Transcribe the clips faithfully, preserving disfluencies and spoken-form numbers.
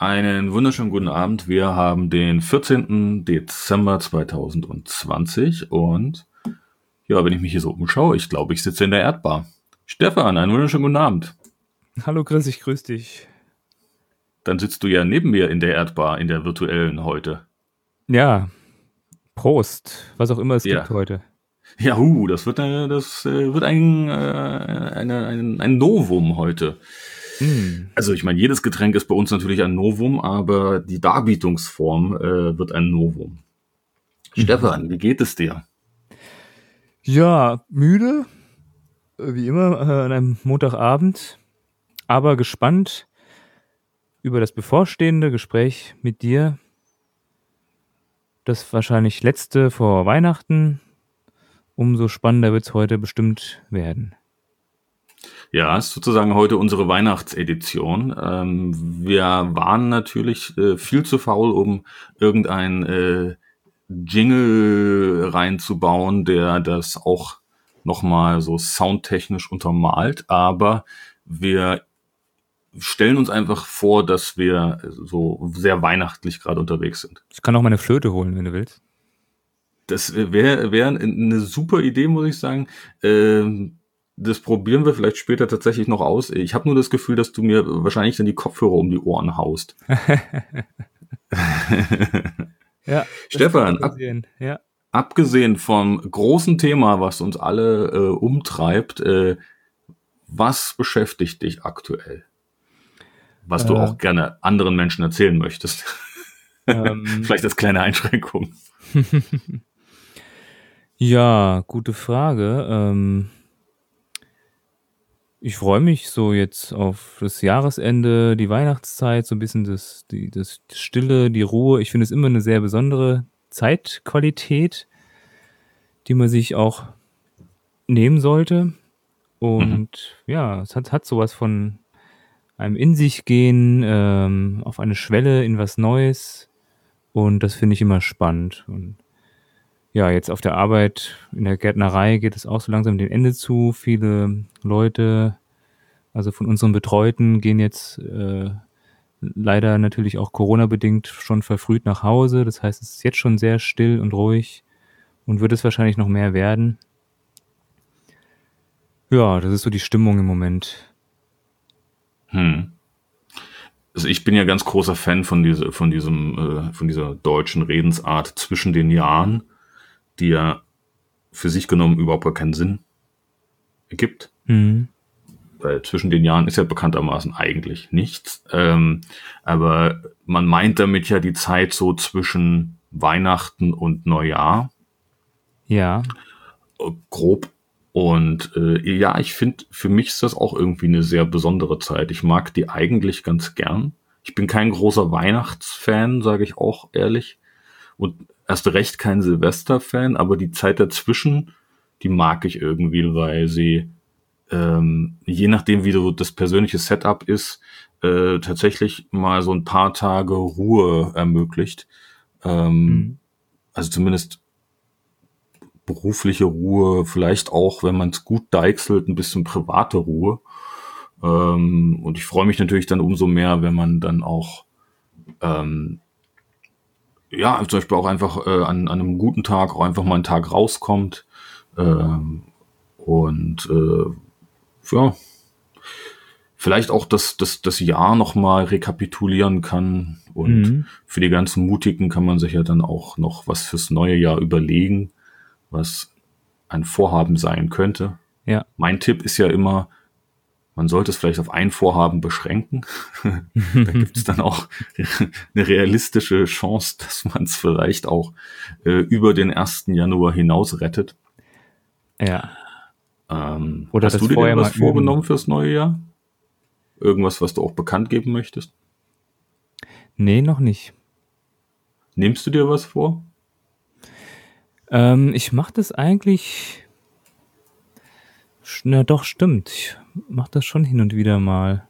Einen wunderschönen guten Abend. Wir haben den vierzehnten Dezember zweitausendzwanzig und ja, wenn ich mich hier so umschaue, ich glaube, ich sitze in der Erdbar. Stefan, einen wunderschönen guten Abend. Hallo Chris, ich grüße dich. Dann sitzt du ja neben mir in der Erdbar, in der virtuellen heute. Ja, Prost, was auch immer es Ja. gibt heute. Ja, hu, das wird, äh, das äh, wird ein, äh, eine, ein, ein Novum heute. Mm. Also ich meine, jedes Getränk ist bei uns natürlich ein Novum, aber die Darbietungsform äh, wird ein Novum. Mhm. Stefan, wie geht es dir? Ja, müde, äh, wie immer äh, an einem Montagabend, aber gespannt über das bevorstehende Gespräch mit dir. Das wahrscheinlich letzte vor Weihnachten. Umso spannender wird es heute bestimmt werden. Ja, ist sozusagen heute unsere Weihnachtsedition. Ähm, wir waren natürlich äh, viel zu faul, um irgendein äh, Jingle reinzubauen, der das auch nochmal so soundtechnisch untermalt. Aber wir stellen uns einfach vor, dass wir so sehr weihnachtlich gerade unterwegs sind. Ich kann auch meine Flöte holen, wenn du willst. Das wäre wär eine super Idee, muss ich sagen. Ähm, das probieren wir vielleicht später tatsächlich noch aus. Ich habe nur das Gefühl, dass du mir wahrscheinlich dann die Kopfhörer um die Ohren haust. Ja, Stefan, ab, ja. abgesehen vom großen Thema, was uns alle äh, umtreibt, äh, was beschäftigt dich aktuell? Was Äh, du auch gerne anderen Menschen erzählen möchtest. ähm, Vielleicht als kleine Einschränkung. Ja, gute Frage. Ähm, ich freue mich so jetzt auf das Jahresende, die Weihnachtszeit, so ein bisschen das, die, das Stille, die Ruhe. Ich finde es immer eine sehr besondere Zeitqualität, die man sich auch nehmen sollte. Und Mhm. ja, es hat, hat sowas von einem in sich gehen, ähm, auf eine Schwelle in was Neues. Und das finde ich immer spannend. Und ja, jetzt auf der Arbeit in der Gärtnerei geht es auch so langsam dem Ende zu. Viele Leute, also von unseren Betreuten, gehen jetzt äh, leider natürlich auch Corona-bedingt schon verfrüht nach Hause. Das heißt, es ist jetzt schon sehr still und ruhig und wird es wahrscheinlich noch mehr werden. Ja, das ist so die Stimmung im Moment. Hm. Also ich bin ja ganz großer Fan von dieser, von diesem, äh, von dieser deutschen Redensart zwischen den Jahren, die ja für sich genommen überhaupt gar keinen Sinn ergibt. Mhm. Weil zwischen den Jahren ist ja bekanntermaßen eigentlich nichts. Ähm, aber man meint damit ja die Zeit so zwischen Weihnachten und Neujahr. Ja. Äh, grob. Und äh, ja, ich finde, für mich ist das auch irgendwie eine sehr besondere Zeit. Ich mag die eigentlich ganz gern. Ich bin kein großer Weihnachtsfan, sage ich auch ehrlich. Und erst recht kein Silvester-Fan, aber die Zeit dazwischen, die mag ich irgendwie, weil sie, ähm, je nachdem, wie so das persönliche Setup ist, äh, tatsächlich mal so ein paar Tage Ruhe ermöglicht. Ähm, Mhm. also zumindest berufliche Ruhe, vielleicht auch, wenn man es gut deichselt, ein bisschen private Ruhe. Ähm, und ich freue mich natürlich dann umso mehr, wenn man dann auch ähm, ja, zum Beispiel auch einfach äh, an, an einem guten Tag auch einfach mal einen Tag rauskommt ähm, und äh, ja, vielleicht auch das, das, das Jahr nochmal rekapitulieren kann und Mhm. für die ganzen Mutigen kann man sich ja dann auch noch was fürs neue Jahr überlegen, was ein Vorhaben sein könnte. Ja. Mein Tipp ist ja immer, man sollte es vielleicht auf ein Vorhaben beschränken. Da gibt es dann auch eine realistische Chance, dass man es vielleicht auch äh, über den ersten Januar hinaus rettet. Ja. Ähm, Oder hast das du dir denn vorher was mal üben. vorgenommen fürs neue Jahr? Irgendwas, was du auch bekannt geben möchtest? Nee, noch nicht. Nimmst du dir was vor? Ähm, ich mache das eigentlich. Na doch, stimmt. Ich mache das schon hin und wieder mal.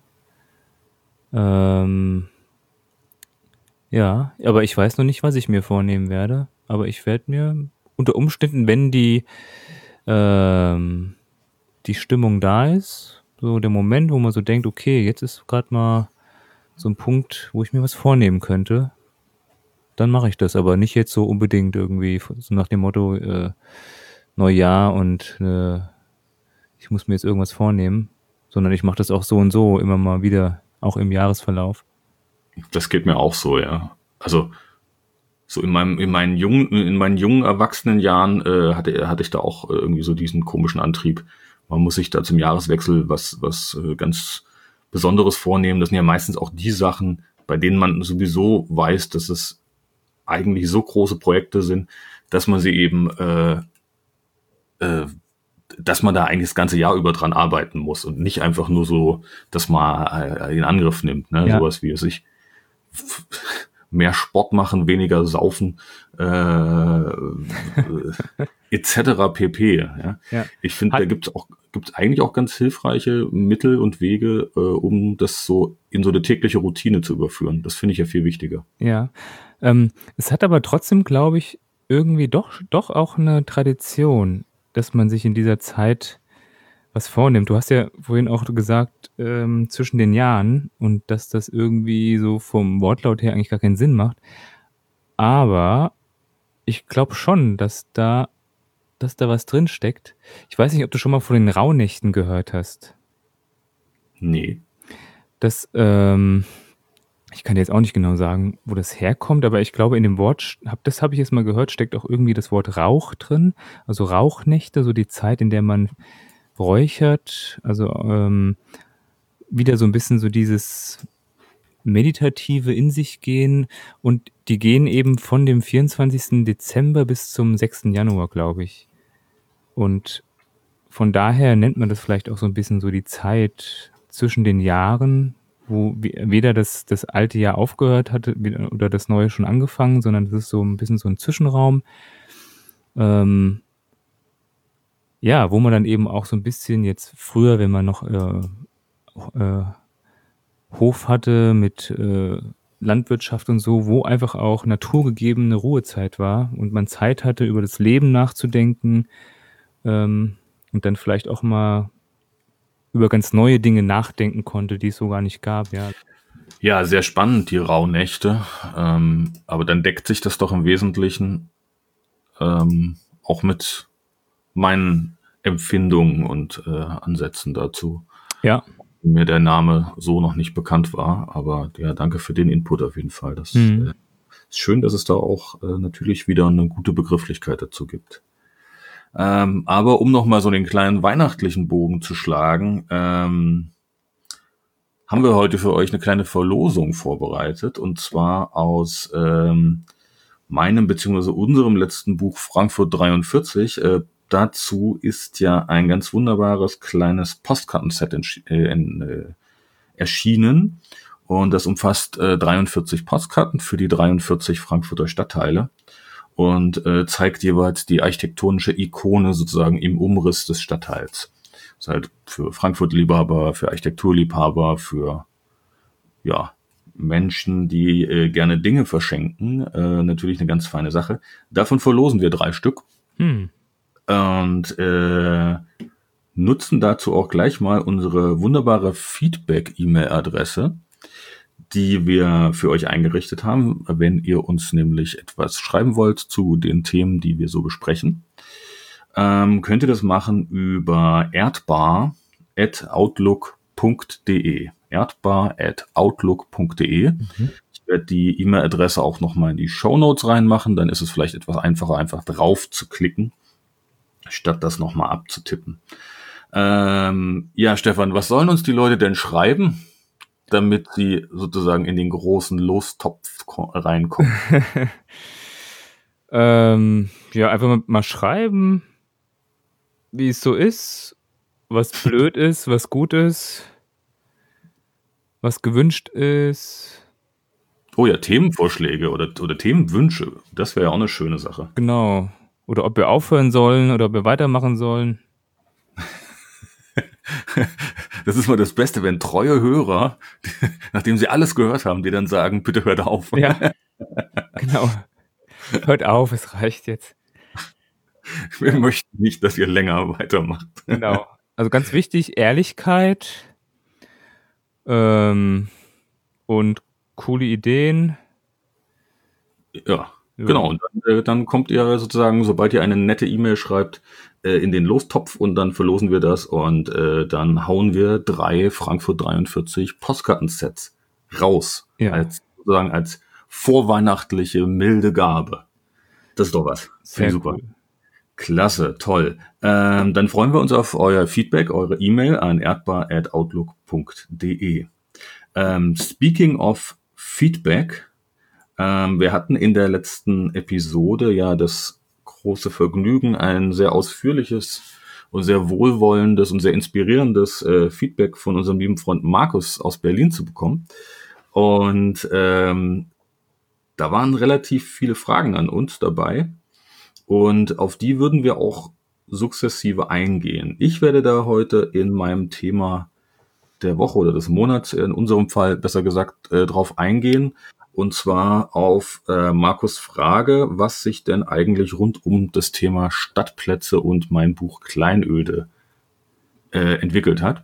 Ähm, ja, aber ich weiß noch nicht, was ich mir vornehmen werde. Aber ich werde mir unter Umständen, wenn die, ähm, die Stimmung da ist, so der Moment, wo man so denkt, okay, jetzt ist gerade mal so 'n Punkt, wo ich mir was vornehmen könnte, dann mache ich das, aber nicht jetzt so unbedingt irgendwie f so nach dem Motto, äh, Neujahr und, äh, ich muss mir jetzt irgendwas vornehmen, sondern ich mache das auch so und so immer mal wieder, auch im Jahresverlauf. Das geht mir auch so, ja. Also, so in meinem in meinen jungen in meinen jungen Erwachsenenjahren, äh, hatte hatte ich da auch äh, irgendwie so diesen komischen Antrieb. Man muss sich da zum Jahreswechsel was was äh, ganz Besonderes vornehmen. Das sind ja meistens auch die Sachen, bei denen man sowieso weiß, dass es eigentlich so große Projekte sind, dass man sie eben äh, äh, dass man da eigentlich das ganze Jahr über dran arbeiten muss und nicht einfach nur so, dass man äh, in Angriff nimmt, ne? Ja. Sowas wie sich mehr Sport machen, weniger saufen, äh, et cetera pp. Ja? Ja. Ich finde, Hat da gibt's auch gibt's eigentlich auch ganz hilfreiche Mittel und Wege, äh, um das so in so eine tägliche Routine zu überführen. Das finde ich ja viel wichtiger. Ja. Ähm, es hat aber trotzdem, glaube ich, irgendwie doch doch auch 'ne Tradition, dass man sich in dieser Zeit was vornimmt. Du hast ja vorhin auch gesagt, ähm, zwischen den Jahren und dass das irgendwie so vom Wortlaut her eigentlich gar keinen Sinn macht. Aber ich glaube schon, dass da dass da was drinsteckt. Ich weiß nicht, ob du schon mal von den Rauhnächten gehört hast. Ne. Das, ähm ich kann dir jetzt auch nicht genau sagen, wo das herkommt, aber ich glaube, in dem Wort st habe das habe ich jetzt mal gehört, steckt auch irgendwie das Wort Rauch drin, also Rauchnächte, so die Zeit, in der man räuchert, also, ähm, wieder so 'n bisschen so dieses meditative in sich gehen und die gehen eben von dem vierundzwanzigsten Dezember bis zum sechsten Januar, glaube ich. Und von daher nennt man das vielleicht auch so 'n bisschen so die Zeit zwischen den Jahren, wo we weder das das alte Jahr aufgehört hatte weder oder das neue schon angefangen, sondern das ist so 'n bisschen so 'n Zwischenraum. Ähm ja, wo man dann eben auch so 'n bisschen jetzt früher, wenn man noch, äh, äh, Hof hatte mit, äh, Landwirtschaft und so, wo einfach auch naturgegebene Ruhezeit war und man Zeit hatte, über das Leben nachzudenken, ähm, und dann vielleicht auch mal über ganz neue Dinge nachdenken konnte, die es so gar nicht gab, ja. Ja, sehr spannend, die Rauhnächte. Ähm, aber dann deckt sich das doch im Wesentlichen ähm, auch mit meinen Empfindungen und äh, Ansätzen dazu. Ja. Mir der Name so noch nicht bekannt war, aber ja, danke für den Input auf jeden Fall. Das Mhm. äh, ist schön, dass es da auch äh, natürlich wieder eine gute Begrifflichkeit dazu gibt. Ähm, aber um noch mal so den kleinen weihnachtlichen Bogen zu schlagen, ähm, haben wir heute für euch eine kleine Verlosung vorbereitet, und zwar aus ähm, meinem beziehungsweise unserem letzten Buch Frankfurt dreiundvierzig. Äh, dazu ist ja ein ganz wunderbares kleines Postkartenset entsch- äh, in, äh, erschienen, und das umfasst äh, dreiundvierzig Postkarten für die dreiundvierzig Frankfurter Stadtteile und äh, zeigt jeweils die architektonische Ikone sozusagen im Umriss des Stadtteils. Das ist halt für Frankfurt-Liebhaber, für Architekturliebhaber, für ja Menschen, die äh, gerne Dinge verschenken, äh, natürlich eine ganz feine Sache. Davon verlosen wir drei Stück. Hm. Und äh, nutzen dazu auch gleich mal unsere wunderbare Feedback-E-Mail-Adresse, die wir für euch eingerichtet haben, wenn ihr uns nämlich etwas schreiben wollt zu den Themen, die wir so besprechen. Ähm, könnt ihr das machen über erdbar at outlook punkt de. erdbar at outlook punkt de. Mhm. Ich werde die E-Mail-Adresse auch nochmal in die Shownotes reinmachen, dann ist es vielleicht etwas einfacher, einfach drauf zu klicken, statt das nochmal abzutippen. Ähm, ja, Stefan, was sollen uns die Leute denn schreiben, damit sie sozusagen in den großen Lostopf ko- reinkommen? Ähm, ja, einfach mal mal schreiben, wie es so ist, was blöd ist, was gut ist, was gewünscht ist. Oh ja, Themenvorschläge oder, oder Themenwünsche, das wäre ja auch eine schöne Sache. Genau. Oder ob wir aufhören sollen oder ob wir weitermachen sollen. Das ist mal das Beste, wenn treue Hörer, nachdem sie alles gehört haben, die dann sagen, bitte hört auf. Ja, genau. Hört auf, es reicht jetzt. Wir Ja. möchten nicht, dass ihr länger weitermacht. Genau. Also ganz wichtig, Ehrlichkeit. Ähm, und coole Ideen. Ja, ja. Genau. Und dann, äh, dann kommt ihr sozusagen, sobald ihr eine nette E-Mail schreibt, äh, in den Lostopf und dann verlosen wir das und äh, dann hauen wir drei Frankfurt dreiundvierzig Postkartensets raus. Ja. Als sozusagen als vorweihnachtliche milde Gabe. Das ist doch was. Sehr super. Cool. Klasse, toll. Ähm, dann freuen wir uns auf euer Feedback, eure E-Mail an erdbar at outlook punkt de. Ähm, speaking of Feedback, ähm, wir hatten in der letzten Episode ja das große Vergnügen, ein sehr ausführliches und sehr wohlwollendes und sehr inspirierendes äh, Feedback von unserem lieben Freund Markus aus Berlin zu bekommen. Und ähm, da waren relativ viele Fragen an uns dabei. Und auf die würden wir auch sukzessive eingehen. Ich werde da heute in meinem Thema der Woche oder des Monats, in unserem Fall besser gesagt, äh, drauf eingehen. Und zwar auf äh, Markus' Frage, was sich denn eigentlich rund um das Thema Stadtplätze und mein Buch Kleinöde äh, entwickelt hat.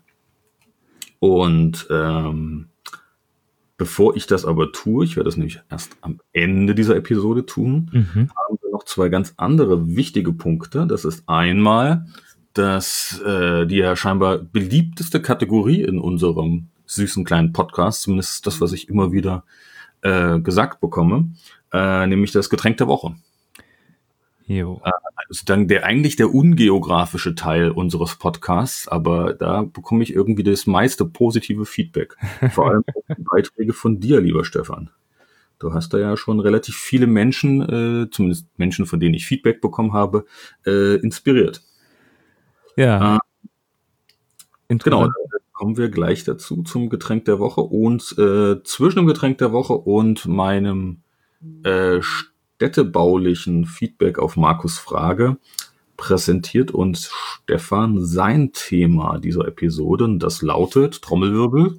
Und ähm, bevor ich das aber tue, ich werde das nämlich erst am Ende dieser Episode tun, Mhm. haben wir noch zwei ganz andere wichtige Punkte. Das ist einmal, dass äh, die ja scheinbar beliebteste Kategorie in unserem süßen kleinen Podcast, zumindest das, was ich immer wieder äh, gesagt bekomme, äh, nämlich das Getränk der Woche. Jo. Also dann der eigentlich der ungeografische Teil unseres Podcasts, aber da bekomme ich irgendwie das meiste positive Feedback. Vor allem auch die Beiträge von dir, lieber Stefan. Du hast da ja schon relativ viele Menschen, äh, zumindest Menschen, von denen ich Feedback bekommen habe, äh, inspiriert. Ja. Äh, genau, Interessant. da kommen wir gleich dazu zum Getränk der Woche. Und äh, zwischen dem Getränk der Woche und meinem äh, städtebaulichen Feedback auf Markus' Frage präsentiert uns Stefan sein Thema dieser Episode. Und das lautet, Trommelwirbel.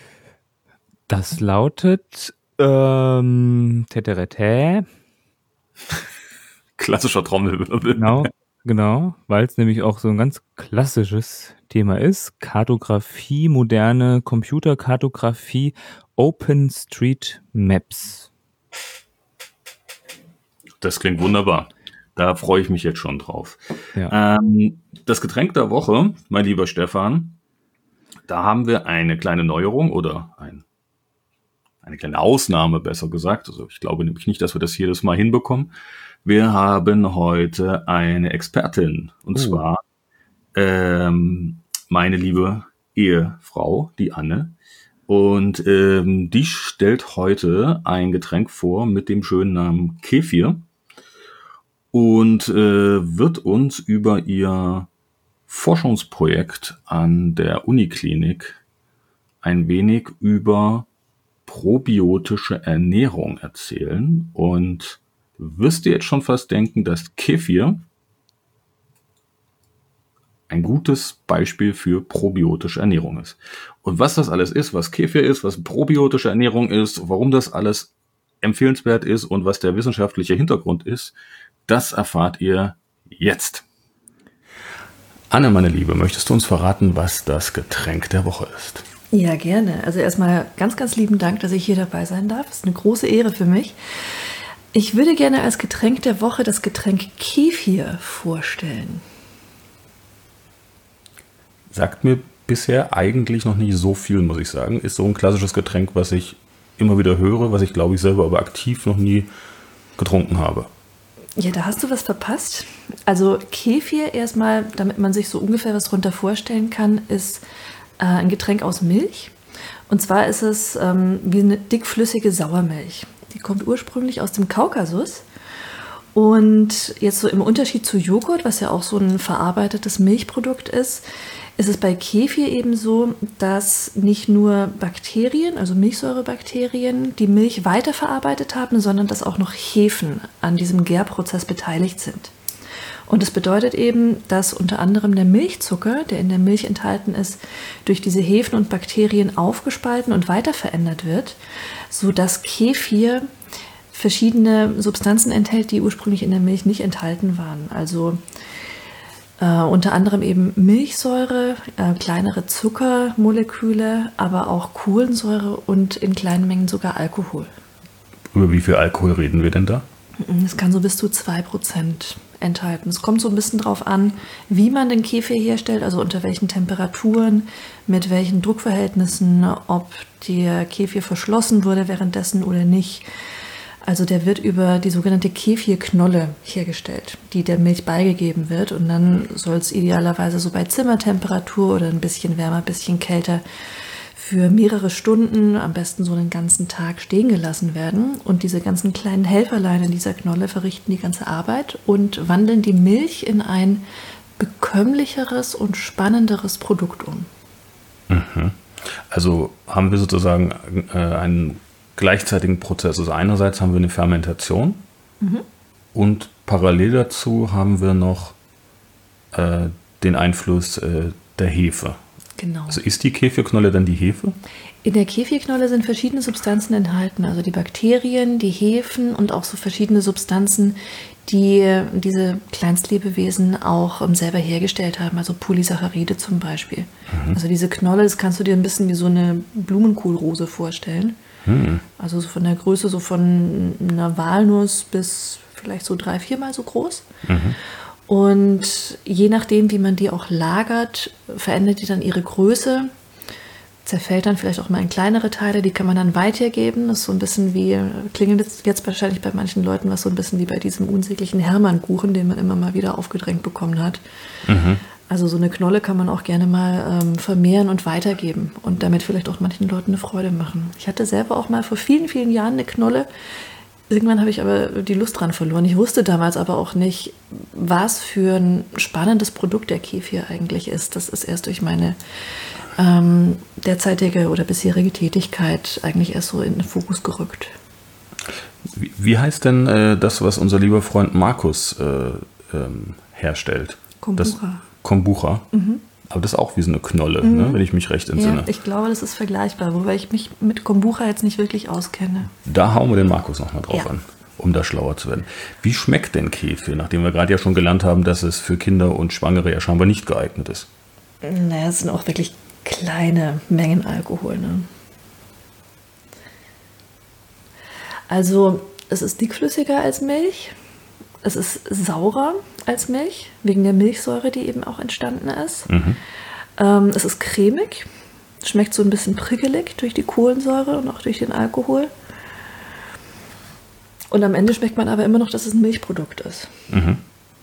Das lautet ähm, Teterete. Klassischer Trommelwirbel. Genau, genau, weil es nämlich auch so ein ganz klassisches Thema ist. Kartografie, moderne Computerkartografie, OpenStreetMaps. Das klingt wunderbar. Da freue ich mich jetzt schon drauf. Ja. Ähm, das Getränk der Woche, mein lieber Stefan, da haben wir eine kleine Neuerung oder ein, eine kleine Ausnahme, besser gesagt. Also ich glaube nämlich nicht, dass wir das jedes Mal hinbekommen. Wir haben heute eine Expertin, und Oh. zwar ähm, meine liebe Ehefrau, die Anne. Und ähm, die stellt heute ein Getränk vor mit dem schönen Namen Kefir und äh, wird uns über ihr Forschungsprojekt an der Uniklinik ein wenig über probiotische Ernährung erzählen. Und du wirst dir jetzt schon fast denken, dass Kefir ein gutes Beispiel für probiotische Ernährung ist. Und was das alles ist, was Kefir ist, was probiotische Ernährung ist, warum das alles empfehlenswert ist und was der wissenschaftliche Hintergrund ist, das erfahrt ihr jetzt. Anne, meine Liebe, möchtest du uns verraten, was das Getränk der Woche ist? Ja, gerne. Also erstmal ganz, ganz lieben Dank, dass ich hier dabei sein darf. Das ist eine große Ehre für mich. Ich würde gerne als Getränk der Woche das Getränk Kefir vorstellen. Sagt mir bisher eigentlich noch nicht so viel, muss ich sagen. Ist so ein klassisches Getränk, was ich immer wieder höre, was ich, glaube ich, selber aber aktiv noch nie getrunken habe. Ja, da hast du was verpasst. Also Kefir erstmal, damit man sich so ungefähr was drunter vorstellen kann, ist äh, ein Getränk aus Milch. Und zwar ist es ähm, wie eine dickflüssige Sauermilch. Die kommt ursprünglich aus dem Kaukasus. Und jetzt so im Unterschied zu Joghurt, was ja auch so ein verarbeitetes Milchprodukt ist, ist es bei Kefir eben so, dass nicht nur Bakterien, also Milchsäurebakterien, die Milch weiterverarbeitet haben, sondern dass auch noch Hefen an diesem Gärprozess beteiligt sind. Und das bedeutet eben, dass unter anderem der Milchzucker, der in der Milch enthalten ist, durch diese Hefen und Bakterien aufgespalten und weiterverändert wird, sodass Kefir verschiedene Substanzen enthält, die ursprünglich in der Milch nicht enthalten waren. Also Äh, unter anderem eben Milchsäure, äh, kleinere Zuckermoleküle, aber auch Kohlensäure und in kleinen Mengen sogar Alkohol. Über wie viel Alkohol reden wir denn da? Es kann so bis zu zwei Prozent enthalten. Es kommt so ein bisschen drauf an, wie man den Kefir herstellt, also unter welchen Temperaturen, mit welchen Druckverhältnissen, ob der Kefir verschlossen wurde währenddessen oder nicht. Also der wird über die sogenannte Kefirknolle hergestellt, die der Milch beigegeben wird. Und dann soll es idealerweise so bei Zimmertemperatur oder ein bisschen wärmer, ein bisschen kälter für mehrere Stunden, am besten so einen ganzen Tag stehen gelassen werden. Und diese ganzen kleinen Helferlein in dieser Knolle verrichten die ganze Arbeit und wandeln die Milch in ein bekömmlicheres und spannenderes Produkt um. Mhm. Also haben wir sozusagen äh, einen gleichzeitigen Prozess. Also einerseits haben wir eine Fermentation mhm. und parallel dazu haben wir noch äh, den Einfluss äh, der Hefe. Genau. Also ist die Kefirknolle dann die Hefe? In der Kefirknolle sind verschiedene Substanzen enthalten, also die Bakterien, die Hefen und auch so verschiedene Substanzen, die diese Kleinstlebewesen auch um, selber hergestellt haben, also Polysaccharide zum Beispiel. Mhm. Also diese Knolle, das kannst du dir ein bisschen wie so eine Blumenkohlrose vorstellen. Mhm. Also so von der Größe so von einer Walnuss bis vielleicht so drei, viermal so groß. Mhm. Und je nachdem, wie man die auch lagert, verändert die dann ihre Größe, zerfällt dann vielleicht auch mal in kleinere Teile, die kann man dann weitergeben. Das ist so ein bisschen wie, klingelt jetzt wahrscheinlich bei manchen Leuten was so ein bisschen wie bei diesem unsäglichen Hermannkuchen, den man immer mal wieder aufgedrängt bekommen hat. Mhm. Also so eine Knolle kann man auch gerne mal ähm, vermehren und weitergeben und damit vielleicht auch manchen Leuten eine Freude machen. Ich hatte selber auch mal vor vielen, vielen Jahren eine Knolle. Irgendwann habe ich aber die Lust dran verloren. Ich wusste damals aber auch nicht, was für ein spannendes Produkt der Kefir eigentlich ist. Das ist erst durch meine ähm, derzeitige oder bisherige Tätigkeit eigentlich erst so in den Fokus gerückt. Wie, wie heißt denn äh, das, was unser lieber Freund Markus äh, ähm, herstellt? Kombucha. Das Kombucha. Mhm. Aber das ist auch wie so eine Knolle, mhm. ne, wenn ich mich recht entsinne. Ja, ich glaube, das ist vergleichbar, wobei ich mich mit Kombucha jetzt nicht wirklich auskenne. Da hauen wir den Markus nochmal drauf ja. an, um da schlauer zu werden. Wie schmeckt denn Kefir, nachdem wir gerade ja schon gelernt haben, dass es für Kinder und Schwangere ja scheinbar nicht geeignet ist? Naja, es sind auch wirklich kleine Mengen Alkohol. Ne? Also es ist dickflüssiger als Milch. Es ist saurer als Milch, wegen der Milchsäure, die eben auch entstanden ist. Mhm. Ähm, es ist cremig, schmeckt so ein bisschen prickelig durch die Kohlensäure und auch durch den Alkohol. Und am Ende schmeckt man aber immer noch, dass es ein Milchprodukt ist. Mhm.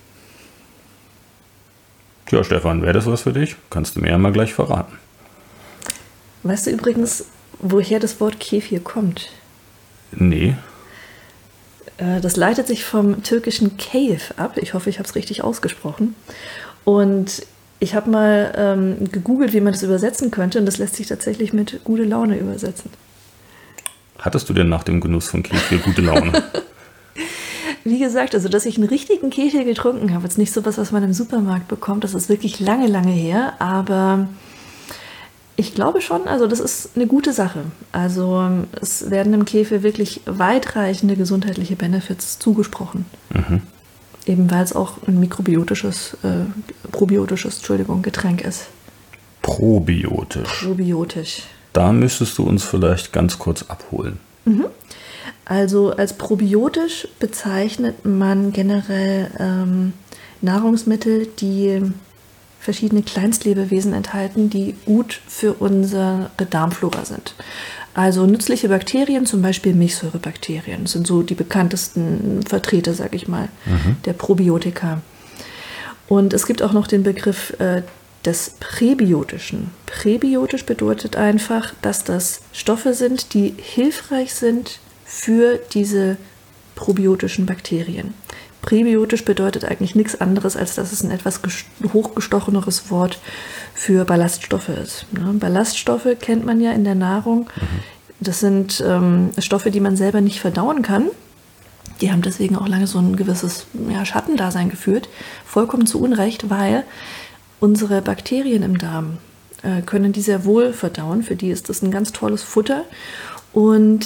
Tja, Stefan, wäre das was für dich? Kannst du mir ja mal gleich verraten. Weißt du übrigens, woher das Wort Kefir kommt? Nee. Das leitet sich vom türkischen Keyif ab. Ich hoffe, ich habe es richtig ausgesprochen. Und ich habe mal ähm, gegoogelt, wie man das übersetzen könnte. Und das lässt sich tatsächlich mit gute Laune übersetzen. Hattest du denn nach dem Genuss von Kefir gute Laune? Wie gesagt, also dass ich einen richtigen Kefir getrunken habe, jetzt nicht sowas, was man im Supermarkt bekommt. Das ist wirklich lange, lange her. Aber ich glaube schon, also das ist eine gute Sache. Also es werden im Kefir wirklich weitreichende gesundheitliche Benefits zugesprochen. Mhm. Eben weil es auch ein mikrobiotisches, äh, probiotisches, Entschuldigung, Getränk ist. Probiotisch. Probiotisch. Da müsstest du uns vielleicht ganz kurz abholen. Mhm. Also als probiotisch bezeichnet man generell ähm, Nahrungsmittel, die verschiedene Kleinstlebewesen enthalten, die gut für unsere Darmflora sind. Also nützliche Bakterien, zum Beispiel Milchsäurebakterien, sind so die bekanntesten Vertreter, sage ich mal, mhm. der Probiotika. Und es gibt auch noch den Begriff äh, des Präbiotischen. Präbiotisch bedeutet einfach, dass das Stoffe sind, die hilfreich sind für diese probiotischen Bakterien. Präbiotisch bedeutet eigentlich nichts anderes, als dass es ein etwas hochgestocheneres Wort für Ballaststoffe ist. Ne? Ballaststoffe kennt man ja in der Nahrung. Mhm. Das sind ähm, Stoffe, die man selber nicht verdauen kann. Die haben deswegen auch lange so ein gewisses ja, Schattendasein geführt. Vollkommen zu Unrecht, weil unsere Bakterien im Darm äh, können die sehr wohl verdauen. Für die ist das ein ganz tolles Futter. Und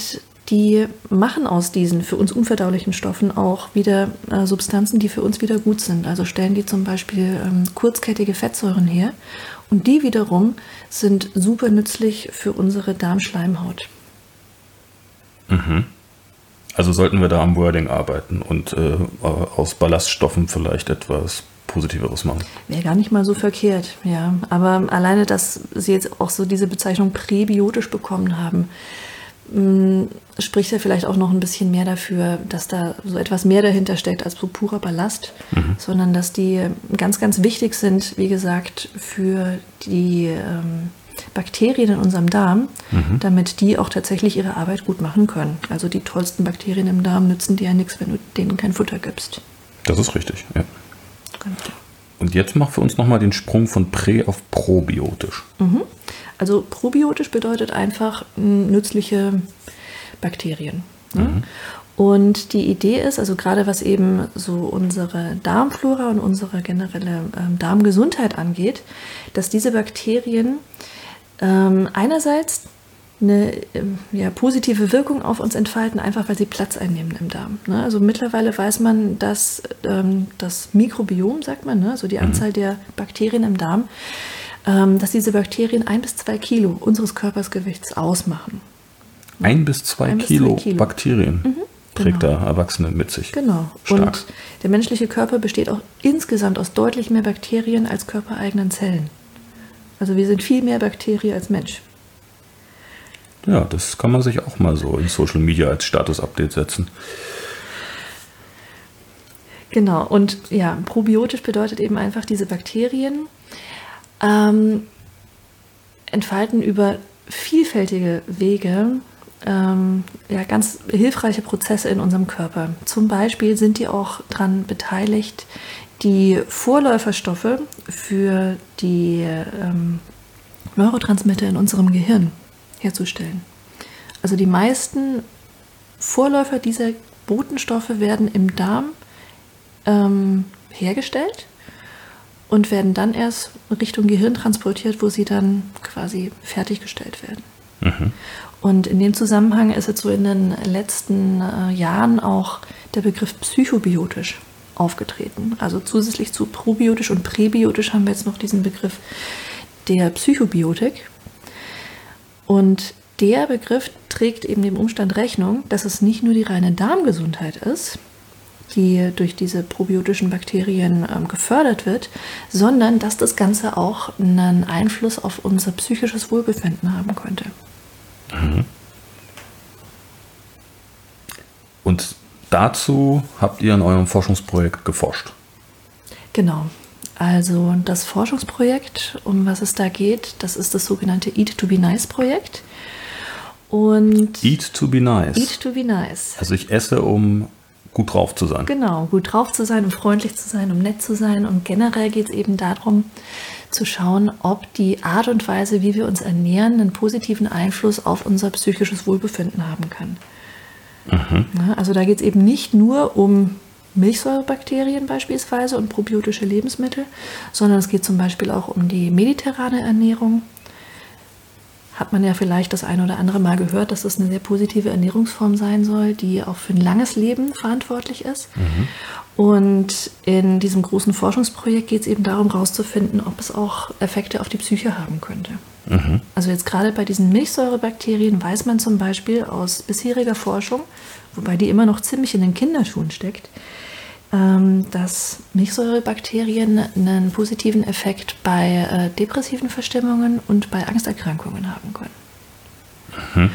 die machen aus diesen für uns unverdaulichen Stoffen auch wieder äh, Substanzen, die für uns wieder gut sind. Also stellen die zum Beispiel ähm, kurzkettige Fettsäuren her und die wiederum sind super nützlich für unsere Darmschleimhaut. Mhm. Also sollten wir da am Wording arbeiten und äh, aus Ballaststoffen vielleicht etwas Positiveres machen. Wäre gar nicht mal so verkehrt, ja. Aber alleine, dass Sie jetzt auch so diese Bezeichnung präbiotisch bekommen haben, mh, spricht ja vielleicht auch noch ein bisschen mehr dafür, dass da so etwas mehr dahinter steckt als so purer Ballast, mhm. sondern dass die ganz, ganz wichtig sind, wie gesagt, für die ähm, Bakterien in unserem Darm, mhm. damit die auch tatsächlich ihre Arbeit gut machen können. Also die tollsten Bakterien im Darm nützen dir ja nichts, wenn du denen kein Futter gibst. Das ist richtig, ja. Und jetzt mach für uns nochmal den Sprung von prä auf probiotisch. Mhm. Also probiotisch bedeutet einfach nützliche Bakterien. Ne? Mhm. Und die Idee ist, also gerade was eben so unsere Darmflora und unsere generelle ähm, Darmgesundheit angeht, dass diese Bakterien ähm, einerseits eine ja, positive Wirkung auf uns entfalten, einfach weil sie Platz einnehmen im Darm. Ne? Also mittlerweile weiß man, dass ähm, das Mikrobiom, sagt man, ne? Also die Anzahl der Bakterien im Darm, ähm, dass diese Bakterien ein bis zwei Kilo unseres Körpersgewichts ausmachen. Ein bis zwei, ein Kilo, bis zwei Kilo Bakterien mhm, trägt genau. der Erwachsene mit sich. Genau. Stark. Und der menschliche Körper besteht auch insgesamt aus deutlich mehr Bakterien als körpereigenen Zellen. Also wir sind viel mehr Bakterien als Mensch. Ja, das kann man sich auch mal so in Social Media als Status-Update setzen. Genau, und ja, probiotisch bedeutet eben einfach, diese Bakterien ähm, entfalten über vielfältige Wege ähm, ja, ganz hilfreiche Prozesse in unserem Körper. Zum Beispiel sind die auch daran beteiligt, die Vorläuferstoffe für die ähm, Neurotransmitter in unserem Gehirn herzustellen. Also die meisten Vorläufer dieser Botenstoffe werden im Darm ähm, hergestellt und werden dann erst Richtung Gehirn transportiert, wo sie dann quasi fertiggestellt werden. Mhm. Und in dem Zusammenhang ist jetzt so in den letzten äh, Jahren auch der Begriff psychobiotisch aufgetreten. Also zusätzlich zu probiotisch und präbiotisch haben wir jetzt noch diesen Begriff der Psychobiotik. Und der Begriff trägt eben dem Umstand Rechnung, dass es nicht nur die reine Darmgesundheit ist, die durch diese probiotischen Bakterien ähm, gefördert wird, sondern dass das Ganze auch einen Einfluss auf unser psychisches Wohlbefinden haben könnte. Mhm. Und dazu habt ihr in eurem Forschungsprojekt geforscht? Genau. Also das Forschungsprojekt, um was es da geht, das ist das sogenannte Eat to be Nice Projekt. Und Eat to be nice. Eat to be nice. Also ich esse, um gut drauf zu sein. Genau, gut drauf zu sein, um freundlich zu sein, um nett zu sein. Und generell geht es eben darum, zu schauen, ob die Art und Weise, wie wir uns ernähren, einen positiven Einfluss auf unser psychisches Wohlbefinden haben kann. Mhm. Ja, also da geht es eben nicht nur um Milchsäurebakterien beispielsweise und probiotische Lebensmittel, sondern es geht zum Beispiel auch um die mediterrane Ernährung. Hat man ja vielleicht das ein oder andere Mal gehört, dass das eine sehr positive Ernährungsform sein soll, die auch für ein langes Leben verantwortlich ist. Mhm. Und in diesem großen Forschungsprojekt geht es eben darum, herauszufinden, ob es auch Effekte auf die Psyche haben könnte. Mhm. Also jetzt gerade bei diesen Milchsäurebakterien weiß man zum Beispiel aus bisheriger Forschung, wobei die immer noch ziemlich in den Kinderschuhen steckt, dass Milchsäurebakterien einen positiven Effekt bei äh, depressiven Verstimmungen und bei Angsterkrankungen haben können. Mhm.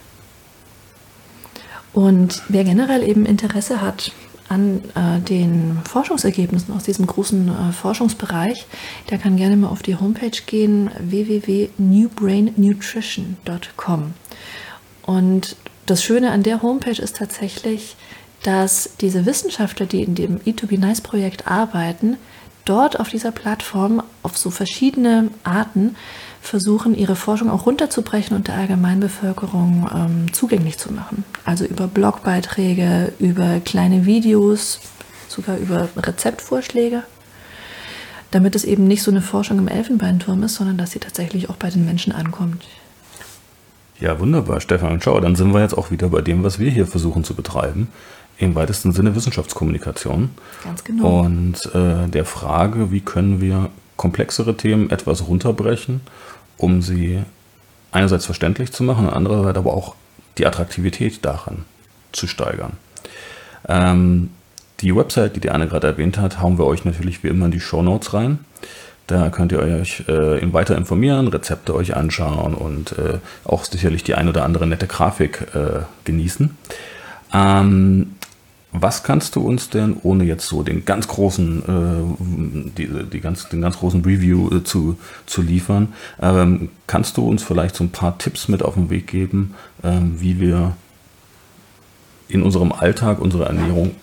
Und wer generell eben Interesse hat an äh, den Forschungsergebnissen aus diesem großen äh, Forschungsbereich, der kann gerne mal auf die Homepage gehen, w w w punkt new brain nutrition punkt com. Und das Schöne an der Homepage ist tatsächlich, dass diese Wissenschaftler, die in dem Eat to be Nice Projekt arbeiten, dort auf dieser Plattform auf so verschiedene Arten versuchen, ihre Forschung auch runterzubrechen und der Allgemeinbevölkerung ähm, zugänglich zu machen. Also über Blogbeiträge, über kleine Videos, sogar über Rezeptvorschläge, damit es eben nicht so eine Forschung im Elfenbeinturm ist, sondern dass sie tatsächlich auch bei den Menschen ankommt. Ja, wunderbar, Stefan. Schau, dann sind wir jetzt auch wieder bei dem, was wir hier versuchen zu betreiben. Im weitesten Sinne Wissenschaftskommunikation. Ganz genau. Und äh, der Frage, wie können wir komplexere Themen etwas runterbrechen, um sie einerseits verständlich zu machen und andererseits aber auch die Attraktivität daran zu steigern. Ähm, die Website, die die Anne gerade erwähnt hat, hauen wir euch natürlich wie immer in die Shownotes rein. Da könnt ihr euch äh, weiter informieren, Rezepte euch anschauen und äh, auch sicherlich die ein oder andere nette Grafik äh, genießen. Ähm, was kannst du uns denn, ohne jetzt so den ganz großen, äh, die, die ganz, den ganz großen Review äh, zu, zu liefern, ähm, kannst du uns vielleicht so ein paar Tipps mit auf den Weg geben, ähm, wie wir in unserem Alltag unsere Ernährung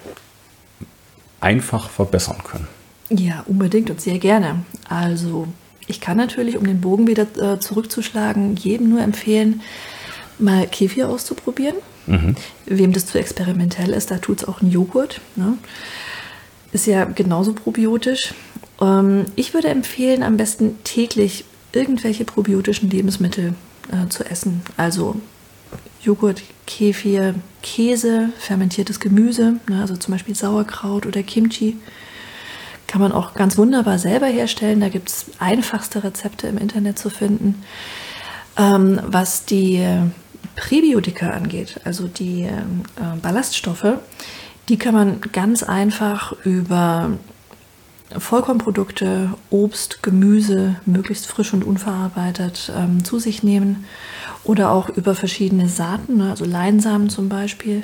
einfach verbessern können? Ja, unbedingt und sehr gerne. Also ich kann natürlich, um den Bogen wieder äh, zurückzuschlagen, jedem nur empfehlen, mal Kefir auszuprobieren. Mhm. Wem das zu experimentell ist, da tut es auch ein Joghurt. Ne? Ist ja genauso probiotisch. Ähm, ich würde empfehlen, am besten täglich irgendwelche probiotischen Lebensmittel äh, zu essen. Also Joghurt, Kefir, Käse, fermentiertes Gemüse, ne? Also zum Beispiel Sauerkraut oder Kimchi. Kann man auch ganz wunderbar selber herstellen. Da gibt es einfachste Rezepte im Internet zu finden. Ähm, was die Präbiotika angeht, also die äh, Ballaststoffe, die kann man ganz einfach über Vollkornprodukte, Obst, Gemüse, möglichst frisch und unverarbeitet ähm, zu sich nehmen oder auch über verschiedene Saaten, ne, also Leinsamen zum Beispiel.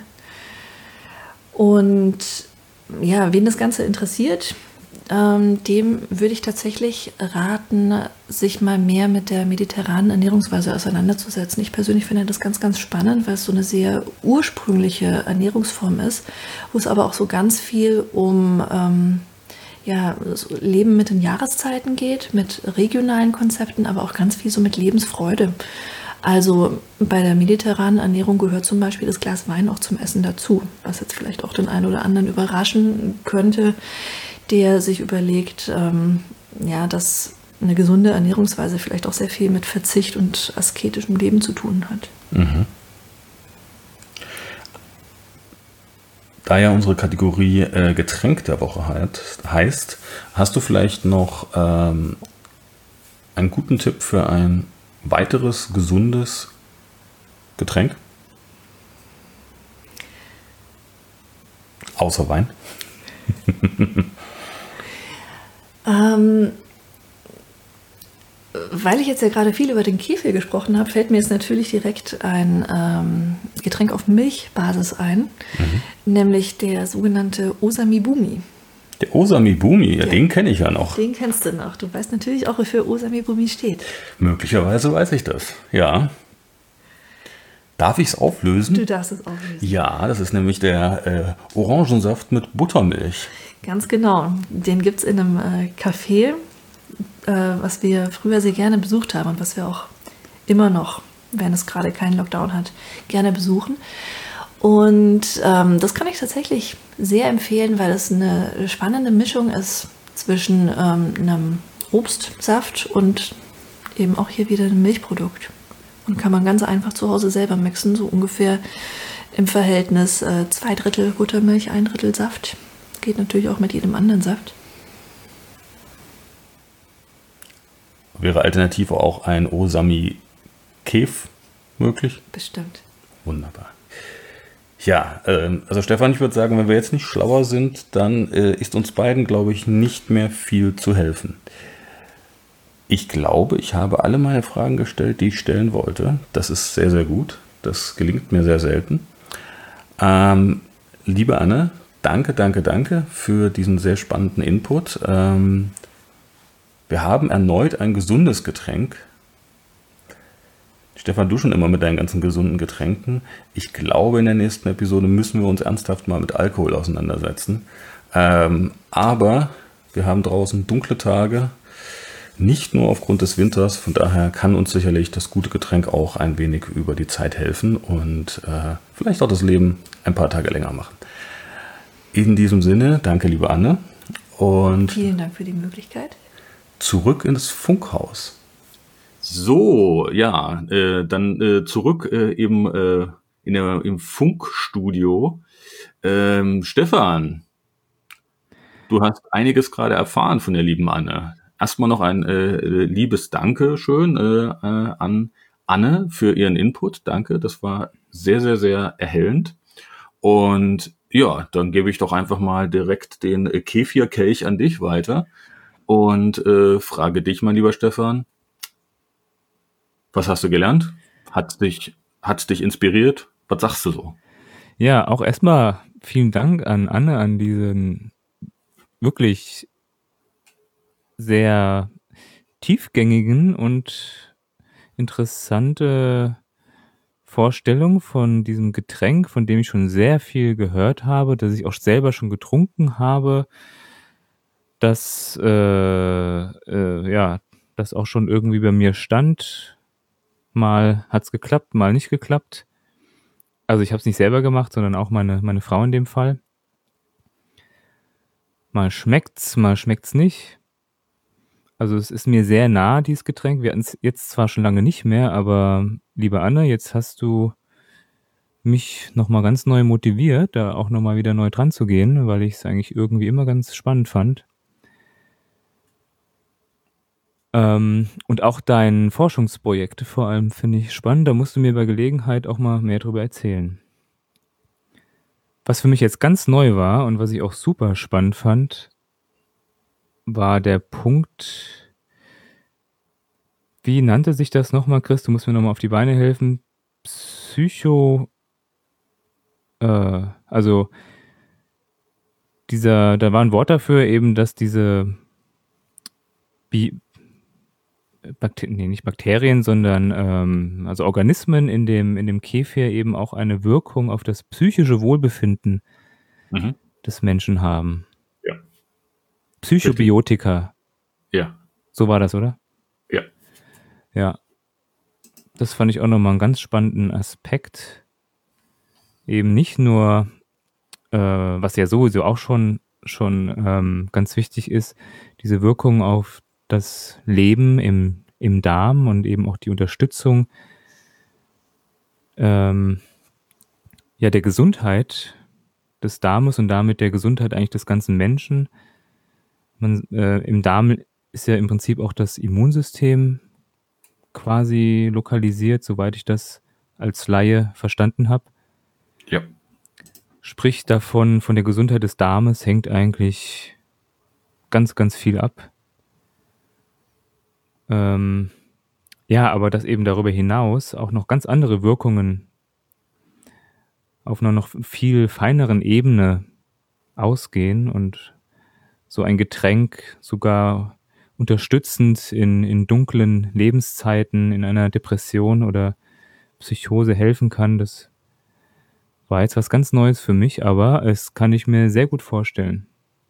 Und ja, wen das Ganze interessiert, Ähm, dem würde ich tatsächlich raten, sich mal mehr mit der mediterranen Ernährungsweise auseinanderzusetzen. Ich persönlich finde das ganz, ganz spannend, weil es so eine sehr ursprüngliche Ernährungsform ist, wo es aber auch so ganz viel um ähm, ja, so Leben mit den Jahreszeiten geht, mit regionalen Konzepten, aber auch ganz viel so mit Lebensfreude. Also bei der mediterranen Ernährung gehört zum Beispiel das Glas Wein auch zum Essen dazu, was jetzt vielleicht auch den einen oder anderen überraschen könnte, der sich überlegt, ähm, ja, dass eine gesunde Ernährungsweise vielleicht auch sehr viel mit Verzicht und asketischem Leben zu tun hat. Mhm. Da ja unsere Kategorie äh, Getränk der Woche halt, heißt, hast du vielleicht noch ähm, einen guten Tipp für ein weiteres gesundes Getränk? Außer Wein? ähm, weil ich jetzt ja gerade viel über den Kefir gesprochen habe, fällt mir jetzt natürlich direkt ein ähm, Getränk auf Milchbasis ein, mhm. nämlich der sogenannte Osamibumi. Der Osamibumi, ja, ja. Den kenne ich ja noch. Den kennst du noch. Du weißt natürlich auch, wofür Osamibumi steht. Möglicherweise weiß ich das, ja. Darf ich es auflösen? Du darfst es auflösen. Ja, das ist nämlich der äh, Orangensaft mit Buttermilch. Ganz genau. Den gibt es in einem äh, Café, äh, was wir früher sehr gerne besucht haben und was wir auch immer noch, wenn es gerade keinen Lockdown hat, gerne besuchen. Und ähm, das kann ich tatsächlich sehr empfehlen, weil es eine spannende Mischung ist zwischen ähm, einem Obstsaft und eben auch hier wieder einem Milchprodukt. Und kann man ganz einfach zu Hause selber mixen, so ungefähr im Verhältnis äh, zwei Drittel Buttermilch, ein Drittel Saft. Geht natürlich auch mit jedem anderen Saft. Wäre alternativ auch ein Osami-Kef möglich? Bestimmt. Wunderbar. Ja, äh, also Stefan, ich würde sagen, wenn wir jetzt nicht schlauer sind, dann äh, ist uns beiden, glaube ich, nicht mehr viel zu helfen. Ich glaube, ich habe alle meine Fragen gestellt, die ich stellen wollte. Das ist sehr, sehr gut. Das gelingt mir sehr selten. Ähm, liebe Anne, danke, danke, danke für diesen sehr spannenden Input. Ähm, wir haben erneut ein gesundes Getränk. Stefan, du schon immer mit deinen ganzen gesunden Getränken. Ich glaube, in der nächsten Episode müssen wir uns ernsthaft mal mit Alkohol auseinandersetzen. Ähm, aber wir haben draußen dunkle Tage. Nicht nur aufgrund des Winters, von daher kann uns sicherlich das gute Getränk auch ein wenig über die Zeit helfen und äh, vielleicht auch das Leben ein paar Tage länger machen. In diesem Sinne, danke liebe Anne und vielen Dank für die Möglichkeit. Zurück ins Funkhaus. So, ja, äh, dann äh, zurück äh, eben äh, in der, im Funkstudio. Ähm, Stefan, du hast einiges gerade erfahren von der lieben Anne. Erstmal noch ein äh, liebes Dankeschön äh, äh, an Anne für ihren Input. Danke, das war sehr, sehr, sehr erhellend. Und ja, dann gebe ich doch einfach mal direkt den äh, Kefir-Kelch an dich weiter und äh, frage dich, mein lieber Stefan, was hast du gelernt? Hat's dich, hat's dich inspiriert? Was sagst du so? Ja, auch erstmal vielen Dank an Anne, an diesen wirklich sehr tiefgängigen und interessante Vorstellung von diesem Getränk, von dem ich schon sehr viel gehört habe, das ich auch selber schon getrunken habe, das äh, äh, ja, das auch schon irgendwie bei mir stand. Mal hat's geklappt, mal nicht geklappt. Also ich habe es nicht selber gemacht, sondern auch meine meine Frau in dem Fall. Mal schmeckt's, mal schmeckt's nicht. Also es ist mir sehr nah, dieses Getränk. Wir hatten es jetzt zwar schon lange nicht mehr, aber liebe Anne, jetzt hast du mich nochmal ganz neu motiviert, da auch nochmal wieder neu dran zu gehen, weil ich es eigentlich irgendwie immer ganz spannend fand. Ähm, und auch dein Forschungsprojekt vor allem finde ich spannend. Da musst du mir bei Gelegenheit auch mal mehr drüber erzählen. Was für mich jetzt ganz neu war und was ich auch super spannend fand, war der Punkt, wie nannte sich das nochmal, Chris? Du musst mir nochmal auf die Beine helfen. Psycho, äh, also dieser, da war ein Wort dafür eben, dass diese Bi Bakterien, nee, nicht Bakterien, sondern ähm, also Organismen in dem, in dem Kefir eben auch eine Wirkung auf das psychische Wohlbefinden Mhm. des Menschen haben. Ja. Psychobiotika. Ja. So war das, oder? Ja. Ja. Das fand ich auch nochmal einen ganz spannenden Aspekt. Eben nicht nur, äh, was ja sowieso auch schon, schon ähm, ganz wichtig ist, diese Wirkung auf das Leben im, im Darm und eben auch die Unterstützung ähm, ja, der Gesundheit des Darmes und damit der Gesundheit eigentlich des ganzen Menschen. Man, äh, im Darm ist ja im Prinzip auch das Immunsystem quasi lokalisiert, soweit ich das als Laie verstanden habe. Ja. Sprich davon, von der Gesundheit des Darmes hängt eigentlich ganz, ganz viel ab. Ähm, ja, aber dass eben darüber hinaus auch noch ganz andere Wirkungen auf einer noch viel feineren Ebene ausgehen und so ein Getränk sogar unterstützend in, in dunklen Lebenszeiten, in einer Depression oder Psychose helfen kann, das war jetzt was ganz Neues für mich, aber es kann ich mir sehr gut vorstellen.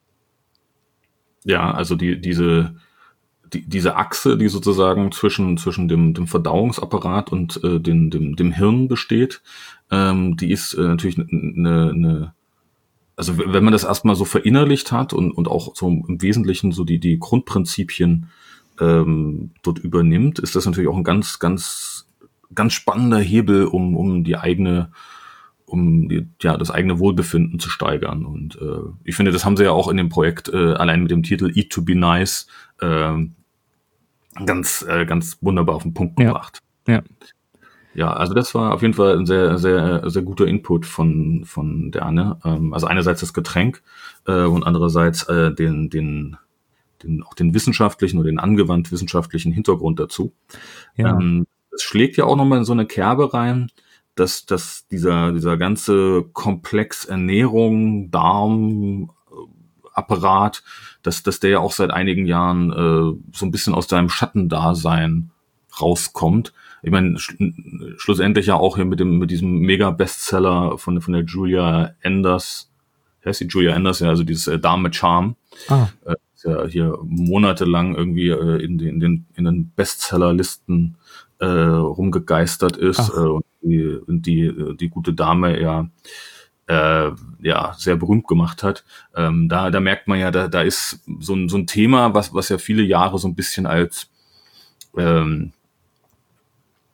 Ja, also die, diese, die, diese Achse, die sozusagen zwischen, zwischen dem, dem Verdauungsapparat und äh, dem, dem, dem Hirn besteht, ähm, die ist äh, natürlich eine, eine, also w- wenn man das erstmal so verinnerlicht hat und, und auch so im Wesentlichen so die, die Grundprinzipien ähm, dort übernimmt, ist das natürlich auch ein ganz, ganz, ganz spannender Hebel, um, um die eigene, um die, ja, das eigene Wohlbefinden zu steigern. Und äh, ich finde, das haben sie ja auch in dem Projekt äh, allein mit dem Titel Eat to be Nice äh, ganz, äh, ganz wunderbar auf den Punkt Ja. gebracht. Ja. Ja, also das war auf jeden Fall ein sehr, sehr, sehr guter Input von, von der Anne. Ähm, also einerseits das Getränk äh, und andererseits äh, den, den, den, auch den wissenschaftlichen oder den angewandt wissenschaftlichen Hintergrund dazu. Ja. Ähm, es schlägt ja auch nochmal in so eine Kerbe rein, dass, dass dieser, dieser ganze Komplex Ernährung, Darm, Apparat, dass, dass der ja auch seit einigen Jahren äh, so ein bisschen aus seinem Schattendasein rauskommt. Ich meine, sch schlussendlich ja auch hier mit dem mit diesem Mega-Bestseller von von der Julia Enders, wie heißt die Julia Enders, ja, also dieses äh, Darm mit Charme, Ah, äh, ist ja hier monatelang irgendwie äh, in den in den in den Bestsellerlisten äh, rumgegeistert ist Ach. äh, und die und die die gute Dame ja äh, ja sehr berühmt gemacht hat. Ähm, da da merkt man ja, da da ist so ein so ein Thema, was was ja viele Jahre so ein bisschen als ähm,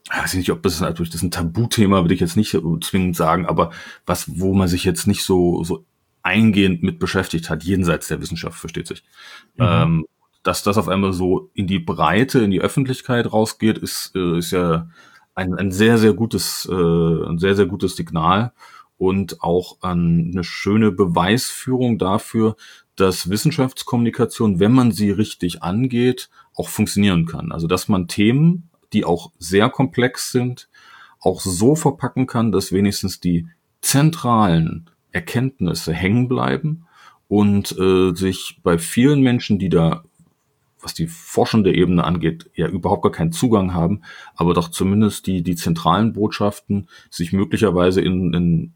ich weiß nicht, ob das natürlich, das ist ein Tabuthema, würde ich jetzt nicht zwingend sagen, aber was, wo man sich jetzt nicht so, so eingehend mit beschäftigt hat, jenseits der Wissenschaft, versteht sich. Mhm. Ähm, dass das auf einmal so in die Breite, in die Öffentlichkeit rausgeht, ist, äh, ist ja ein, ein sehr, sehr gutes, äh, ein sehr, sehr gutes Signal und auch an eine schöne Beweisführung dafür, dass Wissenschaftskommunikation, wenn man sie richtig angeht, auch funktionieren kann. Also, dass man Themen, die auch sehr komplex sind, auch so verpacken kann, dass wenigstens die zentralen Erkenntnisse hängen bleiben und äh, sich bei vielen Menschen, die da, was die forschende Ebene angeht, ja überhaupt gar keinen Zugang haben, aber doch zumindest die, die zentralen Botschaften sich möglicherweise in, in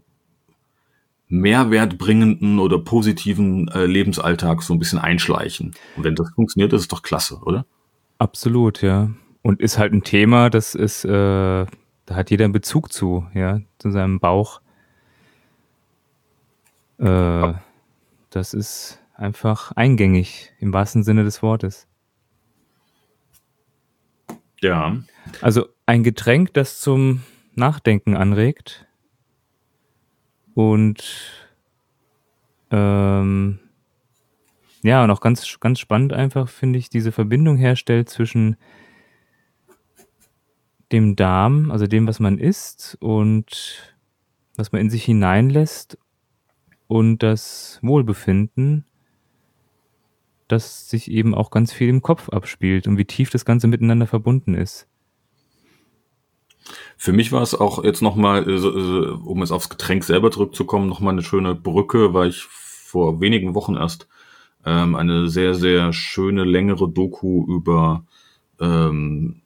mehrwertbringenden oder positiven äh, Lebensalltag so ein bisschen einschleichen. Und wenn das funktioniert, ist es doch klasse, oder? Absolut, ja. Und ist halt ein Thema, das ist, äh, da hat jeder einen Bezug zu, ja, zu seinem Bauch. Äh, ja. Das ist einfach eingängig, im wahrsten Sinne des Wortes. Ja. Also ein Getränk, das zum Nachdenken anregt und ähm, ja, und auch ganz, ganz spannend einfach, finde ich, diese Verbindung herstellt zwischen dem Darm, also dem, was man isst und was man in sich hineinlässt und das Wohlbefinden, das sich eben auch ganz viel im Kopf abspielt und wie tief das Ganze miteinander verbunden ist. Für mich war es auch jetzt nochmal, um jetzt aufs Getränk selber zurückzukommen, nochmal eine schöne Brücke, weil ich vor wenigen Wochen erst ähm, eine sehr, sehr schöne, längere Doku über ähm,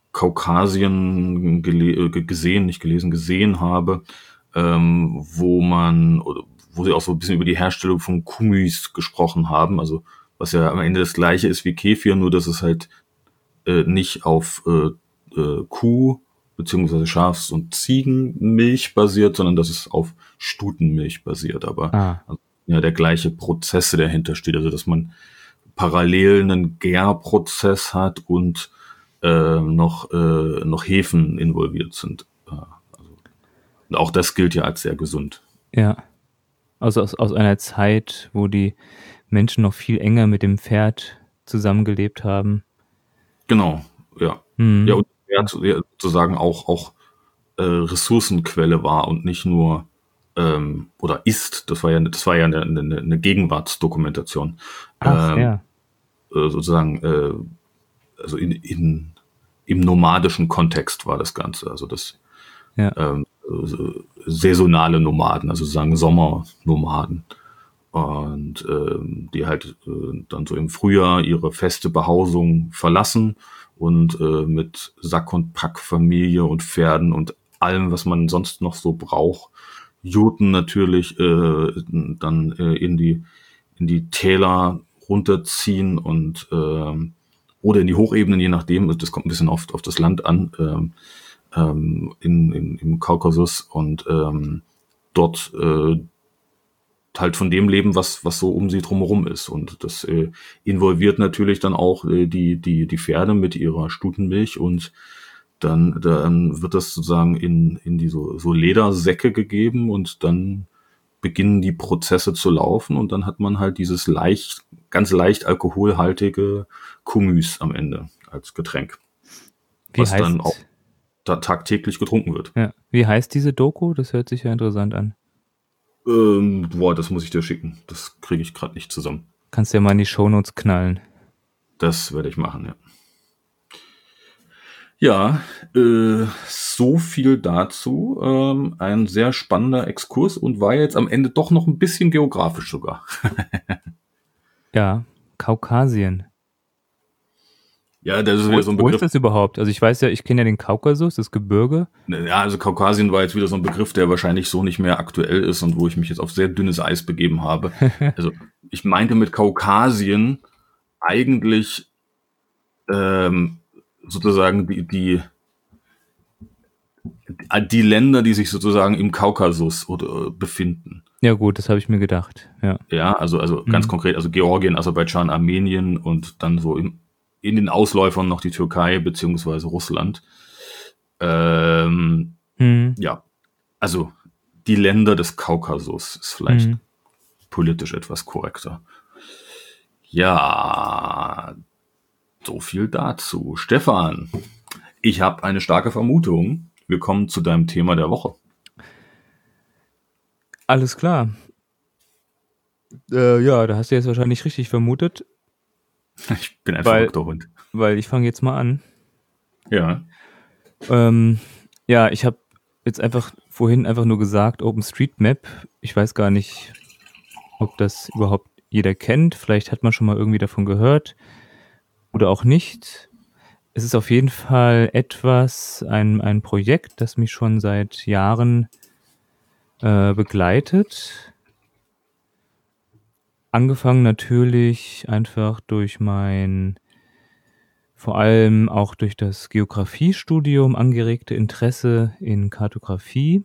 Kaukasien gele- gesehen, nicht gelesen, gesehen habe, ähm, wo man, oder wo sie auch so ein bisschen über die Herstellung von Kumys gesprochen haben, also was ja am Ende das gleiche ist wie Kefir, nur dass es halt äh, nicht auf äh, äh, Kuh beziehungsweise Schafs- und Ziegenmilch basiert, sondern dass es auf Stutenmilch basiert. Aber Ah. also, ja, der gleiche Prozess, der dahinter steht, also dass man parallel einen Gärprozess hat und äh, noch äh, noch Hefen involviert sind. Äh, also, und auch das gilt ja als sehr gesund. Ja, also aus, aus einer Zeit, wo die Menschen noch viel enger mit dem Pferd zusammengelebt haben. Genau, ja. Mhm. Ja, und Pferd sozusagen auch, auch äh, Ressourcenquelle war und nicht nur ähm, oder ist, das war ja, das war ja eine, eine, eine Gegenwartsdokumentation. Ach, ähm, ja. äh, sozusagen, äh, also in, in, im nomadischen Kontext war das Ganze. Also das Ja. ähm, saisonale Nomaden, also sozusagen Sommernomaden. Und ähm, die halt äh, dann so im Frühjahr ihre feste Behausung verlassen und äh, mit Sack und Pack, Familie und Pferden und allem, was man sonst noch so braucht, Juten natürlich, äh, dann äh, in die in die Täler runterziehen und äh, oder in die Hochebenen, je nachdem, das kommt ein bisschen auf, auf das Land an, ähm, ähm, in, in, im Kaukasus und ähm, dort äh, halt von dem leben, was was so um sie drumherum ist. Und das äh, involviert natürlich dann auch äh, die die die Pferde mit ihrer Stutenmilch und dann dann wird das sozusagen in in die so, so Ledersäcke gegeben und dann beginnen die Prozesse zu laufen und dann hat man halt dieses leicht ganz leicht alkoholhaltige Kumys am Ende als Getränk, Wie was heißt, dann auch da tagtäglich getrunken wird. ja. Wie heißt diese Doku? Das hört sich ja interessant an. Ähm, boah, das muss ich dir schicken. Das kriege ich gerade nicht zusammen. Kannst du ja mal in die Shownotes knallen. Das werde ich machen, ja. Ja, äh, so viel dazu. Ähm, ein sehr spannender Exkurs und war jetzt am Ende doch noch ein bisschen geografisch sogar. Ja, Kaukasien. Ja, das ist Wo, wieder so ein wo ist Begriff. das überhaupt? Also ich weiß ja, ich kenne ja den Kaukasus, das Gebirge. Ja, also Kaukasien war jetzt wieder so ein Begriff, der wahrscheinlich so nicht mehr aktuell ist und wo ich mich jetzt auf sehr dünnes Eis begeben habe. Also ich meinte mit Kaukasien eigentlich ähm, sozusagen die, die die Länder, die sich sozusagen im Kaukasus oder, äh, befinden. Ja gut, das habe ich mir gedacht. Ja, Ja, also also ganz Mhm. konkret, also Georgien, Aserbaidschan, Armenien und dann so im, in den Ausläufern noch die Türkei beziehungsweise Russland. Ähm, Mhm. ja, also die Länder des Kaukasus ist vielleicht Mhm. politisch etwas korrekter. Ja, so viel dazu. Stefan, ich habe eine starke Vermutung. Wir kommen zu deinem Thema der Woche. Alles klar. Äh, ja, da hast du jetzt wahrscheinlich richtig vermutet, Ich bin ein weil, verrückter Hund. weil ich fange jetzt mal an. Ja, Ähm, ja, ich habe jetzt einfach vorhin einfach nur gesagt, OpenStreetMap. Ich weiß gar nicht, ob das überhaupt jeder kennt. Vielleicht hat man schon mal irgendwie davon gehört oder auch nicht. Es ist auf jeden Fall etwas, ein, ein Projekt, das mich schon seit Jahren äh, begleitet. Angefangen natürlich einfach durch mein, vor allem auch durch das Geografiestudium angeregte Interesse in Kartografie.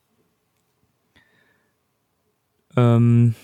Ähm,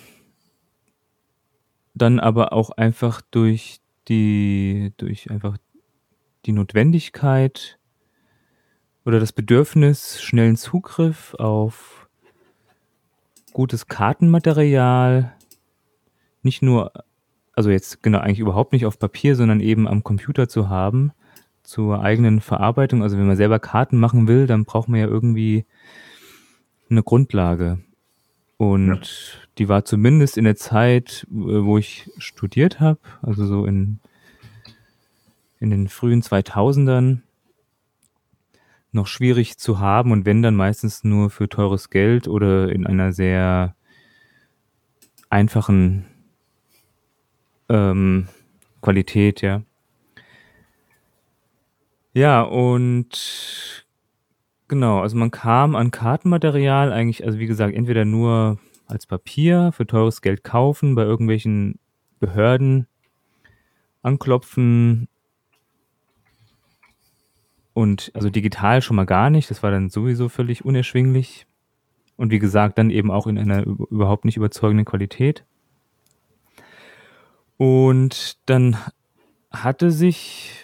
dann aber auch einfach durch die, durch einfach die Notwendigkeit oder das Bedürfnis, schnellen Zugriff auf gutes Kartenmaterial, nicht nur, also jetzt genau eigentlich überhaupt nicht auf Papier, sondern eben am Computer zu haben, zur eigenen Verarbeitung. Also wenn man selber Karten machen will, dann braucht man ja irgendwie eine Grundlage. Und ja. die war zumindest in der Zeit, äh, wo ich studiert habe, also so in, in den frühen zweitausendern, noch schwierig zu haben und wenn dann meistens nur für teures Geld oder in einer sehr einfachen ähm, Qualität, ja. Ja, und genau, also man kam an Kartenmaterial eigentlich, also wie gesagt, entweder nur als Papier für teures Geld kaufen, bei irgendwelchen Behörden anklopfen und also digital schon mal gar nicht, das war dann sowieso völlig unerschwinglich und wie gesagt, dann eben auch in einer überhaupt nicht überzeugenden Qualität. Und dann hatte sich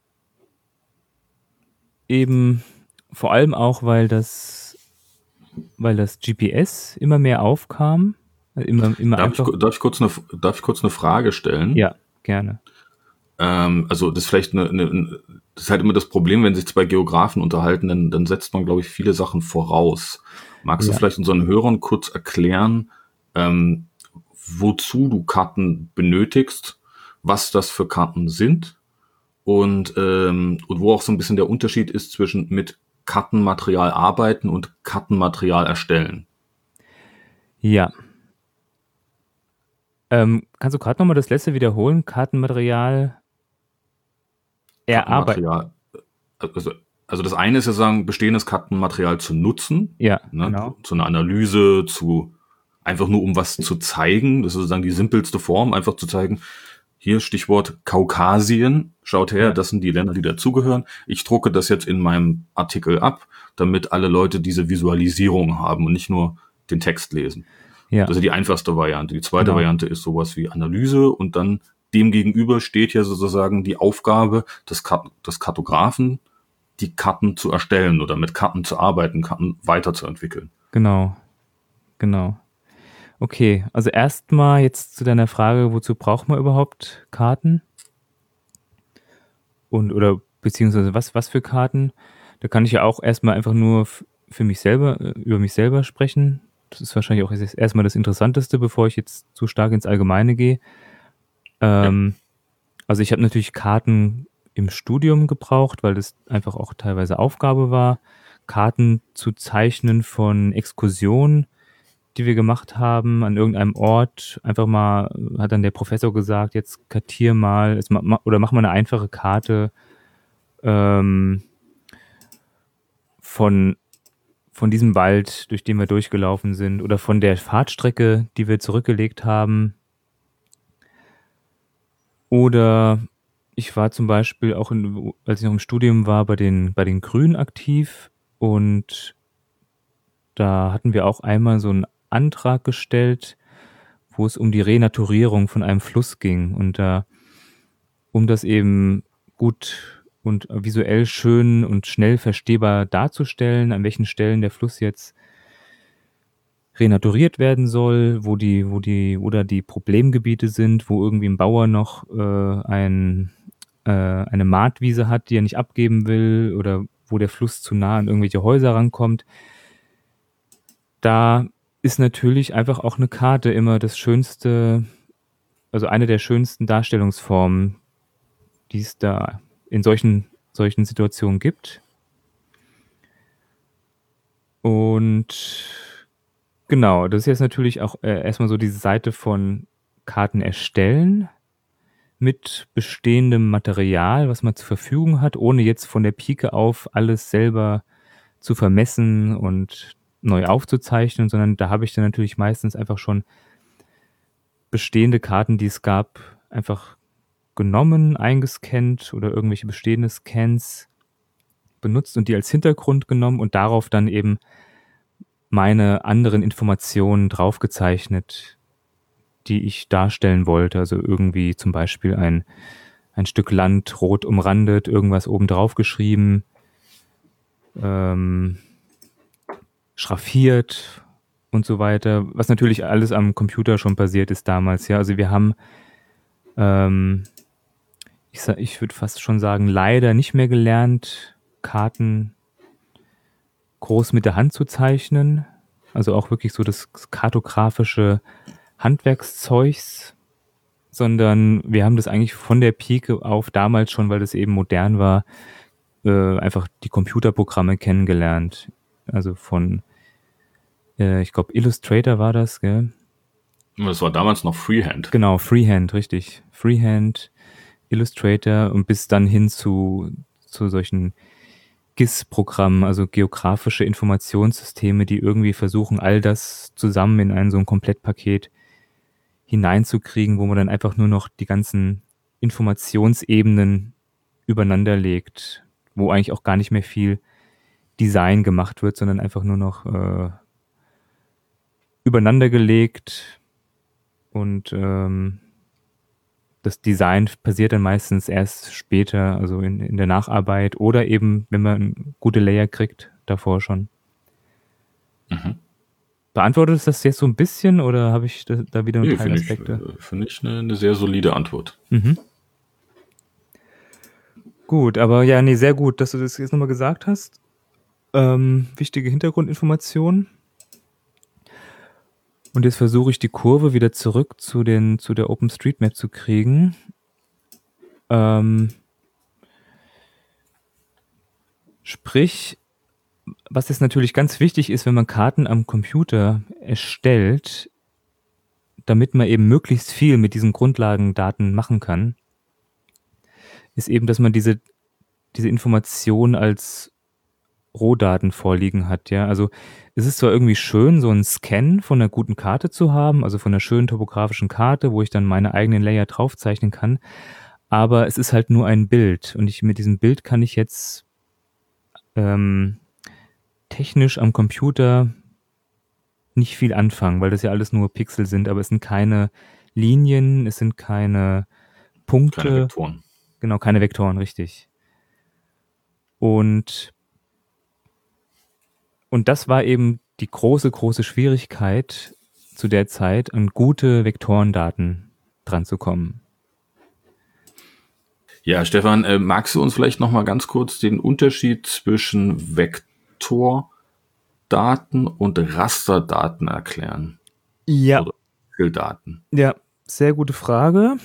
eben vor allem auch, weil das, weil das G P S immer mehr aufkam, immer, immer Darf, ich, einfach. darf, ich kurz eine, darf ich kurz eine Frage stellen? Ja, gerne. Ähm, also das ist vielleicht eine, eine, das ist halt immer das Problem, wenn sich zwei Geografen unterhalten, dann, dann setzt man, glaube ich, viele Sachen voraus. Magst du Ja. vielleicht unseren Hörern kurz erklären, ähm, wozu du Karten benötigst, was das für Karten sind und, ähm, und wo auch so ein bisschen der Unterschied ist zwischen mit Kartenmaterial arbeiten und Kartenmaterial erstellen. Ja. Ähm, kannst du gerade nochmal das letzte wiederholen? Kartenmaterial erarbeiten. Kartenmaterial, also, also das eine ist ja sagen, bestehendes Kartenmaterial zu nutzen, Ja, ne, genau. zu einer Analyse, zu einfach nur um was zu zeigen. Das ist sozusagen die simpelste Form, einfach zu zeigen, hier Stichwort Kaukasien, schaut her, Ja. das sind die Länder, die dazugehören. Ich drucke das jetzt in meinem Artikel ab, damit alle Leute diese Visualisierung haben und nicht nur den Text lesen. Ja, Das ist die einfachste Variante. Die zweite Genau. Variante ist sowas wie Analyse und dann dem gegenüber steht ja sozusagen die Aufgabe des, Kart des Kartografen, die Karten zu erstellen oder mit Karten zu arbeiten, Karten weiterzuentwickeln. genau, genau. Okay, also erstmal jetzt zu deiner Frage, wozu braucht man überhaupt Karten? Und oder beziehungsweise was, was für Karten? Da kann ich ja auch erstmal einfach nur f- für mich selber, äh, über mich selber sprechen. Das ist wahrscheinlich auch jetzt erstmal das Interessanteste, bevor ich jetzt zu stark ins Allgemeine gehe. Ähm, Also ich habe natürlich Karten im Studium gebraucht, weil das einfach auch teilweise Aufgabe war, Karten zu zeichnen von Exkursionen, die wir gemacht haben an irgendeinem Ort. Einfach mal, äh, hat dann der Professor gesagt, jetzt kartier mal, jetzt ma, ma, oder mach mal eine einfache Karte ähm, von, von diesem Wald, durch den wir durchgelaufen sind, oder von der Fahrtstrecke, die wir zurückgelegt haben. Oder ich war zum Beispiel auch, in, als ich noch im Studium war, bei den, bei den Grünen aktiv und da hatten wir auch einmal so einen Antrag gestellt, wo es um die Renaturierung von einem Fluss ging und da, um das eben gut und visuell schön und schnell verstehbar darzustellen, an welchen Stellen der Fluss jetzt renaturiert werden soll, wo die, wo die, oder die Problemgebiete sind, wo irgendwie ein Bauer noch äh, ein, äh, eine Maatwiese hat, die er nicht abgeben will, oder wo der Fluss zu nah an irgendwelche Häuser rankommt. Da ist natürlich einfach auch eine Karte immer das schönste, also eine der schönsten Darstellungsformen, die es da in solchen, solchen Situationen gibt. Und genau, das ist jetzt natürlich auch äh, erstmal so diese Seite von Karten erstellen mit bestehendem Material, was man zur Verfügung hat, ohne jetzt von der Pike auf alles selber zu vermessen und neu aufzuzeichnen, sondern da habe ich dann natürlich meistens einfach schon bestehende Karten, die es gab, einfach genommen, eingescannt oder irgendwelche bestehende Scans benutzt und die als Hintergrund genommen und darauf dann eben meine anderen Informationen draufgezeichnet, die ich darstellen wollte. Also irgendwie zum Beispiel ein, ein Stück Land rot umrandet, irgendwas oben drauf geschrieben, ähm, schraffiert und so weiter, was natürlich alles am Computer schon passiert ist damals. Ja, also wir haben, ähm, ich, sa- ich würde fast schon sagen, leider nicht mehr gelernt, Karten groß mit der Hand zu zeichnen. Also auch wirklich so das kartografische Handwerkszeugs, sondern wir haben das eigentlich von der Pike auf damals schon, weil das eben modern war, äh, einfach die Computerprogramme kennengelernt. Also von, äh, ich glaube, Illustrator war das, gell? Das war damals noch Freehand. Genau, Freehand, richtig. Freehand, Illustrator und bis dann hin zu, zu solchen G I S-Programmen, also geografische Informationssysteme, die irgendwie versuchen, all das zusammen in ein so ein Komplettpaket hineinzukriegen, wo man dann einfach nur noch die ganzen Informationsebenen übereinander legt, wo eigentlich auch gar nicht mehr viel Design gemacht wird, sondern einfach nur noch äh, übereinander gelegt und ähm, das Design passiert dann meistens erst später, also in, in der Nacharbeit oder eben, wenn man gute Layer kriegt, davor schon. Mhm. Beantwortet es das jetzt so ein bisschen oder habe ich da, da wieder ein Nee, paar finde ich, Aspekte? äh, finde ich eine, eine sehr solide Antwort. Mhm. Gut, aber ja, nee, sehr gut, dass du das jetzt nochmal gesagt hast. Ähm, wichtige Hintergrundinformationen. Und jetzt versuche ich die Kurve wieder zurück zu, den, zu der OpenStreetMap zu kriegen. Ähm, sprich, was jetzt natürlich ganz wichtig ist, wenn man Karten am Computer erstellt, damit man eben möglichst viel mit diesen Grundlagendaten machen kann, ist eben, dass man diese, diese Information als Rohdaten vorliegen hat. Ja, also es ist zwar irgendwie schön, so einen Scan von einer guten Karte zu haben, also von einer schönen topografischen Karte, wo ich dann meine eigenen Layer draufzeichnen kann, aber es ist halt nur ein Bild und ich mit diesem Bild kann ich jetzt ähm, technisch am Computer nicht viel anfangen, weil das ja alles nur Pixel sind, aber es sind keine Linien, es sind keine Punkte. Keine Vektoren. Genau, keine Vektoren, richtig. Und, und das war eben die große, große Schwierigkeit zu der Zeit, an gute Vektorendaten dran zu kommen. Ja, Stefan, äh, magst du uns vielleicht noch mal ganz kurz den Unterschied zwischen Vektordaten und Rasterdaten erklären? Ja. Oder Pixeldaten? Ja, sehr gute Frage.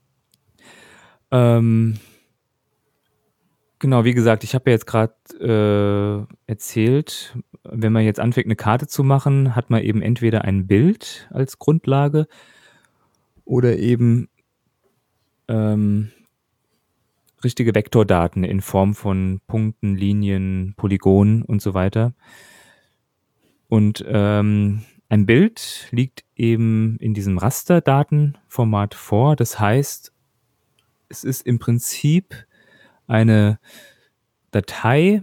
Ähm, genau, wie gesagt, ich habe ja jetzt gerade äh, erzählt, wenn man jetzt anfängt, eine Karte zu machen, hat man eben entweder ein Bild als Grundlage oder eben ähm, richtige Vektordaten in Form von Punkten, Linien, Polygonen und so weiter. Und ähm, ein Bild liegt eben in diesem Rasterdatenformat vor. Das heißt, es ist im Prinzip eine Datei,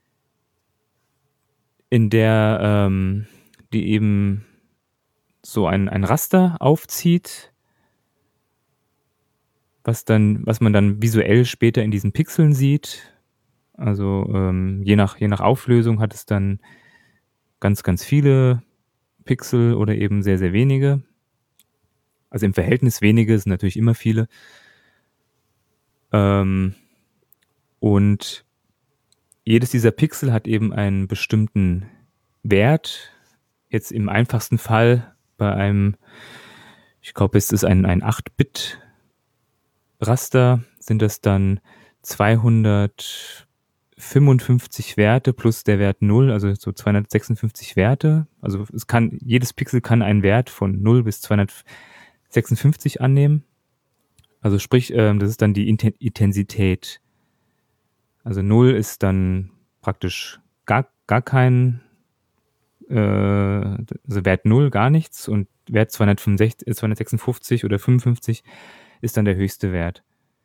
in der ähm, die eben so ein, ein Raster aufzieht, was dann, was man dann visuell später in diesen Pixeln sieht. Also ähm, je nach, je nach Auflösung hat es dann ganz, ganz viele Pixel oder eben sehr, sehr wenige. Also im Verhältnis wenige sind natürlich immer viele. Ähm, und jedes dieser Pixel hat eben einen bestimmten Wert. Jetzt im einfachsten Fall bei einem, ich glaube, es ist ein, ein acht Bit Raster, sind das dann zweihundertfünfundfünfzig Werte plus der Wert null, also so zweihundertsechsundfünfzig Werte. Also es kann, jedes Pixel kann einen Wert von null bis zweihundertsechsundfünfzig annehmen. Also sprich, ähm, das ist dann die Inten- Intensität. Also null ist dann praktisch gar, gar kein, äh, also Wert null, gar nichts, und Wert zweihundertfünfundsechzig, zweihundertsechsundfünfzig oder fünfundfünfzig ist dann der höchste Wert.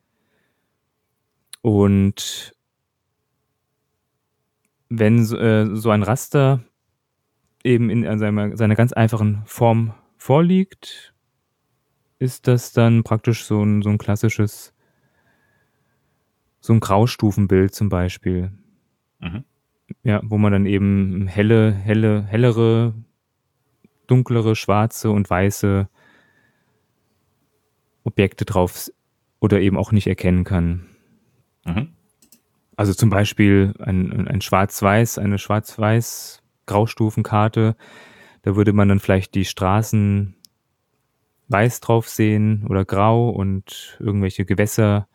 Und wenn so, äh, so ein Raster eben in seiner, seiner ganz einfachen Form vorliegt, ist das dann praktisch so ein, so ein klassisches, so ein Graustufenbild zum Beispiel. Mhm. Ja, wo man dann eben helle, helle, hellere, dunklere, schwarze und weiße Objekte drauf oder eben auch nicht erkennen kann. Mhm. Also zum Beispiel ein, ein Schwarz-Weiß, eine Schwarz-Weiß-Graustufenkarte, da würde man dann vielleicht die Straßen weiß drauf sehen oder grau und irgendwelche Gewässer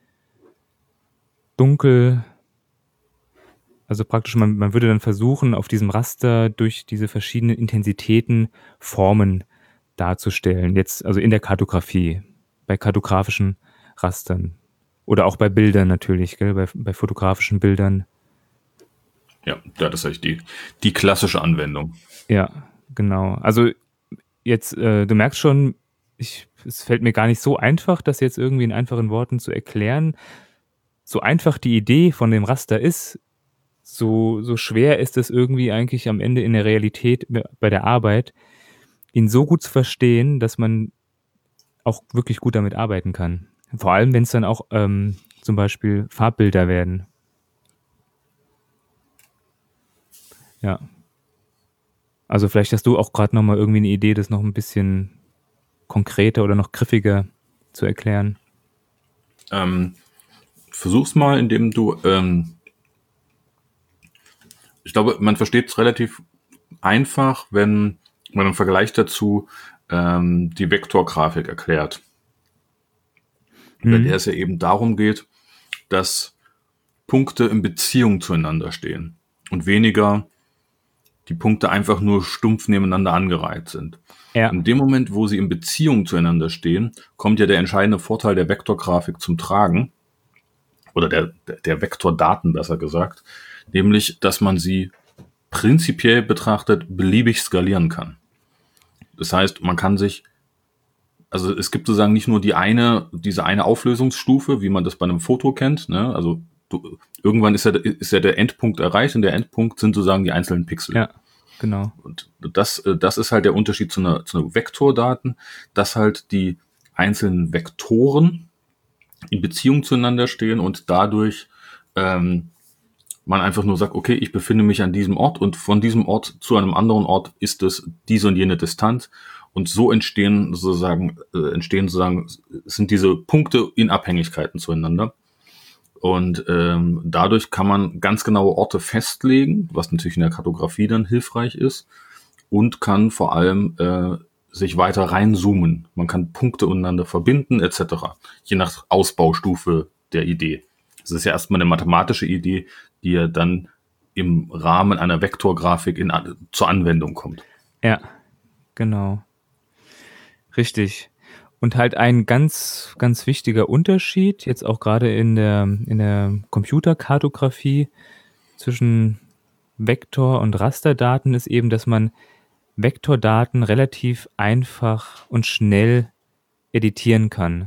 dunkel. Also praktisch, man, man würde dann versuchen, auf diesem Raster durch diese verschiedenen Intensitäten Formen darzustellen. Jetzt, also in der Kartografie, bei kartografischen Rastern. Oder auch bei Bildern natürlich, gell? Bei, bei fotografischen Bildern. Ja, das ist eigentlich die, die klassische Anwendung. Ja, genau. Also jetzt, äh, du merkst schon, ich, es fällt mir gar nicht so einfach, das jetzt irgendwie in einfachen Worten zu erklären. So einfach die Idee von dem Raster ist, so, so schwer ist es irgendwie eigentlich am Ende in der Realität bei der Arbeit, ihn so gut zu verstehen, dass man auch wirklich gut damit arbeiten kann. Vor allem, wenn es dann auch ähm, zum Beispiel Farbbilder werden. Ja. Also vielleicht hast du auch gerade nochmal irgendwie eine Idee, das noch ein bisschen konkreter oder noch griffiger zu erklären. Ähm, versuch's mal, indem du, ähm, ich glaube, man versteht es relativ einfach, wenn man im Vergleich dazu ähm, die Vektorgrafik erklärt. Mhm. Bei der es ja eben darum geht, dass Punkte in Beziehung zueinander stehen und weniger die Punkte einfach nur stumpf nebeneinander angereiht sind. Ja. In dem Moment, wo sie in Beziehung zueinander stehen, kommt ja der entscheidende Vorteil der Vektorgrafik zum Tragen, oder der, der Vektordaten besser gesagt, nämlich, dass man sie prinzipiell betrachtet beliebig skalieren kann. Das heißt, man kann sich, also es gibt sozusagen nicht nur die eine, diese eine Auflösungsstufe, wie man das bei einem Foto kennt, ne? Also du, irgendwann ist ja, ist ja der Endpunkt erreicht und der Endpunkt sind sozusagen die einzelnen Pixel. Ja, genau. Und das, das ist halt der Unterschied zu einer, zu einer Vektordaten, dass halt die einzelnen Vektoren in Beziehung zueinander stehen und dadurch ähm, man einfach nur sagt, okay, ich befinde mich an diesem Ort und von diesem Ort zu einem anderen Ort ist es diese und jene Distanz, und so entstehen sozusagen äh, entstehen sozusagen sind diese Punkte in Abhängigkeiten zueinander, und ähm, dadurch kann man ganz genaue Orte festlegen, was natürlich in der Kartografie dann hilfreich ist, und kann vor allem äh, sich weiter reinzoomen. Man kann Punkte untereinander verbinden et cetera, je nach Ausbaustufe der Idee. Das ist ja erstmal eine mathematische Idee, die ja dann im Rahmen einer Vektorgrafik in, zur Anwendung kommt. Ja, genau. Richtig. Und halt ein ganz, ganz wichtiger Unterschied, jetzt auch gerade in der, in der Computerkartografie zwischen Vektor- und Rasterdaten ist eben, dass man Vektordaten relativ einfach und schnell editieren kann.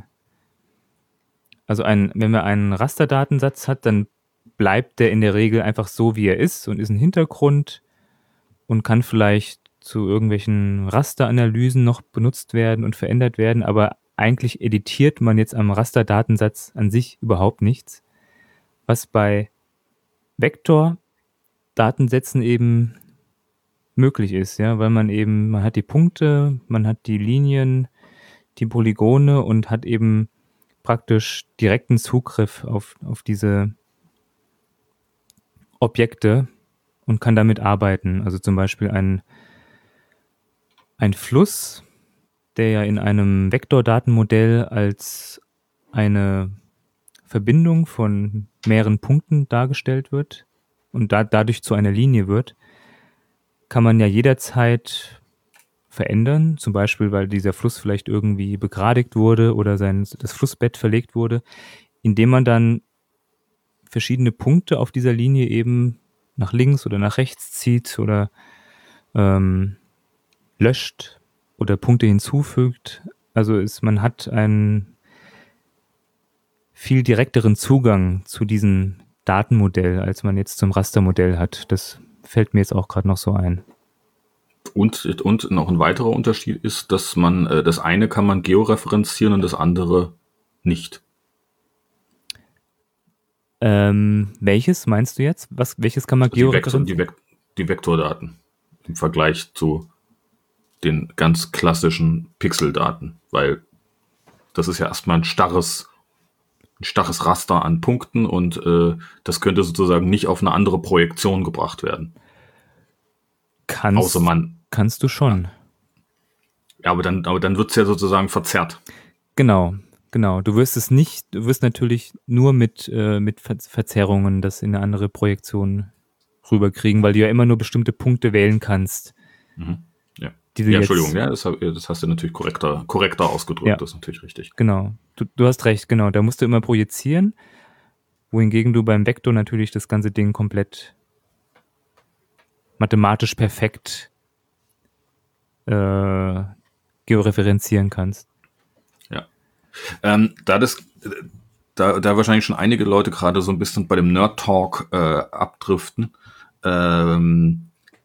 Also ein, wenn man einen Rasterdatensatz hat, dann bleibt der in der Regel einfach so, wie er ist, und ist ein Hintergrund und kann vielleicht zu irgendwelchen Rasteranalysen noch benutzt werden und verändert werden, aber eigentlich editiert man jetzt am Rasterdatensatz an sich überhaupt nichts, was bei Vektordatensätzen eben möglich ist, ja, weil man eben, man hat die Punkte, man hat die Linien, die Polygone und hat eben praktisch direkten Zugriff auf, auf diese Objekte und kann damit arbeiten. Also zum Beispiel ein, ein Fluss, der ja in einem Vektordatenmodell als eine Verbindung von mehreren Punkten dargestellt wird und da, dadurch zu einer Linie wird, kann man ja jederzeit verändern, zum Beispiel, weil dieser Fluss vielleicht irgendwie begradigt wurde oder sein, das Flussbett verlegt wurde, indem man dann verschiedene Punkte auf dieser Linie eben nach links oder nach rechts zieht oder ähm, löscht oder Punkte hinzufügt. Also ist, man hat einen viel direkteren Zugang zu diesem Datenmodell, als man jetzt zum Rastermodell hat. Das fällt mir jetzt auch gerade noch so ein. Und, und noch ein weiterer Unterschied ist, dass man, äh, das eine kann man georeferenzieren und das andere nicht. Ähm, welches meinst du jetzt? Was, welches kann man Also die, Vektor, georeferenzieren? die, Vek, die Vektordaten im Vergleich zu den ganz klassischen Pixeldaten, weil das ist ja erstmal ein starres, ein starres Raster an Punkten und äh, das könnte sozusagen nicht auf eine andere Projektion gebracht werden. Kannst, Außer man, kannst du schon. ja, aber dann, aber dann wird es ja sozusagen verzerrt. Genau, genau. Du wirst es nicht, du wirst natürlich nur mit, äh, mit Ver Verzerrungen das in eine andere Projektion rüberkriegen, weil du ja immer nur bestimmte Punkte wählen kannst. Mhm. Ja, die du ja jetzt, Entschuldigung, ja, das, hab, das hast du natürlich korrekter, korrekter ausgedrückt, Ja. das ist natürlich richtig. Genau, du, du hast recht, genau. Da musst du immer projizieren, wohingegen du beim Vektor natürlich das ganze Ding komplett mathematisch perfekt äh, georeferenzieren kannst. Ja. Ähm, da das, da, da wahrscheinlich schon einige Leute gerade so ein bisschen bei dem Nerd Talk äh, abdriften, ähm,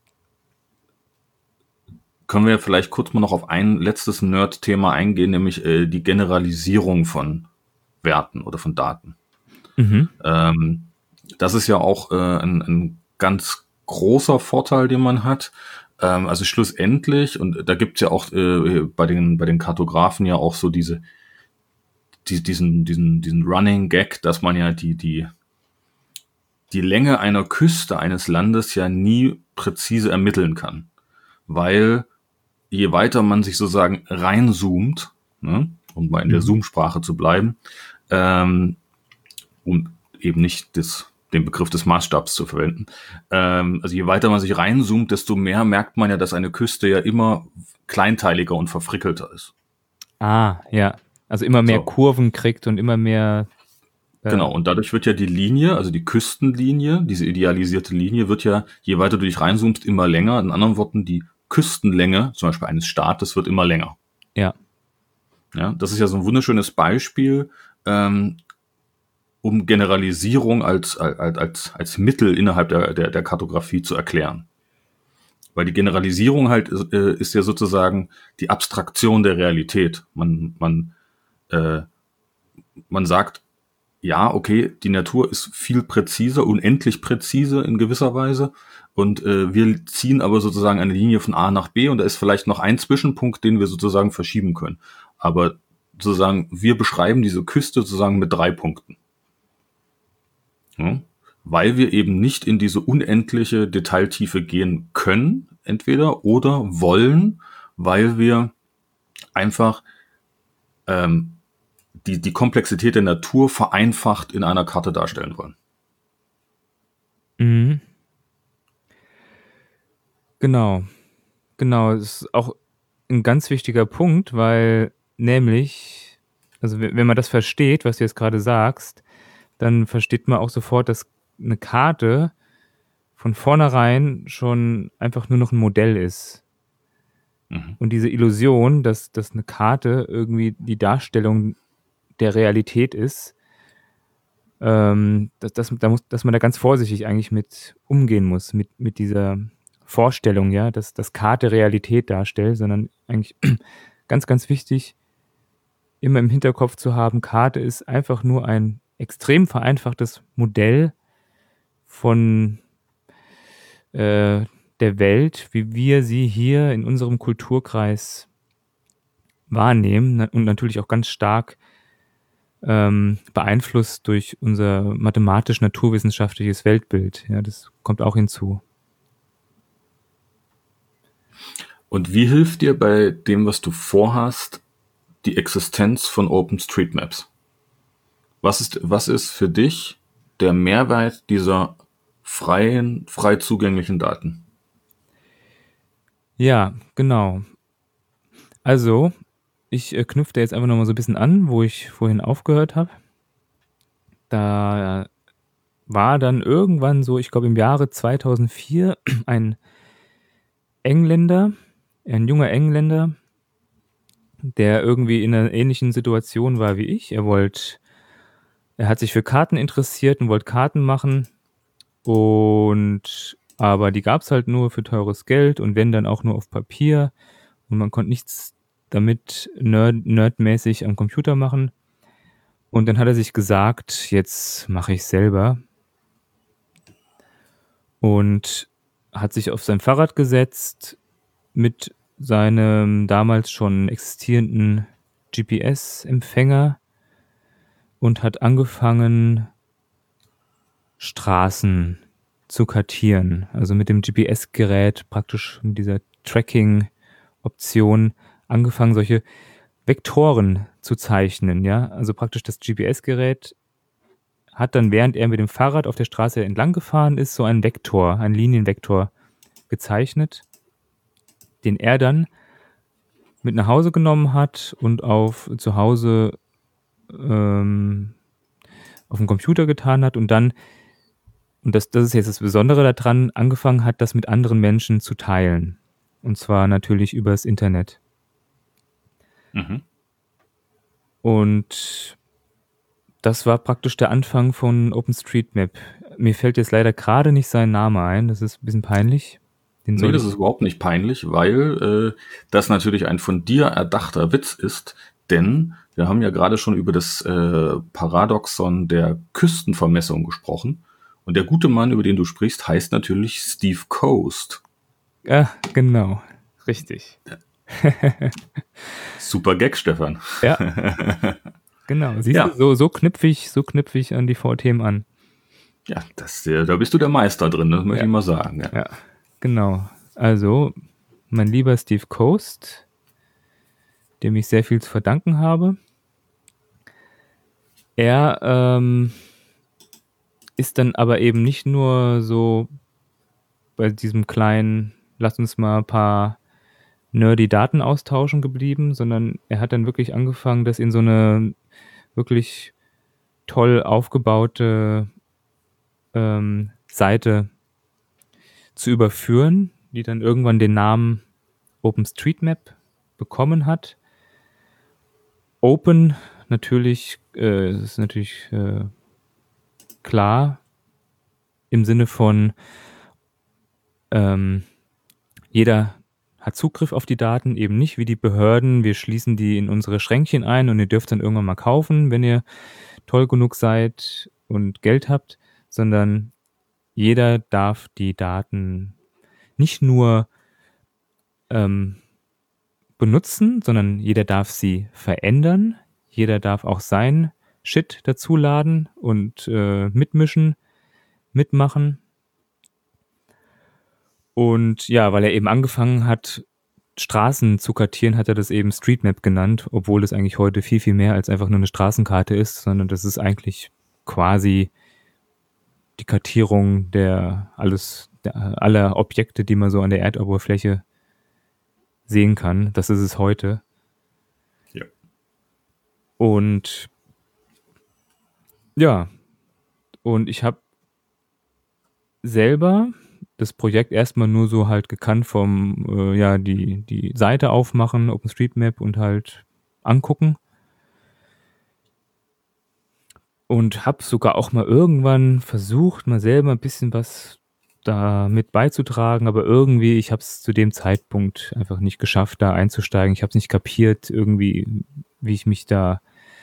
können wir vielleicht kurz mal noch auf ein letztes Nerd-Thema eingehen, nämlich äh, die Generalisierung von Werten oder von Daten. Mhm. Ähm, das ist ja auch äh, ein, ein ganz großer Vorteil, den man hat. Ähm, also schlussendlich, und da gibt's ja auch äh, bei den bei den Kartografen ja auch so diese die, diesen diesen diesen Running Gag, dass man ja die die die Länge einer Küste eines Landes ja nie präzise ermitteln kann, weil je weiter man sich sozusagen reinzoomt, ne, um mal in der Mhm. Zoom-Sprache zu bleiben, ähm, um eben nicht das, den Begriff des Maßstabs zu verwenden, ähm, also je weiter man sich reinzoomt, desto mehr merkt man ja, dass eine Küste ja immer kleinteiliger und verfrickelter ist. Ah, ja. Also immer mehr So. Kurven kriegt und immer mehr. Äh, Genau, und dadurch wird ja die Linie, also die Küstenlinie, diese idealisierte Linie, wird ja, je weiter du dich reinzoomst, immer länger. In anderen Worten, die Küstenlänge, zum Beispiel eines Staates, wird immer länger. Ja. Ja, das ist ja so ein wunderschönes Beispiel, ähm, um Generalisierung als, als, als, als Mittel innerhalb der, der, der Kartografie zu erklären. Weil die Generalisierung halt äh, ist ja sozusagen die Abstraktion der Realität. Man, man, äh, man sagt, ja, okay, die Natur ist viel präziser, unendlich präzise in gewisser Weise. Und äh, wir ziehen aber sozusagen eine Linie von A nach B und da ist vielleicht noch ein Zwischenpunkt, den wir sozusagen verschieben können. Aber sozusagen, wir beschreiben diese Küste sozusagen mit drei Punkten. Ja? Weil wir eben nicht in diese unendliche Detailtiefe gehen können, entweder, oder wollen, weil wir einfach ähm, die, die Komplexität der Natur vereinfacht in einer Karte darstellen wollen. Mhm. Genau. Genau, das ist auch ein ganz wichtiger Punkt, weil nämlich, also we- wenn man das versteht, was du jetzt gerade sagst, dann versteht man auch sofort, dass eine Karte von vornherein schon einfach nur noch ein Modell ist. Mhm. Und diese Illusion, dass, dass eine Karte irgendwie die Darstellung der Realität ist, ähm, dass, dass, da muss, dass man da ganz vorsichtig eigentlich mit umgehen muss, mit, mit dieser Vorstellung, ja, dass, dass Karte Realität darstellt, sondern eigentlich ganz, ganz wichtig, immer im Hinterkopf zu haben, Karte ist einfach nur ein extrem vereinfachtes Modell von äh, der Welt, wie wir sie hier in unserem Kulturkreis wahrnehmen na- und natürlich auch ganz stark ähm, beeinflusst durch unser mathematisch-naturwissenschaftliches Weltbild. Ja, das kommt auch hinzu. Und wie hilft dir bei dem, was du vorhast, die Existenz von OpenStreetMaps? Was ist, was ist für dich der Mehrwert dieser freien, frei zugänglichen Daten? Ja, genau. Also, ich äh, knüpfe da jetzt einfach nochmal so ein bisschen an, wo ich vorhin aufgehört habe. Da war dann irgendwann so, ich glaube im Jahre zweitausendvier, ein Engländer, ein junger Engländer, der irgendwie in einer ähnlichen Situation war wie ich. Er wollte, er hat sich für Karten interessiert und wollte Karten machen und aber die gab es halt nur für teures Geld und wenn dann auch nur auf Papier und man konnte nichts damit nerd, nerdmäßig am Computer machen. Und dann hat er sich gesagt, jetzt mache ich selber und hat sich auf sein Fahrrad gesetzt mit seinem damals schon existierenden G P S-Empfänger und hat angefangen, Straßen zu kartieren. Also mit dem G P S-Gerät, praktisch mit dieser Tracking-Option, angefangen, solche Vektoren zu zeichnen. Ja? Also praktisch das G P S-Gerät hat dann, während er mit dem Fahrrad auf der Straße entlang gefahren ist, so einen Vektor, einen Linienvektor gezeichnet, den er dann mit nach Hause genommen hat und auf zu Hause ähm, auf dem Computer getan hat und dann, und das, das ist jetzt das Besondere daran, angefangen hat, das mit anderen Menschen zu teilen. Und zwar natürlich übers Internet. Mhm. Und das war praktisch der Anfang von OpenStreetMap. Mir fällt jetzt leider gerade nicht sein Name ein, das ist ein bisschen peinlich. Den Nee, soll das ich, ist überhaupt nicht peinlich, weil äh, das natürlich ein von dir erdachter Witz ist, denn wir haben ja gerade schon über das äh, Paradoxon der Küstenvermessung gesprochen und der gute Mann, über den du sprichst, heißt natürlich Steve Coast. ah, genau, richtig. Super Gag, Stefan. Ja, genau. Siehst Ja. du, so, so knüpfe ich, so knüpfe ich an die Vorthemen an. Ja, das, äh, da bist du der Meister drin, das möchte Ja. ich mal sagen. Ja. Ja, genau. Also, mein lieber Steve Coast, dem ich sehr viel zu verdanken habe. Er ähm, ist dann aber eben nicht nur so bei diesem kleinen, lass uns mal ein paar nerdy Daten austauschen geblieben, sondern er hat dann wirklich angefangen, das in so eine wirklich toll aufgebaute ähm, Seite zu überführen, die dann irgendwann den Namen OpenStreetMap bekommen hat. Open natürlich, äh, ist natürlich äh, klar im Sinne von ähm, jeder hat Zugriff auf die Daten, eben nicht wie die Behörden, wir schließen die in unsere Schränkchen ein und ihr dürft dann irgendwann mal kaufen, wenn ihr toll genug seid und Geld habt, sondern jeder darf die Daten nicht nur ähm, benutzen, sondern jeder darf sie verändern, jeder darf auch sein Shit dazuladen und äh, mitmischen, mitmachen. Und ja, weil er eben angefangen hat, Straßen zu kartieren, hat er das eben Streetmap genannt, obwohl es eigentlich heute viel, viel mehr als einfach nur eine Straßenkarte ist, sondern das ist eigentlich quasi die Kartierung der alles, der, aller Objekte, die man so an der Erdoberfläche sehen kann. Das ist es heute. Ja. Und ja, und ich habe selber das Projekt erstmal nur so halt gekannt vom, äh, ja, die, die Seite aufmachen, OpenStreetMap und halt angucken. Und habe sogar auch mal irgendwann versucht, mal selber ein bisschen was da mit beizutragen, aber irgendwie, ich habe es zu dem Zeitpunkt einfach nicht geschafft, da einzusteigen. Ich habe es nicht kapiert, irgendwie, wie ich mich da,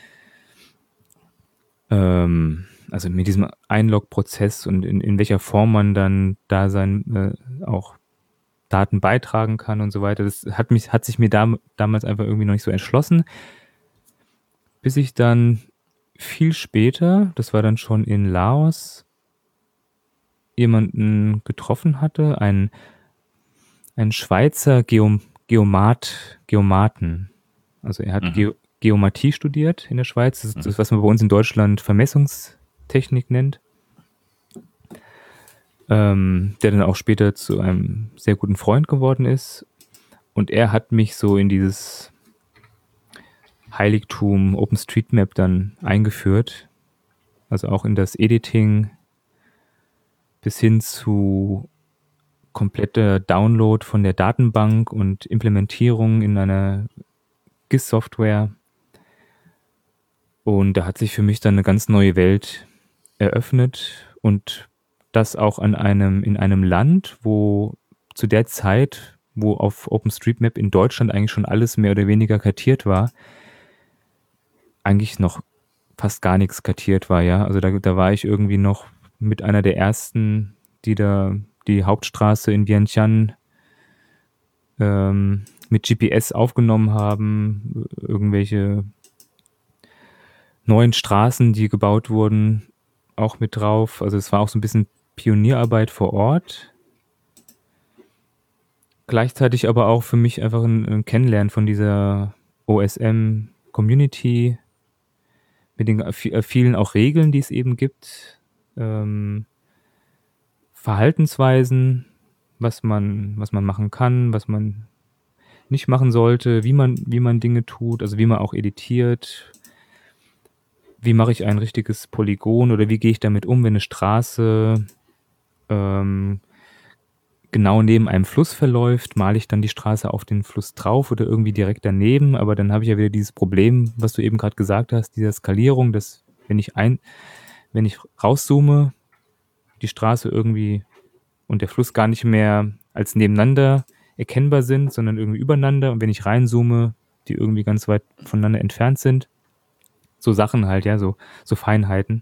ähm, also mit diesem Einlog-Prozess und in, in welcher Form man dann da sein, äh, auch Daten beitragen kann und so weiter. Das hat mich, hat sich mir dam- damals einfach irgendwie noch nicht so erschlossen, bis ich dann viel später, das war dann schon in Laos, jemanden getroffen hatte, einen, einen Schweizer Geom, Geomat, Geomaten. Also er hat Mhm. Ge Geomatie studiert in der Schweiz. Das ist Mhm. das, was man bei uns in Deutschland Vermessungstechnik nennt. Ähm, der dann auch später zu einem sehr guten Freund geworden ist. Und er hat mich so in dieses Heiligtum OpenStreetMap dann eingeführt. Also auch in das Editing bis hin zu kompletter Download von der Datenbank und Implementierung in einer G I S-Software. Und da hat sich für mich dann eine ganz neue Welt eröffnet und das auch an einem, in einem Land, wo zu der Zeit, wo auf OpenStreetMap in Deutschland eigentlich schon alles mehr oder weniger kartiert war, eigentlich noch fast gar nichts kartiert war, ja. Also da, da war ich irgendwie noch mit einer der ersten, die da die Hauptstraße in Vientiane ähm, mit G P S aufgenommen haben, irgendwelche neuen Straßen, die gebaut wurden, auch mit drauf. Also es war auch so ein bisschen Pionierarbeit vor Ort. Gleichzeitig aber auch für mich einfach ein, ein Kennenlernen von dieser O S M-Community, mit den äh, vielen auch Regeln, die es eben gibt, ähm, Verhaltensweisen, was man, was man machen kann, was man nicht machen sollte, wie man, wie man Dinge tut, also wie man auch editiert, wie mache ich ein richtiges Polygon oder wie gehe ich damit um, wenn eine Straße ähm, genau neben einem Fluss verläuft, male ich dann die Straße auf den Fluss drauf oder irgendwie direkt daneben, aber dann habe ich ja wieder dieses Problem, was du eben gerade gesagt hast, dieser Skalierung, dass wenn ich ein, wenn ich rauszoome, die Straße irgendwie und der Fluss gar nicht mehr als nebeneinander erkennbar sind, sondern irgendwie übereinander, und wenn ich reinzoome, die irgendwie ganz weit voneinander entfernt sind. So Sachen halt, ja, so, so Feinheiten.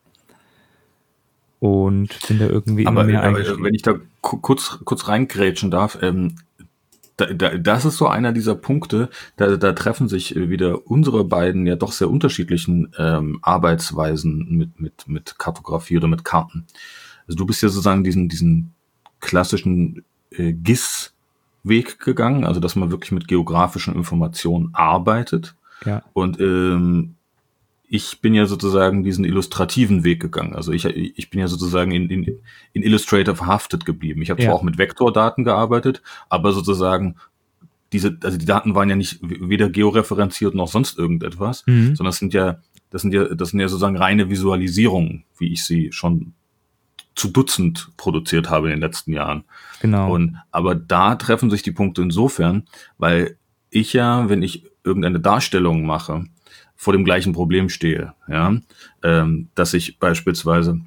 Und bin da irgendwie immer Aber, mehr aber eingestiegen. wenn ich da ku- kurz, kurz reingrätschen darf, ähm, da, da, das ist so einer dieser Punkte, da, da treffen sich äh, wieder unsere beiden ja doch sehr unterschiedlichen ähm, Arbeitsweisen mit, mit, mit Kartografie oder mit Karten. Also du bist ja sozusagen diesen, diesen klassischen äh, G I S-Weg gegangen, also dass man wirklich mit geografischen Informationen arbeitet. Ja, Und ähm, ich bin ja sozusagen diesen illustrativen Weg gegangen. Also ich, ich bin ja sozusagen in, in, in Illustrator verhaftet geblieben. Ich habe zwar ja, auch mit Vektordaten gearbeitet, aber sozusagen diese, also die Daten waren ja nicht weder georeferenziert noch sonst irgendetwas, mhm. sondern das sind ja, das sind ja, das sind ja sozusagen reine Visualisierungen, wie ich sie schon zu Dutzend produziert habe in den letzten Jahren. Genau. Und aber da treffen sich die Punkte insofern, weil ich ja, wenn ich irgendeine Darstellung mache, vor dem gleichen Problem stehe, ja, ähm, dass ich beispielsweise,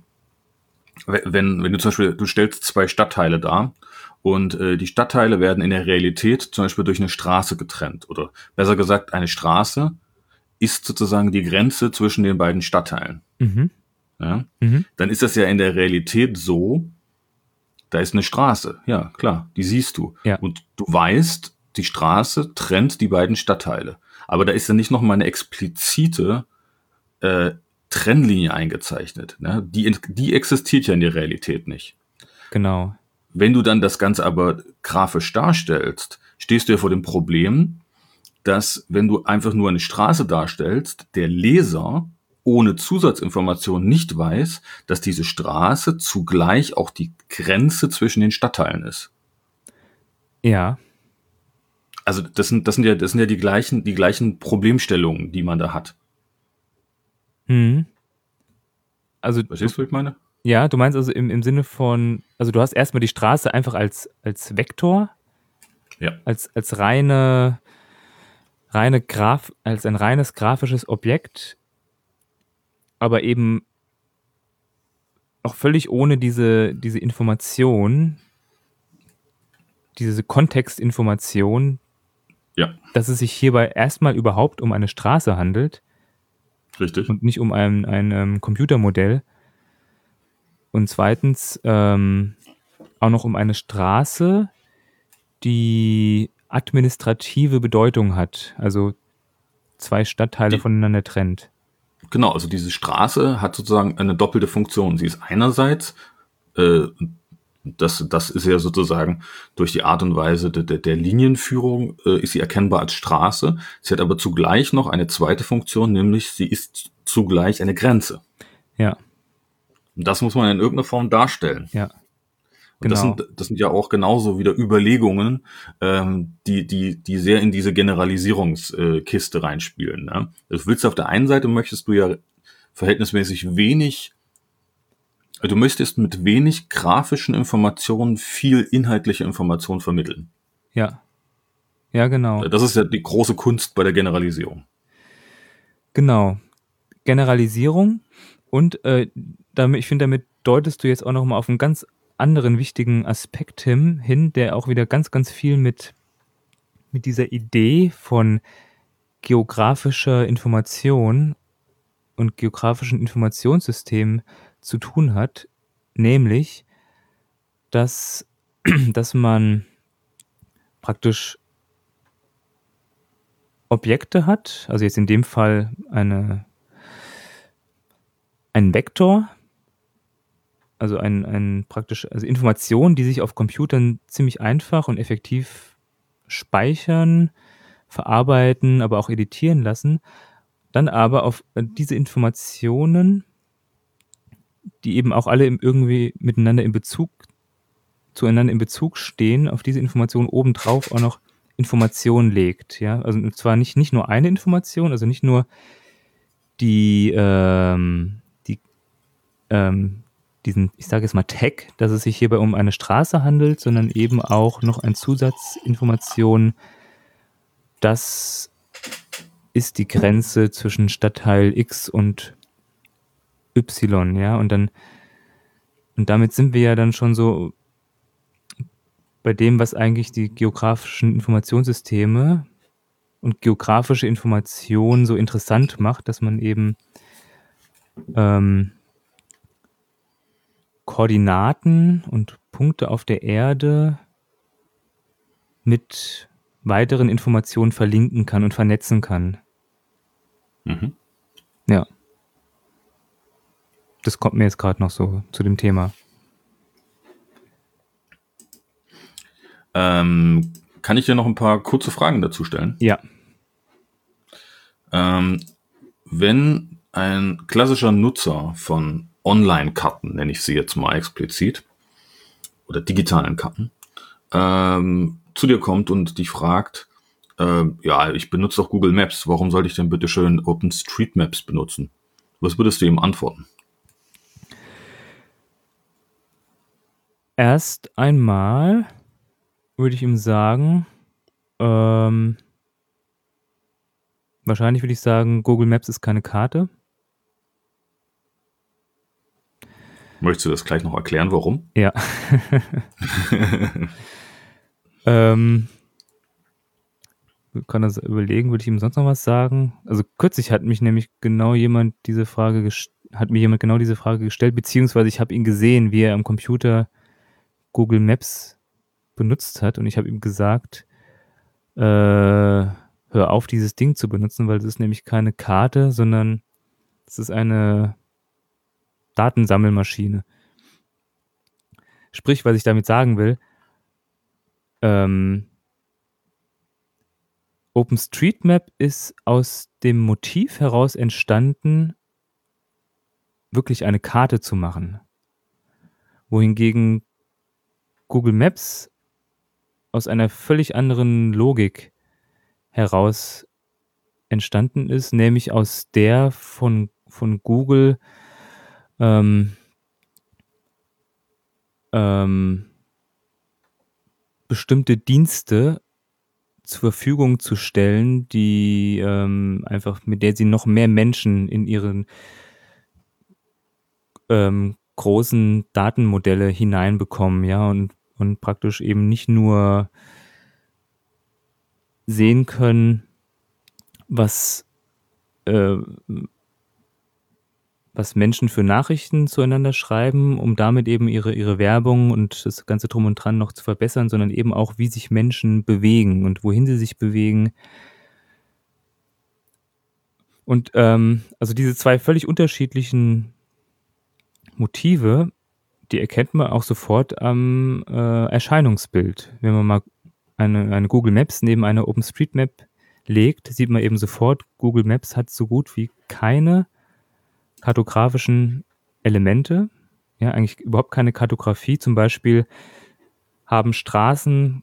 wenn, wenn du zum Beispiel, du stellst zwei Stadtteile dar und äh, die Stadtteile werden in der Realität zum Beispiel durch eine Straße getrennt oder besser gesagt, eine Straße ist sozusagen die Grenze zwischen den beiden Stadtteilen, Mhm. ja, Mhm. dann ist das ja in der Realität so, da ist eine Straße, ja klar, die siehst du Ja. und du weißt, die Straße trennt die beiden Stadtteile. Aber da ist ja nicht nochmal eine explizite äh, Trennlinie eingezeichnet. Ne? Die, die existiert ja in der Realität nicht. Genau. Wenn du dann das Ganze aber grafisch darstellst, stehst du ja vor dem Problem, dass wenn du einfach nur eine Straße darstellst, der Leser ohne Zusatzinformation nicht weiß, dass diese Straße zugleich auch die Grenze zwischen den Stadtteilen ist. Ja. Also das sind, das sind ja, das sind ja die gleichen, die gleichen Problemstellungen, die man da hat. Mhm. Also du, Verstehst du, was ich meine? ja, du meinst also im, im Sinne von, also du hast erstmal die Straße einfach als, als Vektor, Ja. als, als reine, reine Graf, als ein reines grafisches Objekt, aber eben auch völlig ohne diese, diese Information, diese Kontextinformation, Ja, dass es sich hierbei erstmal überhaupt um eine Straße handelt richtig. und nicht um ein, ein ähm, Computermodell. Und zweitens ähm, auch noch um eine Straße, die administrative Bedeutung hat, also zwei Stadtteile Die, voneinander trennt. genau, also diese Straße hat sozusagen eine doppelte Funktion. Sie ist einerseits, äh, das, das ist ja sozusagen durch die Art und Weise der, der, der Linienführung, äh, ist sie erkennbar als Straße. Sie hat aber zugleich noch eine zweite Funktion, nämlich sie ist zugleich eine Grenze. Ja, Und das muss man in irgendeiner Form darstellen. ja, Und das genau. sind, das sind ja auch genauso wieder Überlegungen, ähm, die, die, die sehr in diese Generalisierungskiste äh, reinspielen. Ne? Das willst du auf der einen Seite, möchtest du ja verhältnismäßig wenig, du möchtest mit wenig grafischen Informationen viel inhaltliche Information vermitteln. Ja, ja, genau. Das ist ja die große Kunst bei der Generalisierung. Genau. Generalisierung und äh, damit, ich finde, damit deutest du jetzt auch nochmal auf einen ganz anderen wichtigen Aspekt hin, hin, der auch wieder ganz, ganz viel mit, mit dieser Idee von geografischer Information und geografischen Informationssystemen zu tun hat, nämlich, dass, dass man praktisch Objekte hat, also jetzt in dem Fall eine, einen Vektor, also ein, ein praktisch, also Informationen, die sich auf Computern ziemlich einfach und effektiv speichern, verarbeiten, aber auch editieren lassen, dann aber auf diese Informationen, die eben auch alle irgendwie miteinander in Bezug, zueinander in Bezug stehen, auf diese Informationen obendrauf auch noch Informationen legt, ja, also und zwar nicht, nicht nur eine Information, also nicht nur die, ähm, die, ähm, diesen, ich sage jetzt mal Tag, dass es sich hierbei um eine Straße handelt, sondern eben auch noch eine Zusatzinformation, das ist die Grenze zwischen Stadtteil X und Y, ja, und dann, und damit sind wir ja dann schon so bei dem, was eigentlich die geografischen Informationssysteme und geografische Information so interessant macht, dass man eben ähm, Koordinaten und Punkte auf der Erde mit weiteren Informationen verlinken kann und vernetzen kann. Mhm. Ja. Das kommt mir jetzt gerade noch so zu dem Thema. Ähm, kann ich dir noch ein paar kurze Fragen dazu stellen? Ja. Ähm, wenn ein klassischer Nutzer von Online-Karten, nenne ich sie jetzt mal explizit, oder digitalen Karten, ähm, zu dir kommt und dich fragt, äh, ja, ich benutze doch Google Maps, warum sollte ich denn bitte schön OpenStreetMaps benutzen? Was würdest du ihm antworten? Erst einmal würde ich ihm sagen, ähm, wahrscheinlich würde ich sagen, Google Maps ist keine Karte. Möchtest du das gleich noch erklären, warum? Ja. ähm, kann das überlegen, würde ich ihm sonst noch was sagen? Also kürzlich hat mich nämlich genau jemand diese Frage gest- hat mir jemand genau diese Frage gestellt, beziehungsweise ich habe ihn gesehen, wie er am Computer Google Maps benutzt hat und ich habe ihm gesagt, äh, hör auf, dieses Ding zu benutzen, weil es ist nämlich keine Karte, sondern es ist eine Datensammelmaschine. Sprich, was ich damit sagen will, ähm, OpenStreetMap ist aus dem Motiv heraus entstanden, wirklich eine Karte zu machen. Wohingegen Google Maps aus einer völlig anderen Logik heraus entstanden ist, nämlich aus der von, von Google ähm, ähm, bestimmte Dienste zur Verfügung zu stellen, die ähm, einfach, mit der sie noch mehr Menschen in ihren ähm, großen Datenmodelle hineinbekommen, ja, und, und praktisch eben nicht nur sehen können, was, äh, was Menschen für Nachrichten zueinander schreiben, um damit eben ihre, ihre Werbung und das ganze Drum und Dran noch zu verbessern, sondern eben auch, wie sich Menschen bewegen und wohin sie sich bewegen. Und ähm, also diese zwei völlig unterschiedlichen Motive, die erkennt man auch sofort am äh, Erscheinungsbild. Wenn man mal eine, eine Google Maps neben einer OpenStreetMap legt, sieht man eben sofort, Google Maps hat so gut wie keine kartografischen Elemente, ja, eigentlich überhaupt keine Kartografie. Zum Beispiel haben Straßen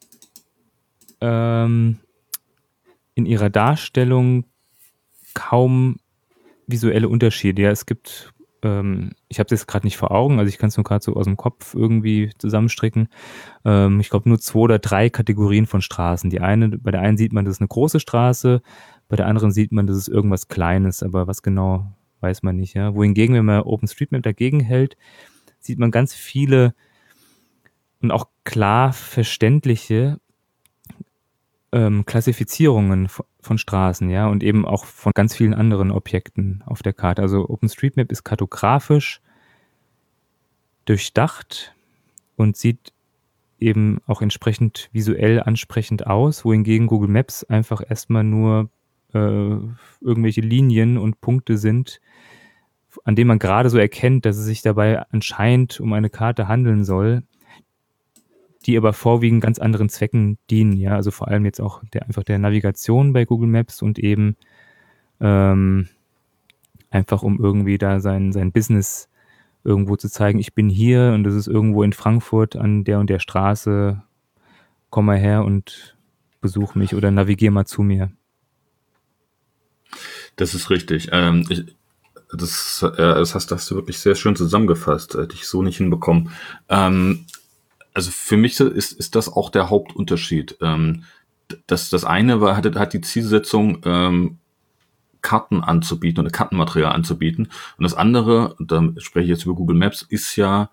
ähm, in ihrer Darstellung kaum visuelle Unterschiede. Ja, es gibt, ähm, ich habe es jetzt gerade nicht vor Augen, also ich kann es nur gerade so aus dem Kopf irgendwie zusammenstricken. Ähm, ich glaube nur zwei oder drei Kategorien von Straßen. Die eine, bei der einen sieht man, das ist eine große Straße, bei der anderen sieht man, das ist irgendwas Kleines, aber was genau, weiß man nicht. Ja. Wohingegen, wenn man OpenStreetMap dagegen hält, sieht man ganz viele und auch klar verständliche ähm, Klassifizierungen von, von Straßen, ja, und eben auch von ganz vielen anderen Objekten auf der Karte. Also OpenStreetMap ist kartografisch durchdacht und sieht eben auch entsprechend visuell ansprechend aus, wohingegen Google Maps einfach erstmal nur äh, irgendwelche Linien und Punkte sind, an denen man gerade so erkennt, dass es sich dabei anscheinend um eine Karte handeln soll, die aber vorwiegend ganz anderen Zwecken dienen, ja, also vor allem jetzt auch der, einfach der Navigation bei Google Maps und eben ähm, einfach um irgendwie da sein, sein Business irgendwo zu zeigen, ich bin hier und das ist irgendwo in Frankfurt an der und der Straße, komm mal her und besuch mich oder navigier mal zu mir. Das ist richtig. Ähm, ich, das, äh, das hast, hast du wirklich sehr schön zusammengefasst. Hätte ich so nicht hinbekommen. Ähm, also für mich ist, ist das auch der Hauptunterschied. Ähm, das, das eine war, hat, hat die Zielsetzung, ähm, Karten anzubieten oder Kartenmaterial anzubieten. Und das andere, da spreche ich jetzt über Google Maps, ist ja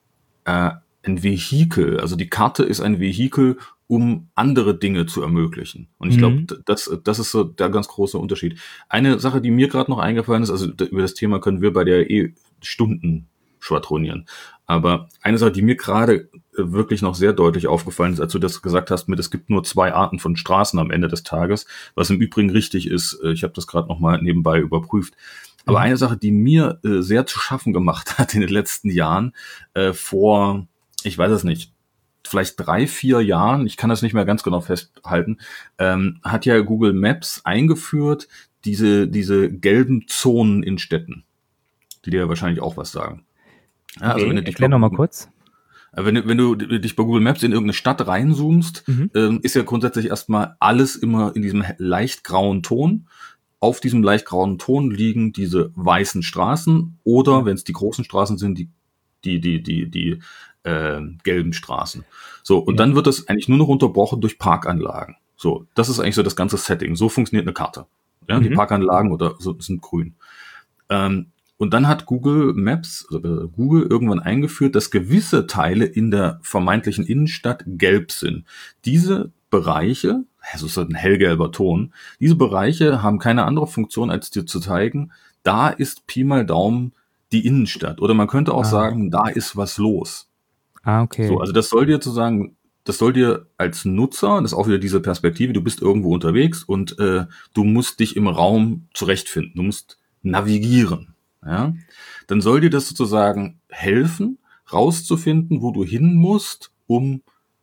äh, ein Vehikel. Also die Karte ist ein Vehikel, um andere Dinge zu ermöglichen. Und ich Mhm. glaube, das, das ist so der ganz große Unterschied. Eine Sache, die mir gerade noch eingefallen ist, also über das Thema können wir bei der eh Stunden schwadronieren. Aber eine Sache, die mir gerade wirklich noch sehr deutlich aufgefallen ist, als du das gesagt hast, mit es gibt nur zwei Arten von Straßen am Ende des Tages, was im Übrigen richtig ist. Ich habe das gerade noch mal nebenbei überprüft. Aber Mhm. eine Sache, die mir äh, sehr zu schaffen gemacht hat in den letzten Jahren, äh, vor, ich weiß es nicht, vielleicht drei, vier Jahren, ich kann das nicht mehr ganz genau festhalten, ähm, hat ja Google Maps eingeführt, diese, diese gelben Zonen in Städten, die dir ja wahrscheinlich auch was sagen. Ja, also Nee, wenn du dich erklär noch mal kurz. Wenn du, wenn du dich bei Google Maps in irgendeine Stadt reinzoomst, Mhm. ähm, ist ja grundsätzlich erstmal alles immer in diesem leicht grauen Ton. Auf diesem leicht grauen Ton liegen diese weißen Straßen oder, Ja. wenn es die großen Straßen sind, die die die die die äh, gelben Straßen. So, und Ja. dann wird das eigentlich nur noch unterbrochen durch Parkanlagen. So, das ist eigentlich so das ganze Setting. So funktioniert eine Karte. Ja, die Mhm. Parkanlagen oder so sind grün. Ähm, Und dann hat Google Maps, also Google irgendwann eingeführt, dass gewisse Teile in der vermeintlichen Innenstadt gelb sind. Diese Bereiche, also ist ein hellgelber Ton, diese Bereiche haben keine andere Funktion, als dir zu zeigen, da ist Pi mal Daumen die Innenstadt. Oder man könnte auch Ah. sagen, da ist was los. Ah, okay. So, also das soll dir zu sagen, das soll dir als Nutzer, das ist auch wieder diese Perspektive, du bist irgendwo unterwegs und äh, du musst dich im Raum zurechtfinden, du musst navigieren. Ja, dann soll dir das sozusagen helfen, rauszufinden, wo du hin musst, um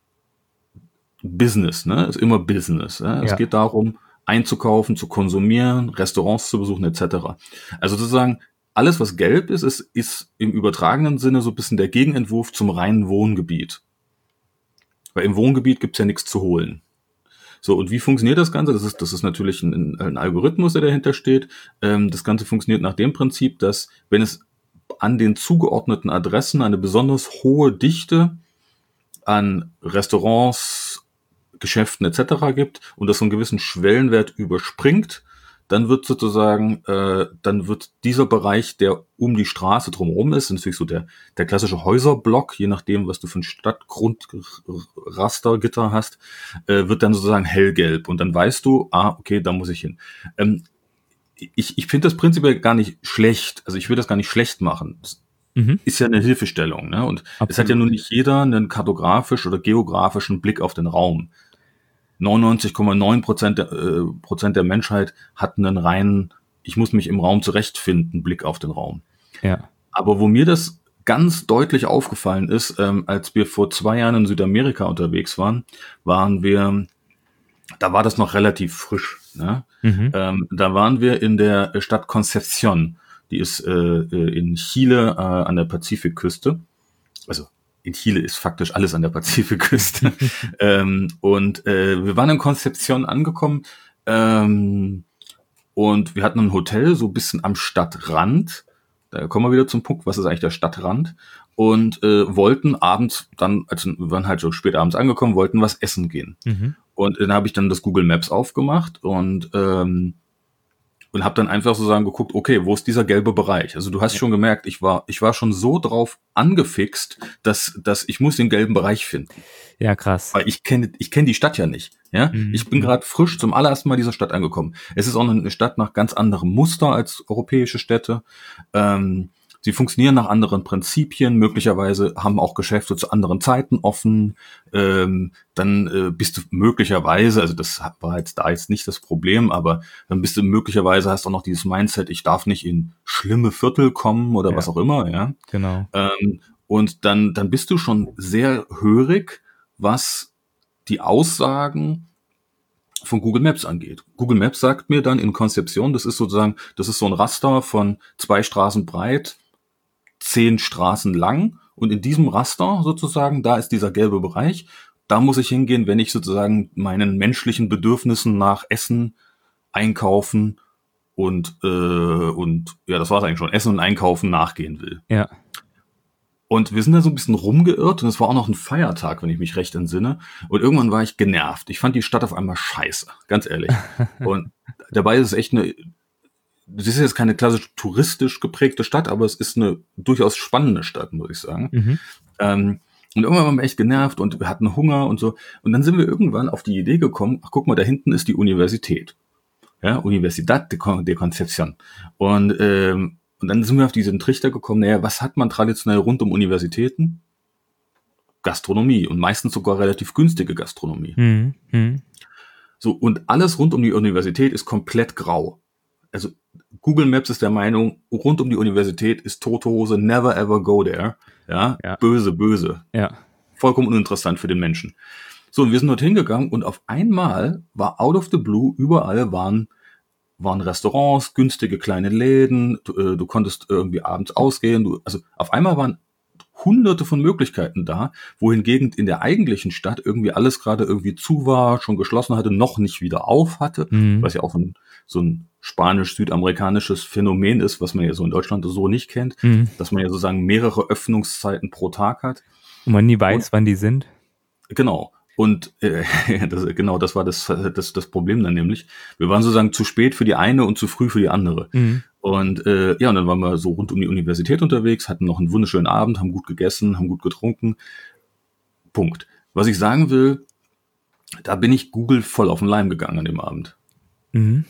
Business, ne? Ist immer Business. Ja? Es Ja. geht darum, einzukaufen, zu konsumieren, Restaurants zu besuchen, et cetera. Also sozusagen alles, was gelb ist, ist, ist im übertragenen Sinne so ein bisschen der Gegenentwurf zum reinen Wohngebiet. Weil im Wohngebiet gibt's ja nichts zu holen. So, und wie funktioniert das Ganze? Das ist, das ist natürlich ein, ein Algorithmus, der dahinter steht. Ähm, das Ganze funktioniert nach dem Prinzip, dass wenn es an den zugeordneten Adressen eine besonders hohe Dichte an Restaurants, Geschäften et cetera gibt und das so einen gewissen Schwellenwert überspringt, dann wird sozusagen, äh, dann wird dieser Bereich, der um die Straße drumherum ist, natürlich so der, der klassische Häuserblock, je nachdem, was du für ein Stadtgrundrastergitter hast, äh, wird dann sozusagen hellgelb. Und dann weißt du, ah, okay, da muss ich hin. Ähm, ich ich finde das prinzipiell gar nicht schlecht. Also ich will das gar nicht schlecht machen. Das Mhm. ist ja eine Hilfestellung, ne? Und es hat ja Absolut. nun nicht jeder einen kartografisch oder geografischen Blick auf den Raum. neunundneunzig Komma neun Prozent der, äh, Prozent der Menschheit hat einen reinen, ich muss mich im Raum zurechtfinden, Blick auf den Raum. Ja. Aber wo mir das ganz deutlich aufgefallen ist, ähm, als wir vor zwei Jahren in Südamerika unterwegs waren, waren wir, da war das noch relativ frisch, ne? Mhm. Ähm, da waren wir in der Stadt Concepción. Die ist äh, äh, in Chile äh, an der Pazifikküste. Also in Chile ist faktisch alles an der Pazifikküste. ähm, und äh, wir waren in Concepción angekommen ähm, und wir hatten ein Hotel so ein bisschen am Stadtrand. Da kommen wir wieder zum Punkt, was ist eigentlich der Stadtrand? Und äh, wollten abends dann, also wir waren halt so spät abends angekommen, wollten was essen gehen. Mhm. Und dann habe ich dann das Google Maps aufgemacht und ähm, und habe dann einfach sozusagen geguckt, okay, wo ist dieser gelbe Bereich? Also du hast schon gemerkt, ich war ich war schon so drauf angefixt, dass dass ich muss den gelben Bereich finden, Ja, krass. weil ich kenne ich kenne die Stadt ja nicht, ja? Mhm. Ich bin gerade frisch zum allerersten Mal dieser Stadt angekommen. Es ist auch eine Stadt nach ganz anderem Muster als europäische Städte. Ähm, Sie funktionieren nach anderen Prinzipien, möglicherweise haben auch Geschäfte zu anderen Zeiten offen. Ähm, dann äh, bist du möglicherweise, also das war jetzt da jetzt nicht das Problem, aber dann bist du möglicherweise, hast auch noch dieses Mindset, ich darf nicht in schlimme Viertel kommen oder Ja. was auch immer, ja. Genau. Ähm, und dann, dann bist du schon sehr hörig, was die Aussagen von Google Maps angeht. Google Maps sagt mir dann in Concepción, das ist sozusagen, das ist so ein Raster von zwei Straßen breit, zehn Straßen lang, und in diesem Raster sozusagen, da ist dieser gelbe Bereich, da muss ich hingehen, wenn ich sozusagen meinen menschlichen Bedürfnissen nach Essen, Einkaufen und äh, und ja, das war's eigentlich schon, Essen und Einkaufen nachgehen will. Ja. Und wir sind da so ein bisschen rumgeirrt und es war auch noch ein Feiertag, wenn ich mich recht entsinne. Und irgendwann war ich genervt. Ich fand die Stadt auf einmal scheiße, ganz ehrlich. Und dabei ist es echt eine, das ist jetzt keine klassisch touristisch geprägte Stadt, aber es ist eine durchaus spannende Stadt, muss ich sagen. Mhm. Ähm, und irgendwann waren wir echt genervt und wir hatten Hunger und so. Und dann sind wir irgendwann auf die Idee gekommen, ach guck mal, da hinten ist die Universität. Ja, Universidad de, Con- de Concepción. Und, ähm, und dann sind wir auf diesen Trichter gekommen, naja, was hat man traditionell rund um Universitäten? Gastronomie und meistens sogar relativ günstige Gastronomie. Mhm. Mhm. So, und alles rund um die Universität ist komplett grau. Also Google Maps ist der Meinung, rund um die Universität ist tote Hose, never ever go there. Ja, Ja. böse, böse. Ja. Vollkommen uninteressant für den Menschen. So, und wir sind dort hingegangen und auf einmal war out of the blue, überall waren, waren Restaurants, günstige kleine Läden, du, äh, du konntest irgendwie abends ausgehen, du, also auf einmal waren hunderte von Möglichkeiten da, wohingegen in der eigentlichen Stadt irgendwie alles gerade irgendwie zu war, schon geschlossen hatte, noch nicht wieder auf hatte, Mhm. was ja auch ein, so ein spanisch-südamerikanisches Phänomen ist, was man ja so in Deutschland so nicht kennt, Mhm. dass man ja sozusagen mehrere Öffnungszeiten pro Tag hat. Und man nie weiß, wann die sind. Genau. Und äh, das, genau, das war das, das, das Problem dann nämlich. Wir waren sozusagen zu spät für die eine und zu früh für die andere. Mhm. Und äh, ja, und dann waren wir so rund um die Universität unterwegs, hatten noch einen wunderschönen Abend, haben gut gegessen, haben gut getrunken. Punkt. Was ich sagen will, da bin ich Google voll auf den Leim gegangen an dem Abend. Mhm.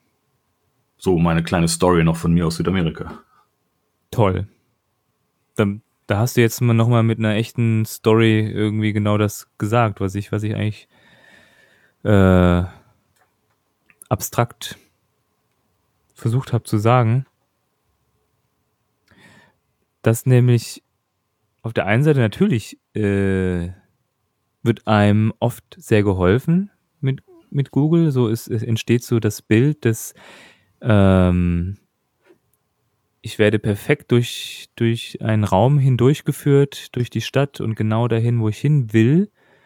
So meine kleine Story noch von mir aus Südamerika. Toll. Dann, da hast du jetzt mal nochmal mit einer echten Story irgendwie genau das gesagt, was ich, was ich eigentlich äh, abstrakt versucht habe zu sagen. Dass nämlich auf der einen Seite natürlich äh, wird einem oft sehr geholfen mit, mit Google. So ist, es entsteht so das Bild des ähm, ich werde perfekt durch, durch einen Raum hindurchgeführt, durch die Stadt und genau dahin, wo ich hin will.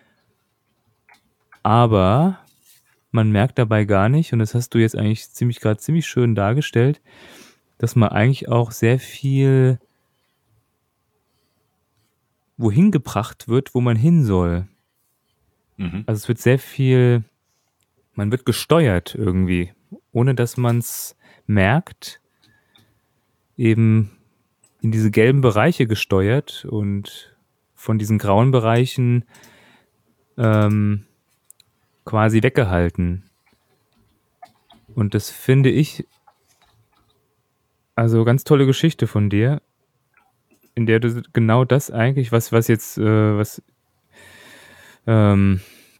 Aber man merkt dabei gar nicht, und das hast du jetzt eigentlich ziemlich gerade ziemlich schön dargestellt, dass man eigentlich auch sehr viel wohin gebracht wird, wo man hin soll. Mhm. Also es wird sehr viel, man wird gesteuert irgendwie. ohne dass man es merkt, eben in diese gelben Bereiche gesteuert und von diesen grauen Bereichen ähm, quasi weggehalten. Und das finde ich also ganz tolle Geschichte von dir, in der du genau das eigentlich, was, was jetzt, äh, was, ähm,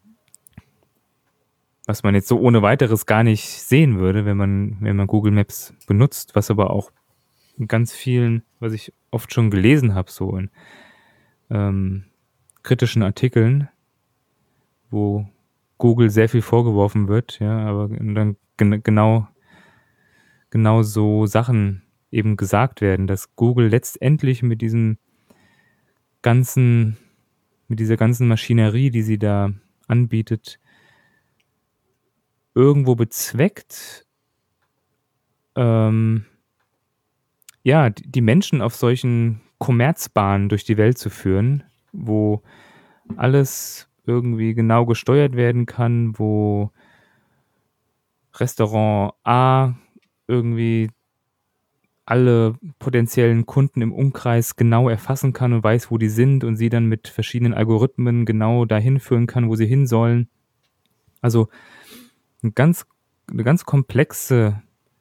was man jetzt so ohne weiteres gar nicht sehen würde, wenn man, wenn man Google Maps benutzt, was aber auch in ganz vielen, was ich oft schon gelesen habe, so in ähm, kritischen Artikeln, wo Google sehr viel vorgeworfen wird, ja, aber dann gen- genau, genau so Sachen eben gesagt werden, dass Google letztendlich mit diesem ganzen, mit dieser ganzen Maschinerie, die sie da anbietet, irgendwo bezweckt, ähm, ja, die die Menschen auf solchen Kommerzbahnen durch die Welt zu führen, wo alles irgendwie genau gesteuert werden kann, wo Restaurant A irgendwie alle potenziellen Kunden im Umkreis genau erfassen kann und weiß, wo die sind und sie dann mit verschiedenen Algorithmen genau dahin führen kann, wo sie hin sollen. Also ein ganz, eine ganz komplexe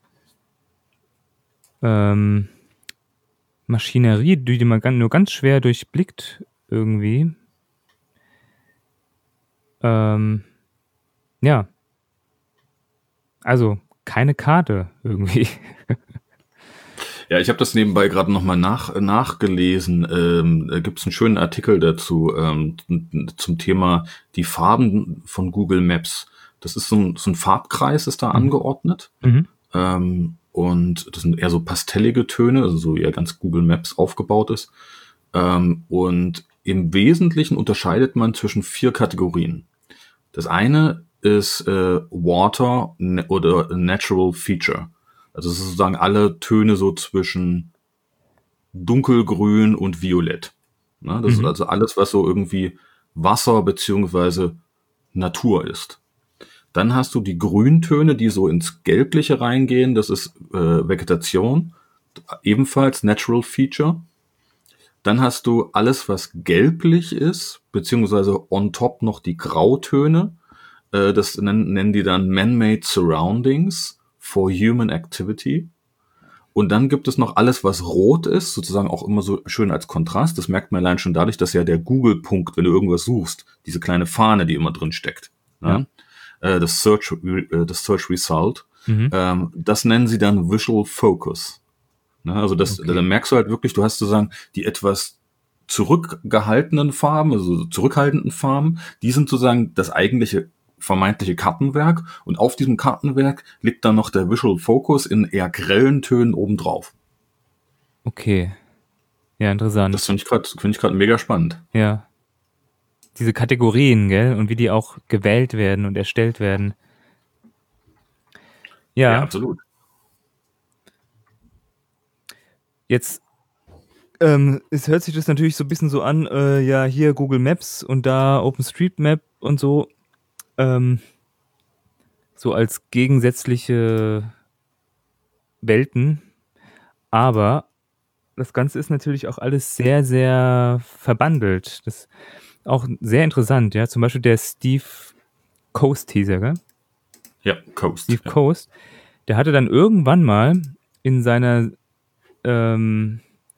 ähm, Maschinerie, die man gan- nur ganz schwer durchblickt irgendwie. Ähm, ja, also keine Karte irgendwie. Ja, ich habe das nebenbei gerade nochmal nach, nachgelesen. Ähm, da gibt es einen schönen Artikel dazu ähm, zum Thema die Farben von Google Maps. Das ist so ein, so ein Farbkreis, ist da Mhm. angeordnet. Mhm. Ähm, und das sind eher so pastellige Töne, also so eher ganz Google Maps aufgebaut ist. Ähm, und im Wesentlichen unterscheidet man zwischen vier Kategorien. Das eine ist äh, Water ne- oder Natural Feature. Also es ist sozusagen alle Töne so zwischen dunkelgrün und violett. Ne? Das ist Mhm. also alles, was so irgendwie Wasser beziehungsweise Natur ist. Dann hast du die Grüntöne, die so ins Gelbliche reingehen. Das ist äh, Vegetation, ebenfalls Natural Feature. Dann hast du alles, was gelblich ist, beziehungsweise on top noch die Grautöne. Äh, das nennen, nennen die dann Man-Made Surroundings for Human Activity. Und dann gibt es noch alles, was rot ist, sozusagen auch immer so schön als Kontrast. Das merkt man allein schon dadurch, dass ja der Google-Punkt, wenn du irgendwas suchst, diese kleine Fahne, die immer drin steckt, Ja. ne? äh, das, Search, äh, das Search Result, Mhm. ähm, das nennen sie dann Visual Focus. Ne? Also das, Okay. da merkst du halt wirklich, du hast sozusagen die etwas zurückgehaltenen Farben, also zurückhaltenden Farben, die sind sozusagen das eigentliche vermeintliche Kartenwerk, und auf diesem Kartenwerk liegt dann noch der Visual Focus in eher grellen Tönen obendrauf. Okay. Ja, interessant. Das finde ich gerade finde ich gerade mega spannend. Ja. Diese Kategorien, gell? Und wie die auch gewählt werden und erstellt werden. Ja, Ja, absolut. jetzt ähm, es hört sich das natürlich so ein bisschen so an, äh, ja, hier Google Maps und da OpenStreetMap und so, ähm, so als gegensätzliche Welten. Aber das Ganze ist natürlich auch alles sehr, sehr verbandelt. Das ist auch sehr interessant, ja. Zum Beispiel der Steve Coast hieß er, gell? Ja, Coast. Steve Ja. Coast, der hatte dann irgendwann mal in seiner ähm,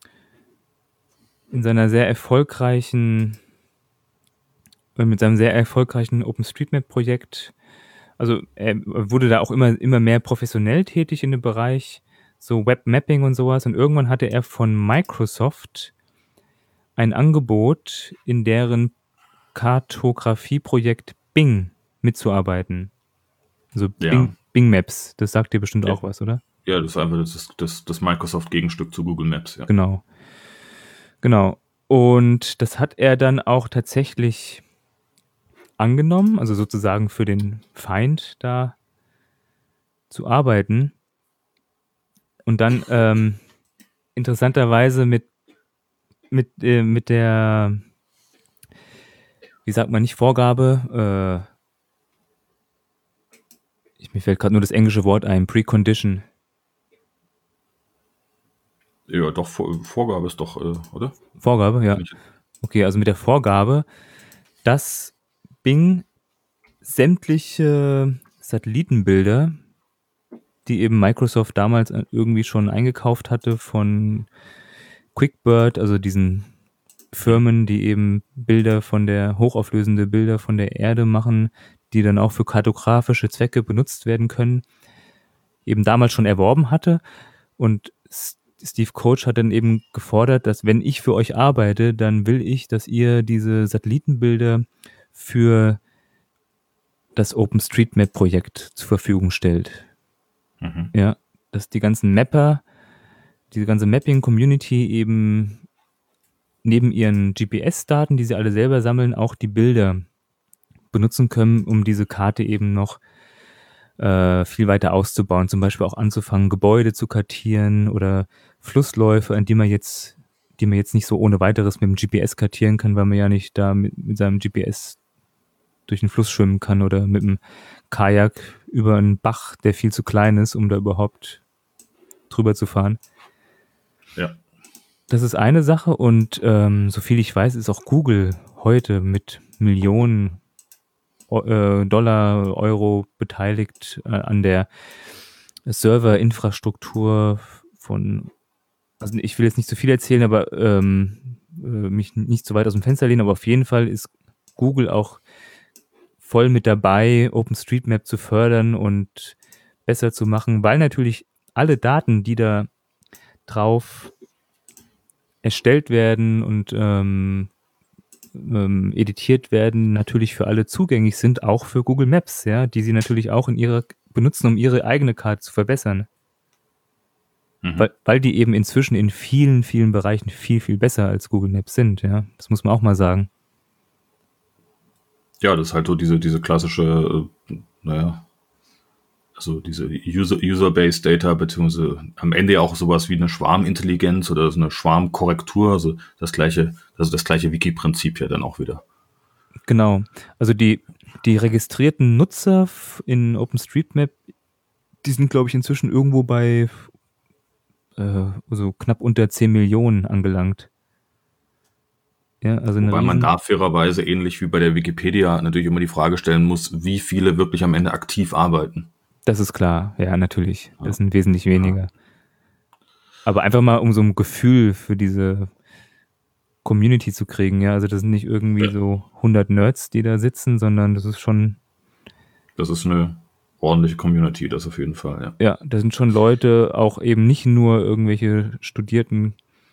in seiner sehr erfolgreichen äh, mit seinem sehr erfolgreichen OpenStreetMap-Projekt, also er wurde da auch immer immer mehr professionell tätig in dem Bereich, so Webmapping und sowas. Und irgendwann hatte er von Microsoft ein Angebot, in deren Kartografieprojekt Bing mitzuarbeiten. Also Ja. Bing, Bing Maps, das sagt dir bestimmt Ja, auch was, oder? ja, das ist einfach das, das, das Microsoft-Gegenstück zu Google Maps, ja. Genau, genau. Und das hat er dann auch tatsächlich angenommen, also sozusagen für den Feind da zu arbeiten. Und dann ähm, interessanterweise mit, mit, äh, mit der, wie sagt man, nicht Vorgabe, äh, Ich, mir fällt gerade nur das englische Wort ein, Precondition. Ja, doch, Vor- Vorgabe ist doch, äh, oder? Vorgabe, ja. Okay, also mit der Vorgabe, dass Bing sämtliche Satellitenbilder, die eben Microsoft damals irgendwie schon eingekauft hatte von QuickBird, also diesen Firmen, die eben Bilder von der, hochauflösende Bilder von der Erde machen, die dann auch für kartografische Zwecke benutzt werden können, eben damals schon erworben hatte. Und Steve Koch hat dann eben gefordert, dass wenn ich für euch arbeite, dann will ich, dass ihr diese Satellitenbilder für das OpenStreetMap-Projekt zur Verfügung stellt. Mhm. Ja, dass die ganzen Mapper, diese ganze Mapping-Community eben neben ihren G P S-Daten, die sie alle selber sammeln, auch die Bilder benutzen können, um diese Karte eben noch äh, viel weiter auszubauen. Zum Beispiel auch anzufangen, Gebäude zu kartieren oder Flussläufe, an die man jetzt, die man jetzt nicht so ohne weiteres mit dem G P S kartieren kann, weil man ja nicht da mit, mit seinem G P S durch den Fluss schwimmen kann oder mit dem Kajak über einen Bach, der viel zu klein ist, um da überhaupt drüber zu fahren. Ja. Das ist eine Sache und ähm, soviel ich weiß, ist auch Google heute mit Millionen äh, Dollar, Euro beteiligt äh, an der Serverinfrastruktur von, also ich will jetzt nicht zu viel erzählen, aber ähm, äh, mich nicht so weit aus dem Fenster lehnen, aber auf jeden Fall ist Google auch voll mit dabei, OpenStreetMap zu fördern und besser zu machen, weil natürlich alle Daten, die da drauf erstellt werden und ähm, ähm, editiert werden, natürlich für alle zugänglich sind, auch für Google Maps, ja, die sie natürlich auch in ihrer benutzen, um ihre eigene Karte zu verbessern. Mhm. Weil, weil die eben inzwischen in vielen, vielen Bereichen viel, viel besser als Google Maps sind, ja. Das muss man auch mal sagen. Ja, das ist halt so diese, diese klassische, äh, naja, also diese User, User-Based Data, beziehungsweise am Ende ja auch sowas wie eine Schwarmintelligenz oder so eine Schwarmkorrektur, also das gleiche, also das gleiche Wiki-Prinzip ja dann auch wieder. Genau. Also die, die registrierten Nutzer in OpenStreetMap, die sind, glaube ich, inzwischen irgendwo bei äh, so knapp unter zehn Millionen angelangt. Ja, also Wobei man da fairerweise ähnlich wie bei der Wikipedia natürlich immer die Frage stellen muss, wie viele wirklich am Ende aktiv arbeiten. Das ist klar, ja, natürlich. Das ja. sind wesentlich weniger. Ja. Aber einfach mal, um so ein Gefühl für diese Community zu kriegen, ja, also das sind nicht irgendwie ja. so hundert Nerds, die da sitzen, sondern das ist schon... Das ist eine ordentliche Community, das auf jeden Fall, ja. Ja, da sind schon Leute, auch eben nicht nur irgendwelche studierten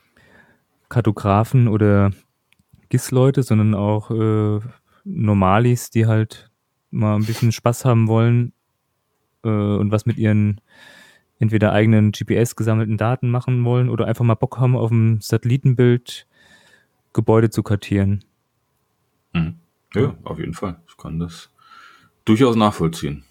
Kartografen oder G I S-Leute, sondern auch äh, Normalis, die halt mal ein bisschen Spaß haben wollen äh, und was mit ihren entweder eigenen G P S gesammelten Daten machen wollen oder einfach mal Bock haben, auf dem Satellitenbild Gebäude zu kartieren. Mhm. Ja, auf jeden Fall. Ich kann das durchaus nachvollziehen.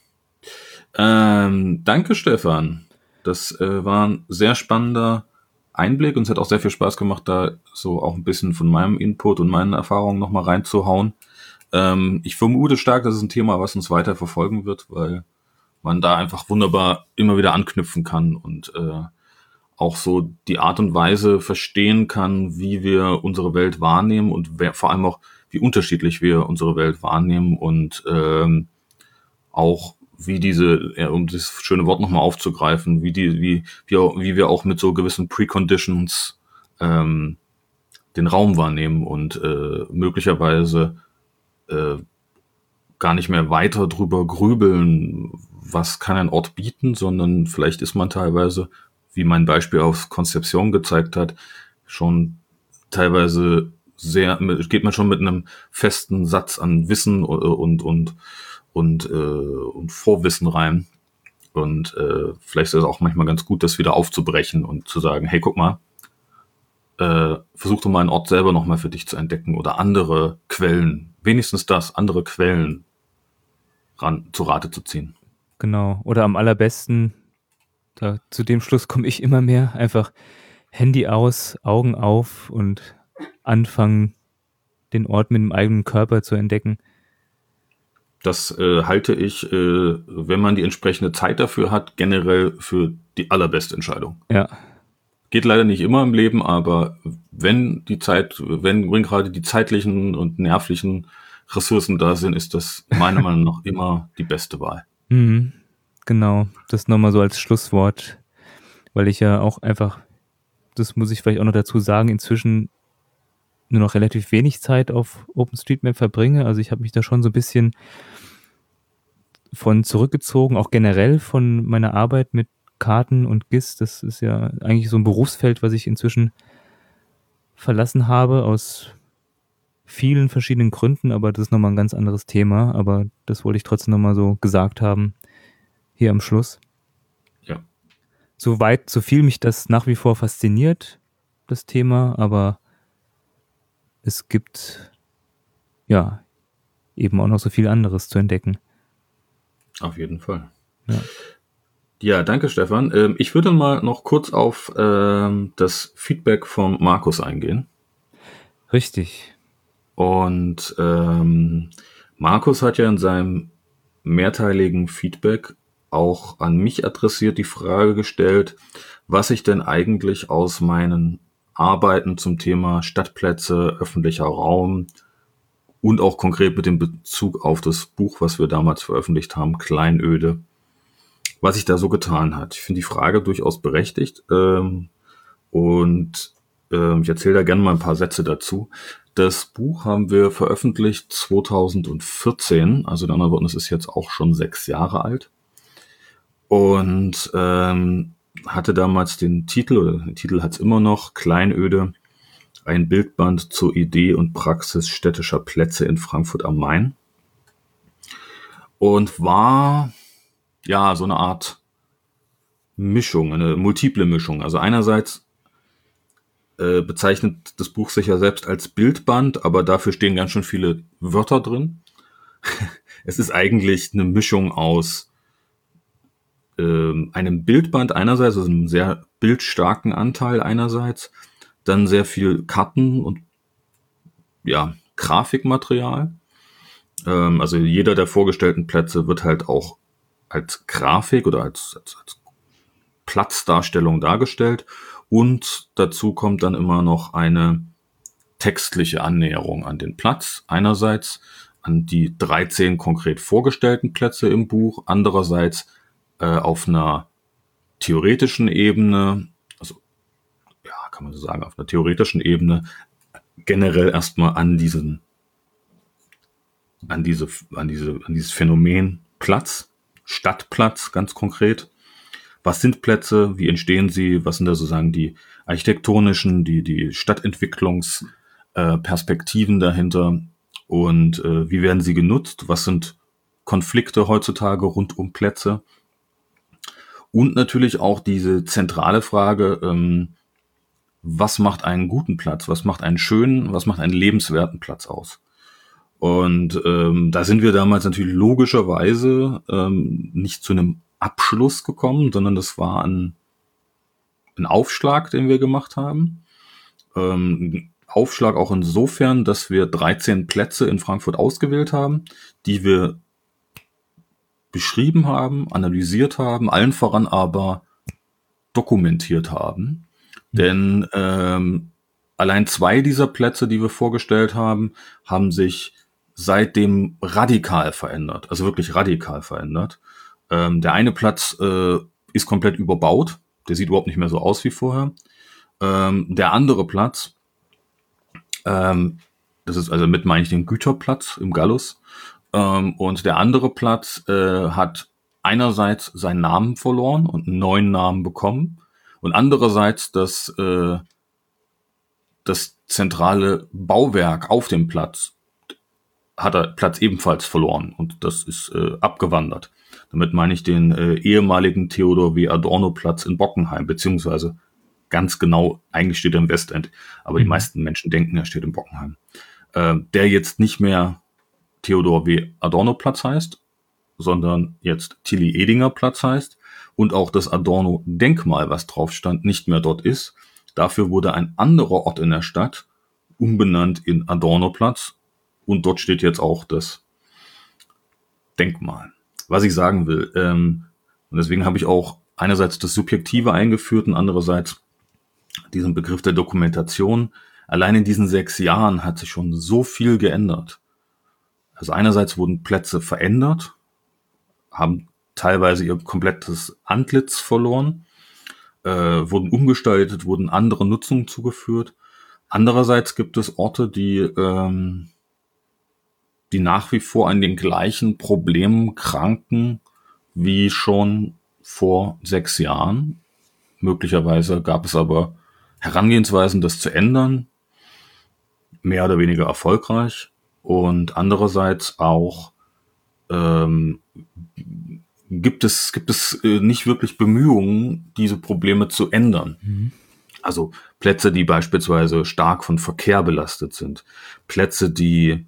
Ähm, danke, Stefan. Das äh, war ein sehr spannender Einblick und es hat auch sehr viel Spaß gemacht, da so auch ein bisschen von meinem Input und meinen Erfahrungen nochmal reinzuhauen. Ähm, ich vermute stark, dass es ein Thema, was uns weiter verfolgen wird, weil man da einfach wunderbar immer wieder anknüpfen kann und äh, auch so die Art und Weise verstehen kann, wie wir unsere Welt wahrnehmen und wer, vor allem auch, wie unterschiedlich wir unsere Welt wahrnehmen und ähm, auch wie diese, ja, um das schöne Wort nochmal aufzugreifen, wie die, wie, wie, wie wir auch mit so gewissen Preconditions ähm, den Raum wahrnehmen und äh, möglicherweise äh, gar nicht mehr weiter drüber grübeln, was kann ein Ort bieten, sondern vielleicht ist man teilweise, wie mein Beispiel auf Konzeption gezeigt hat, schon teilweise sehr, geht man schon mit einem festen Satz an Wissen und und und und, äh, und Vorwissen rein. Und äh, vielleicht ist es auch manchmal ganz gut, das wieder aufzubrechen und zu sagen, hey, guck mal, äh, versuch doch mal einen Ort selber nochmal für dich zu entdecken oder andere Quellen, wenigstens das, andere Quellen ran, zu Rate zu ziehen. Genau, oder am allerbesten, da, zu dem Schluss komme ich immer mehr, einfach Handy aus, Augen auf und anfangen, den Ort mit dem eigenen Körper zu entdecken. Das äh, halte ich, äh, wenn man die entsprechende Zeit dafür hat, generell für die allerbeste Entscheidung. Ja. Geht leider nicht immer im Leben, aber wenn die Zeit, wenn, wenn gerade die zeitlichen und nervlichen Ressourcen da sind, ist das meiner Meinung nach immer die beste Wahl. Mhm. Genau, das nochmal so als Schlusswort, weil ich ja auch einfach, das muss ich vielleicht auch noch dazu sagen, inzwischen nur noch relativ wenig Zeit auf OpenStreetMap verbringe. Also ich habe mich da schon so ein bisschen von zurückgezogen, auch generell von meiner Arbeit mit Karten und G I S. Das ist ja eigentlich so ein Berufsfeld, was ich inzwischen verlassen habe, aus vielen verschiedenen Gründen, aber das ist nochmal ein ganz anderes Thema. Aber das wollte ich trotzdem nochmal so gesagt haben, hier am Schluss. Ja. Soweit, so viel mich das nach wie vor fasziniert, das Thema, aber es gibt ja eben auch noch so viel anderes zu entdecken. Auf jeden Fall. Ja, ja danke Stefan. Ähm, ich würde mal noch kurz auf ähm, das Feedback von Markus eingehen. richtig. Und ähm, Markus hat ja in seinem mehrteiligen Feedback auch an mich adressiert die Frage gestellt, was ich denn eigentlich aus meinen Arbeiten zum Thema Stadtplätze, öffentlicher Raum und auch konkret mit dem Bezug auf das Buch, was wir damals veröffentlicht haben, Kleinöde, was sich da so getan hat. Ich finde die Frage durchaus berechtigt ähm, und äh, ich erzähle da gerne mal ein paar Sätze dazu. Das Buch haben wir veröffentlicht zweitausendvierzehn, also in anderen Worten, es ist jetzt auch schon sechs Jahre alt und ähm, hatte damals den Titel, oder den Titel hat es immer noch, Kleinöde, ein Bildband zur Idee und Praxis städtischer Plätze in Frankfurt am Main und war ja so eine Art Mischung, eine multiple Mischung. Also einerseits äh, bezeichnet das Buch sich ja selbst als Bildband, aber dafür stehen ganz schön viele Wörter drin. Es ist eigentlich eine Mischung aus äh, einem Bildband einerseits, also einem sehr bildstarken Anteil einerseits, dann sehr viel Karten und ja, Grafikmaterial. Ähm, also jeder der vorgestellten Plätze wird halt auch als Grafik oder als, als, als Platzdarstellung dargestellt. Und dazu kommt dann immer noch eine textliche Annäherung an den Platz. Einerseits an die dreizehn konkret vorgestellten Plätze im Buch, andererseits äh, auf einer theoretischen Ebene, also ja, kann man so sagen, auf einer theoretischen Ebene generell erstmal an diesen, an diese, an diese, an dieses Phänomen Platz, Stadtplatz ganz konkret. Was sind Plätze? Wie entstehen sie? Was sind da sozusagen die architektonischen, die, die Stadtentwicklungsperspektiven äh, dahinter? Und äh, wie werden sie genutzt? Was sind Konflikte heutzutage rund um Plätze? Und natürlich auch diese zentrale Frage, ähm, was macht einen guten Platz? Was macht einen schönen, was macht einen lebenswerten Platz aus? Und ähm, da sind wir damals natürlich logischerweise ähm, nicht zu einem Abschluss gekommen, sondern das war ein, ein Aufschlag, den wir gemacht haben. Ähm, Aufschlag auch insofern, dass wir dreizehn Plätze in Frankfurt ausgewählt haben, die wir beschrieben haben, analysiert haben, allen voran aber dokumentiert haben. Mhm. Denn ähm, allein zwei dieser Plätze, die wir vorgestellt haben, haben sich seitdem radikal verändert, also wirklich radikal verändert. Ähm, der eine Platz äh, ist komplett überbaut, der sieht überhaupt nicht mehr so aus wie vorher. Ähm, der andere Platz, ähm, das ist also mit meine ich den Güterplatz im Gallus, ähm, und der andere Platz äh, hat einerseits seinen Namen verloren und einen neuen Namen bekommen und andererseits das, äh, das zentrale Bauwerk auf dem Platz hat er Platz ebenfalls verloren und das ist äh, abgewandert. Damit meine ich den äh, ehemaligen Theodor W. Adorno-Platz in Bockenheim, beziehungsweise ganz genau, eigentlich steht er im Westend, aber mhm. die meisten Menschen denken, er steht in Bockenheim. Äh, der jetzt nicht mehr Theodor W. Adorno-Platz heißt, sondern jetzt Tilly-Edinger-Platz heißt und auch das Adorno-Denkmal, was drauf stand, nicht mehr dort ist. Dafür wurde ein anderer Ort in der Stadt umbenannt in Adorno-Platz und dort steht jetzt auch das Denkmal. Was ich sagen will, ähm, und deswegen habe ich auch einerseits das Subjektive eingeführt und andererseits diesen Begriff der Dokumentation. Allein in diesen sechs Jahren hat sich schon so viel geändert. Also einerseits wurden Plätze verändert, haben teilweise ihr komplettes Antlitz verloren, äh, wurden umgestaltet, wurden andere Nutzungen zugeführt. Andererseits gibt es Orte, die, ähm, die nach wie vor an den gleichen Problemen kranken wie schon vor sechs Jahren. Möglicherweise gab es aber Herangehensweisen, das zu ändern, mehr oder weniger erfolgreich. Und andererseits auch ähm, gibt es gibt es äh, nicht wirklich Bemühungen, diese Probleme zu ändern. Mhm. Also Plätze, die beispielsweise stark von Verkehr belastet sind, Plätze, die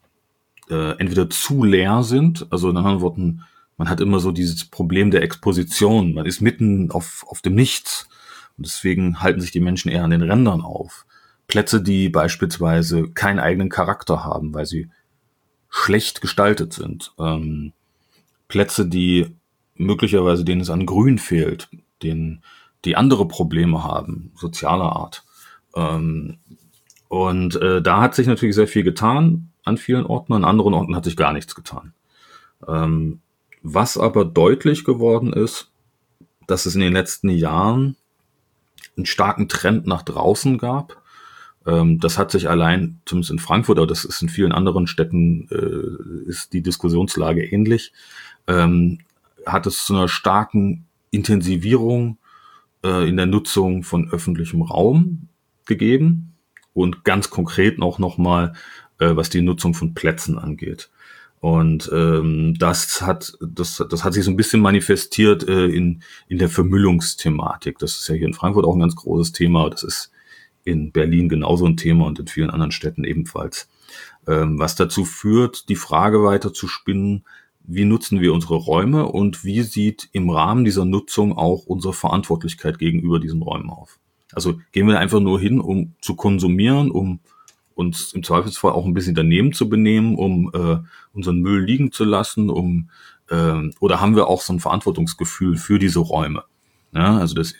äh, entweder zu leer sind, also in anderen Worten, man hat immer so dieses Problem der Exposition, man ist mitten auf, auf dem Nichts und deswegen halten sich die Menschen eher an den Rändern auf. Plätze, die beispielsweise keinen eigenen Charakter haben, weil sie schlecht gestaltet sind. Ähm, Plätze, die möglicherweise, denen es an Grün fehlt, denen, die andere Probleme haben, sozialer Art. Ähm, und äh, da hat sich natürlich sehr viel getan an vielen Orten, an anderen Orten hat sich gar nichts getan. Ähm, was aber deutlich geworden ist, dass es in den letzten Jahren einen starken Trend nach draußen gab. Ähm, das hat sich allein, zumindest in Frankfurt, aber das ist in vielen anderen Städten, äh, ist die Diskussionslage ähnlich, ähm, hat es zu einer starken Intensivierung äh, in der Nutzung von öffentlichem Raum gegeben und ganz konkret auch nochmal, äh, was die Nutzung von Plätzen angeht. Und ähm, das hat das das hat sich so ein bisschen manifestiert äh, in in der Vermüllungsthematik. Das ist ja hier in Frankfurt auch ein ganz großes Thema. Das ist in Berlin genauso ein Thema und in vielen anderen Städten ebenfalls. Ähm, was dazu führt, die Frage weiter zu spinnen, wie nutzen wir unsere Räume und wie sieht im Rahmen dieser Nutzung auch unsere Verantwortlichkeit gegenüber diesen Räumen auf? Also gehen wir einfach nur hin, um zu konsumieren, um uns im Zweifelsfall auch ein bisschen daneben zu benehmen, um äh, unseren Müll liegen zu lassen, um äh, oder haben wir auch so ein Verantwortungsgefühl für diese Räume? Ja, also das,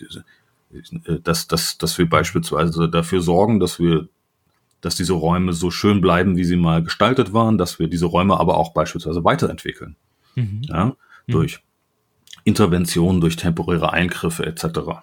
dass, dass, dass wir beispielsweise dafür sorgen, dass wir, dass diese Räume so schön bleiben, wie sie mal gestaltet waren, dass wir diese Räume aber auch beispielsweise weiterentwickeln, Mhm. ja, durch Interventionen, durch temporäre Eingriffe et cetera.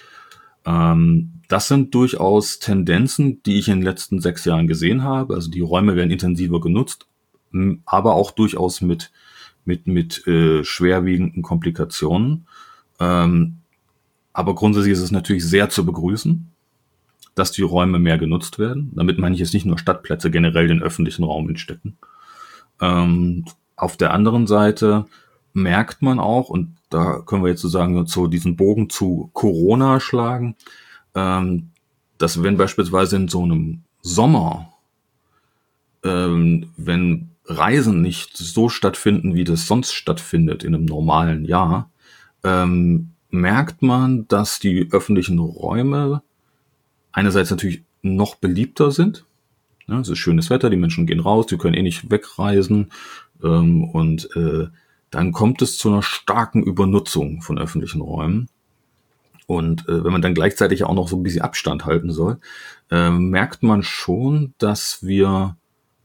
Ähm, das sind durchaus Tendenzen, die ich in den letzten sechs Jahren gesehen habe. Also die Räume werden intensiver genutzt, m- aber auch durchaus mit mit mit äh, schwerwiegenden Komplikationen. Ähm, aber grundsätzlich ist es natürlich sehr zu begrüßen, dass die Räume mehr genutzt werden. Damit meine ich jetzt nicht nur Stadtplätze, generell den öffentlichen Raum in Städten. Ähm, auf der anderen Seite merkt man auch, und da können wir jetzt sozusagen so diesen Bogen zu Corona schlagen, ähm, dass wenn beispielsweise in so einem Sommer, ähm, wenn Reisen nicht so stattfinden, wie das sonst stattfindet in einem normalen Jahr, ähm, merkt man, dass die öffentlichen Räume einerseits natürlich noch beliebter sind. Ja, es ist schönes Wetter, die Menschen gehen raus, die können eh nicht wegreisen, ähm, und äh, dann kommt es zu einer starken Übernutzung von öffentlichen Räumen. Und äh, wenn man dann gleichzeitig auch noch so ein bisschen Abstand halten soll, äh, merkt man schon, dass wir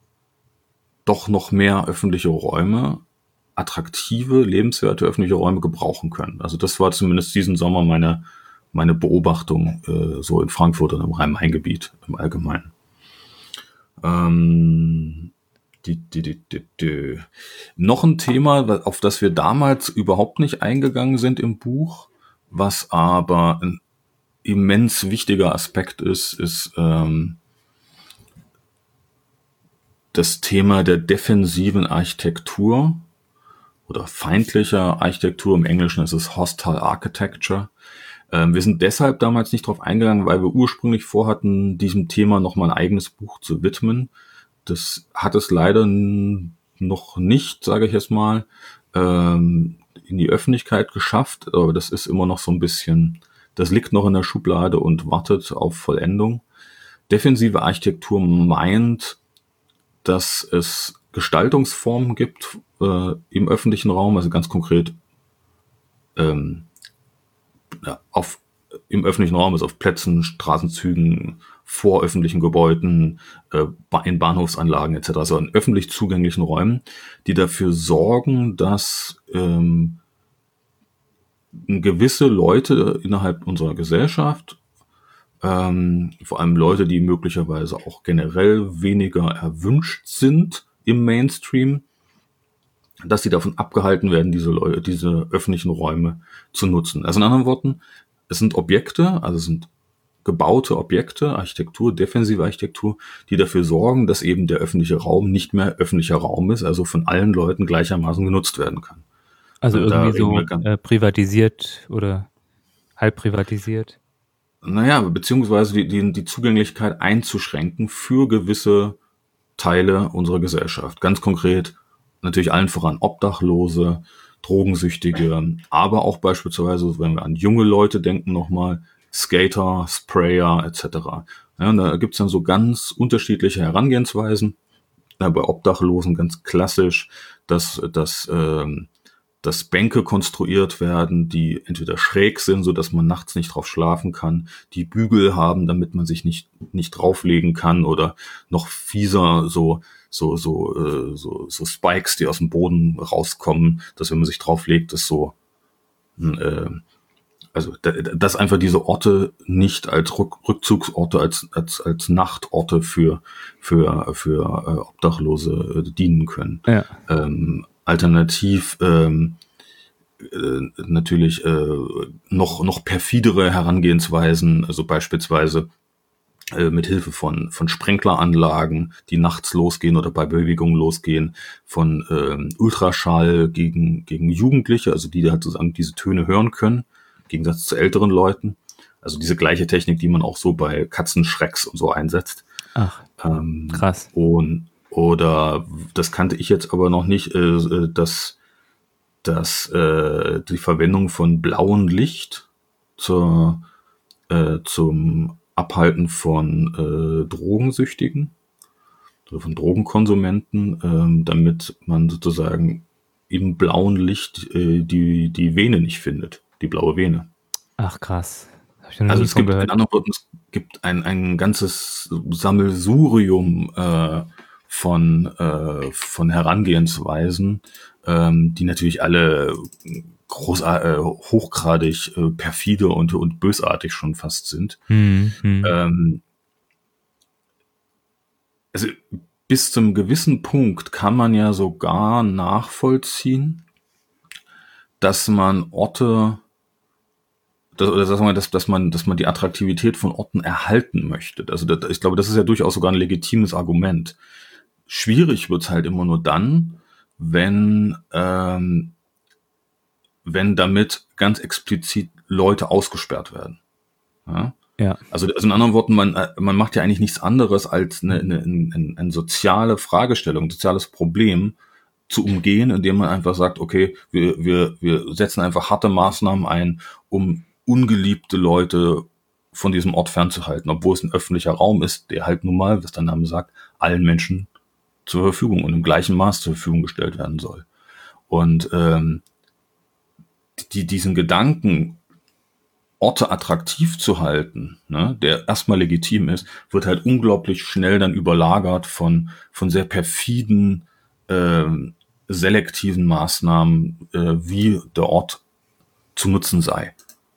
doch noch mehr öffentliche Räume, attraktive, lebenswerte öffentliche Räume gebrauchen können. Also das war zumindest diesen Sommer meine, meine Beobachtung äh, so in Frankfurt und im Rhein-Main-Gebiet im Allgemeinen. Ähm, die, die, die, die, die. Noch ein Thema, auf das wir damals überhaupt nicht eingegangen sind im Buch, was aber ein immens wichtiger Aspekt ist, ist ähm, das Thema der defensiven Architektur oder feindlicher Architektur. Im Englischen ist es Hostile Architecture. Ähm, wir sind deshalb damals nicht drauf eingegangen, weil wir ursprünglich vorhatten, diesem Thema nochmal ein eigenes Buch zu widmen. Das hat es leider n- noch nicht, sage ich jetzt mal, ähm, in die Öffentlichkeit geschafft. Aber das ist immer noch so ein bisschen, das liegt noch in der Schublade und wartet auf Vollendung. Defensive Architektur meint, dass es Gestaltungsformen gibt äh, im öffentlichen Raum, also ganz konkret ähm, ja, auf, im öffentlichen Raum, also auf Plätzen, Straßenzügen, vor öffentlichen Gebäuden, äh, in Bahnhofsanlagen et cetera, also in öffentlich zugänglichen Räumen, die dafür sorgen, dass ähm, gewisse Leute innerhalb unserer Gesellschaft, ähm, vor allem Leute, die möglicherweise auch generell weniger erwünscht sind im Mainstream, dass sie davon abgehalten werden, diese Leute, diese öffentlichen Räume zu nutzen. Also in anderen Worten, es sind Objekte, also es sind gebaute Objekte, Architektur, defensive Architektur, die dafür sorgen, dass eben der öffentliche Raum nicht mehr öffentlicher Raum ist, also von allen Leuten gleichermaßen genutzt werden kann. Also Also da irgendwie reden so wir ganz, äh, privatisiert oder halb privatisiert. naja, beziehungsweise die, die, die Zugänglichkeit einzuschränken für gewisse Teile unserer Gesellschaft. Ganz konkret natürlich allen voran Obdachlose, Drogensüchtige, aber auch beispielsweise, wenn wir an junge Leute denken nochmal, Skater, Sprayer et cetera. Ja, da gibt's dann so ganz unterschiedliche Herangehensweisen. Ja, bei Obdachlosen ganz klassisch, dass, dass, ähm, dass Bänke konstruiert werden, die entweder schräg sind, so dass man nachts nicht drauf schlafen kann, die Bügel haben, damit man sich nicht nicht drauflegen kann, oder noch fieser so so so äh, so so Spikes, die aus dem Boden rauskommen, dass wenn man sich drauflegt, das so äh, also da- dass einfach diese Orte nicht als Rück, Rückzugsorte, als als als Nachtorte für für für äh, Obdachlose äh, dienen können. Ja. Ähm, alternativ ähm, äh, natürlich äh, noch noch perfidere Herangehensweisen, also beispielsweise äh, mit Hilfe von von Sprenkleranlagen, die nachts losgehen oder bei Bewegungen losgehen, von ähm, Ultraschall gegen gegen Jugendliche, also die halt sozusagen diese Töne hören können, im Gegensatz zu älteren Leuten. Also diese gleiche Technik, die man auch so bei Katzenschrecks und so einsetzt. Ach, Ähm, krass. und oder das kannte ich jetzt aber noch nicht, äh, äh, dass dass äh, die Verwendung von blauem Licht zur, äh, zum Abhalten von äh, Drogensüchtigen oder von Drogenkonsumenten, ähm, damit man sozusagen im blauen Licht äh, die, die Vene nicht findet, die blaue Vene. Ach, krass. Hab ich noch Also nie es von gibt, in gehört. anderen Worten, es gibt ein, ein ganzes Sammelsurium äh, von, äh, von Herangehensweisen, ähm, die natürlich alle groß, äh, hochgradig äh, perfide und, und bösartig schon fast sind. Hm, hm. Ähm, also bis zum gewissen Punkt kann man ja sogar nachvollziehen, dass man Orte Das, oder sagen wir, dass, dass man, dass man die Attraktivität von Orten erhalten möchte. Also das, ich glaube, das ist ja durchaus sogar ein legitimes Argument. Schwierig wird's halt immer nur dann, wenn, ähm, wenn damit ganz explizit Leute ausgesperrt werden. Ja? Ja. Also, also in anderen Worten, man, äh, man macht ja eigentlich nichts anderes als eine, eine, eine, eine soziale Fragestellung, ein soziales Problem zu umgehen, indem man einfach sagt, okay, wir, wir, wir setzen einfach harte Maßnahmen ein, um ungeliebte Leute von diesem Ort fernzuhalten, obwohl es ein öffentlicher Raum ist, der halt nun mal, was der Name sagt, allen Menschen zur Verfügung und im gleichen Maß zur Verfügung gestellt werden soll. Und ähm, die, diesen Gedanken, Orte attraktiv zu halten, ne, der erstmal legitim ist, wird halt unglaublich schnell dann überlagert von, von sehr perfiden, ähm, selektiven Maßnahmen, äh, wie der Ort zu nutzen sei.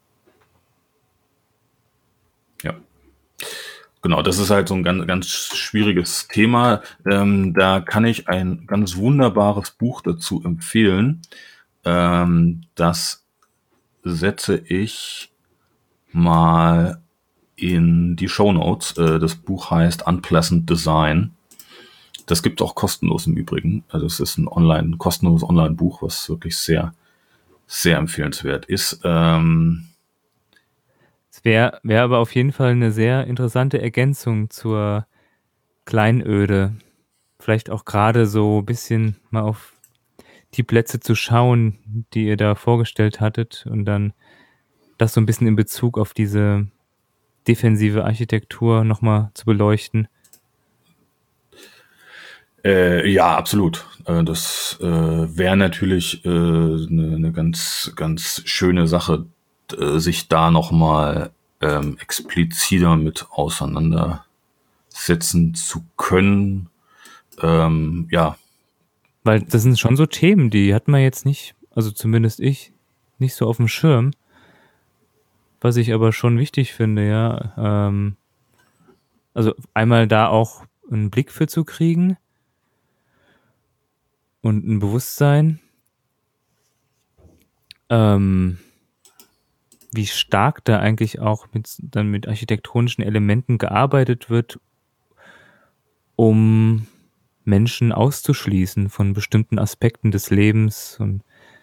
Ja. Genau, das ist halt so ein ganz, ganz schwieriges Thema. Ähm, da kann ich ein ganz wunderbares Buch dazu empfehlen. Ähm, das setze ich mal in die Shownotes. Äh, das Buch heißt Unpleasant Design. Das gibt es auch kostenlos im Übrigen. Also es ist ein online, kostenloses Online-Buch, was wirklich sehr, sehr empfehlenswert ist. Ähm, Es wäre wär aber auf jeden Fall eine sehr interessante Ergänzung zur Kleinöde. Vielleicht auch gerade so ein bisschen mal auf die Plätze zu schauen, die ihr da vorgestellt hattet, und dann das so ein bisschen in Bezug auf diese defensive Architektur nochmal zu beleuchten. Äh, ja, absolut. Äh, das äh, wäre natürlich eine äh, ne ne ganz, ganz schöne Sache, äh, sich da nochmal ähm, expliziter mit auseinandersetzen zu können. Ähm, ja. Weil das sind schon so Themen, die hat man jetzt nicht, also zumindest ich, nicht so auf dem Schirm. Was ich aber schon wichtig finde, ja. Ähm, also einmal da auch einen Blick für zu kriegen und ein Bewusstsein, ähm, wie stark da eigentlich auch mit, dann mit architektonischen Elementen gearbeitet wird, um Menschen auszuschließen von bestimmten Aspekten des Lebens und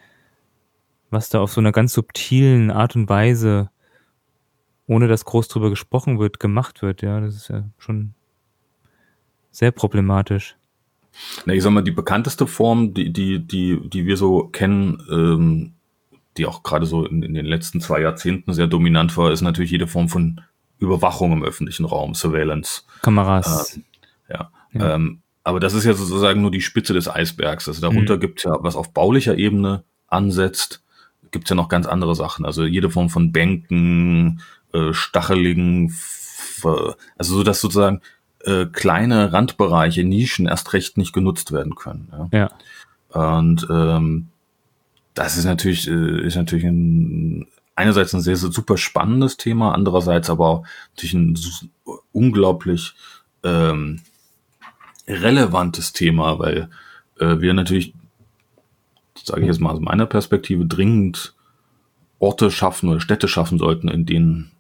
was da auf so einer ganz subtilen Art und Weise, ohne dass groß drüber gesprochen wird, gemacht wird. Ja, das ist ja schon sehr problematisch. Na, ich sag mal, die bekannteste Form, die, die, die, die wir so kennen, ähm, die auch gerade so in, in den letzten zwei Jahrzehnten sehr dominant war, ist natürlich jede Form von Überwachung im öffentlichen Raum, Surveillance. Kameras. Ähm, ja. Ja. Ähm, aber das ist ja sozusagen nur die Spitze des Eisbergs. Also darunter Mhm. gibt's ja, was auf baulicher Ebene ansetzt, gibt's ja noch ganz andere Sachen. Also jede Form von Bänken, äh, stacheligen, f- also so, dass sozusagen äh, kleine Randbereiche, Nischen erst recht nicht genutzt werden können. Ja. Ja. Und ähm, das ist natürlich, äh, ist natürlich ein, einerseits ein sehr, sehr super spannendes Thema, andererseits aber auch natürlich ein s- unglaublich ähm, relevantes Thema, weil äh, wir natürlich, sage ich jetzt mal aus meiner Perspektive, dringend Orte schaffen oder Städte schaffen sollten, in denen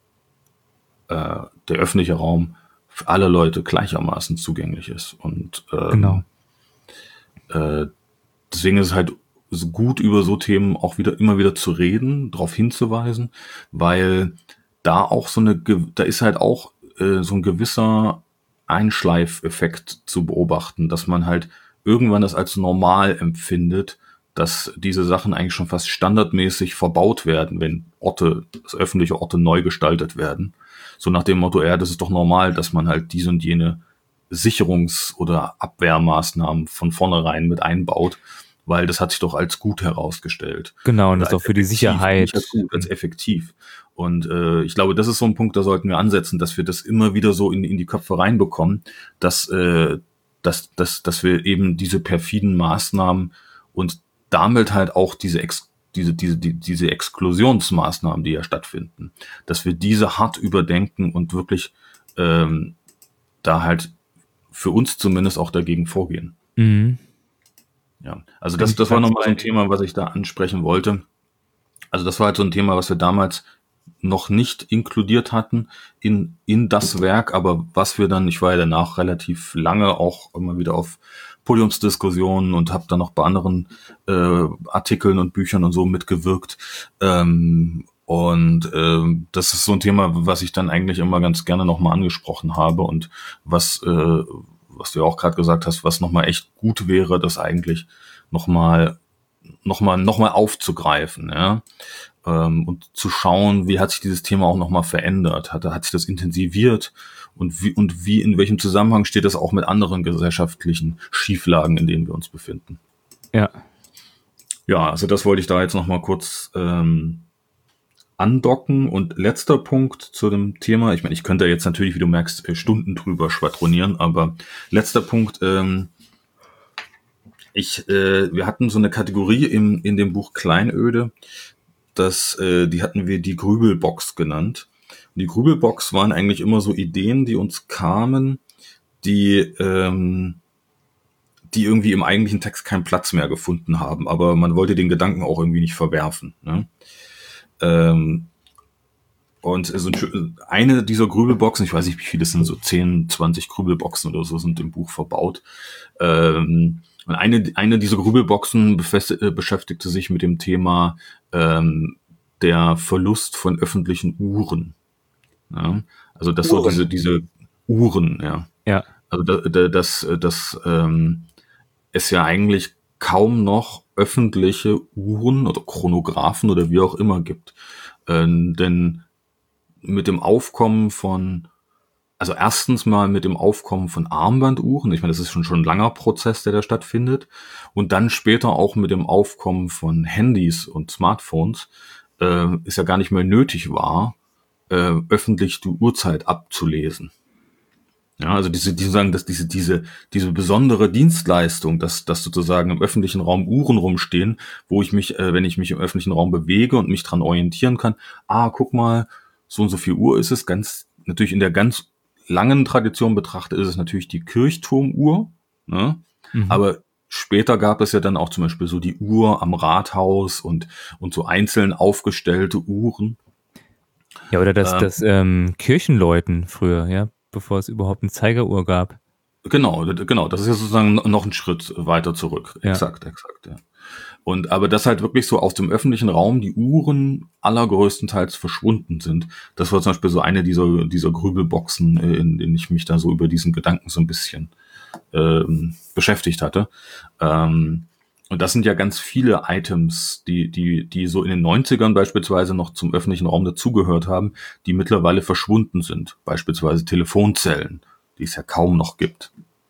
äh, der öffentliche Raum für alle Leute gleichermaßen zugänglich ist. Und ähm, Genau. äh, deswegen ist es halt so gut, über so Themen auch wieder immer wieder zu reden, darauf hinzuweisen, weil da auch so eine, ge- da ist halt auch äh, so ein gewisser Einschleifeffekt zu beobachten, dass man halt irgendwann das als normal empfindet, dass diese Sachen eigentlich schon fast standardmäßig verbaut werden, wenn Orte, also öffentliche Orte neu gestaltet werden. So nach dem Motto, ja, das ist doch normal, dass man halt diese und jene Sicherungs- oder Abwehrmaßnahmen von vornherein mit einbaut, weil das hat sich doch als gut herausgestellt. Genau, und Oder das ist auch als für die effektiv, Sicherheit. nicht als gut, als effektiv. Und äh, ich glaube, das ist so ein Punkt, da sollten wir ansetzen, dass wir das immer wieder so in, in die Köpfe reinbekommen, dass, äh, dass, dass, dass wir eben diese perfiden Maßnahmen und damit halt auch diese Ex diese, diese, die, diese Exklusionsmaßnahmen, die ja stattfinden, dass wir diese hart überdenken und wirklich ähm, da halt für uns zumindest auch dagegen vorgehen. Mhm. Ja, also Bin das, ich das war ganz nochmal so bei ein dir. Thema, was ich da ansprechen wollte. Also das war halt so ein Thema, was wir damals noch nicht inkludiert hatten in, in das Werk, aber was wir dann, ich war ja danach relativ lange auch immer wieder auf Podiumsdiskussionen und habe dann noch bei anderen äh, Artikeln und Büchern und so mitgewirkt. Ähm, und ähm, das ist so ein Thema, was ich dann eigentlich immer ganz gerne nochmal angesprochen habe und was, äh, was du ja auch gerade gesagt hast, was nochmal echt gut wäre, das eigentlich nochmal nochmal noch mal aufzugreifen, ja, ähm, und zu schauen, wie hat sich dieses Thema auch nochmal verändert, hat, hat sich das intensiviert und wie, und wie, in welchem Zusammenhang steht das auch mit anderen gesellschaftlichen Schieflagen, in denen wir uns befinden. Ja. Ja, also das wollte ich da jetzt nochmal kurz ähm, andocken. Und letzter Punkt zu dem Thema, ich meine, ich könnte jetzt natürlich, wie du merkst, äh, Stunden drüber schwadronieren, aber letzter Punkt, ähm, ich, äh, wir hatten so eine Kategorie im, in dem Buch Kleinöde, das, äh, die hatten wir die Grübelbox genannt. Und die Grübelbox waren eigentlich immer so Ideen, die uns kamen, die, ähm, die irgendwie im eigentlichen Text keinen Platz mehr gefunden haben, aber man wollte den Gedanken auch irgendwie nicht verwerfen. Ne? Ähm, und so eine dieser Grübelboxen, ich weiß nicht, wie viele das sind, so zehn, zwanzig Grübelboxen oder so sind im Buch verbaut. Ähm, und eine, eine dieser Grübelboxen befest, äh, beschäftigte sich mit dem Thema ähm, der Verlust von öffentlichen Uhren. Ja? Also das so diese, diese Uhren, ja. Ja. Also da, da, das, das ähm, es ja eigentlich kaum noch öffentliche Uhren oder Chronographen oder wie auch immer gibt. Ähm, denn mit dem Aufkommen von also erstens mal mit dem Aufkommen von Armbanduhren. Ich meine, das ist schon schon ein langer Prozess, der da stattfindet. Und dann später auch mit dem Aufkommen von Handys und Smartphones äh, es ja gar nicht mehr nötig war, äh, öffentlich die Uhrzeit abzulesen. Ja, also diese, die sagen, dass diese, diese, diese besondere Dienstleistung, dass, dass sozusagen im öffentlichen Raum Uhren rumstehen, wo ich mich, äh, wenn ich mich im öffentlichen Raum bewege und mich dran orientieren kann, ah, guck mal, so und so viel Uhr ist es, ganz, natürlich in der ganz langen Tradition betrachtet ist es natürlich die Kirchturmuhr, ne? Mhm. Aber später gab es ja dann auch zum Beispiel so die Uhr am Rathaus und, und so einzeln aufgestellte Uhren. Ja, oder das, Ähm, das ähm, Kirchenläuten früher, ja, bevor es überhaupt eine Zeigeruhr gab. Genau, d- genau, das ist ja sozusagen noch ein Schritt weiter zurück. Ja. Exakt, exakt, ja. Und aber dass halt wirklich so aus dem öffentlichen Raum die Uhren allergrößtenteils verschwunden sind. Das war zum Beispiel so eine dieser, dieser Grübelboxen, äh, in denen ich mich da so über diesen Gedanken so ein bisschen ähm, beschäftigt hatte. Ähm, und das sind ja ganz viele Items, die, die, die so in den neunzigern beispielsweise noch zum öffentlichen Raum dazugehört haben, die mittlerweile verschwunden sind. Beispielsweise Telefonzellen, die es ja kaum noch gibt.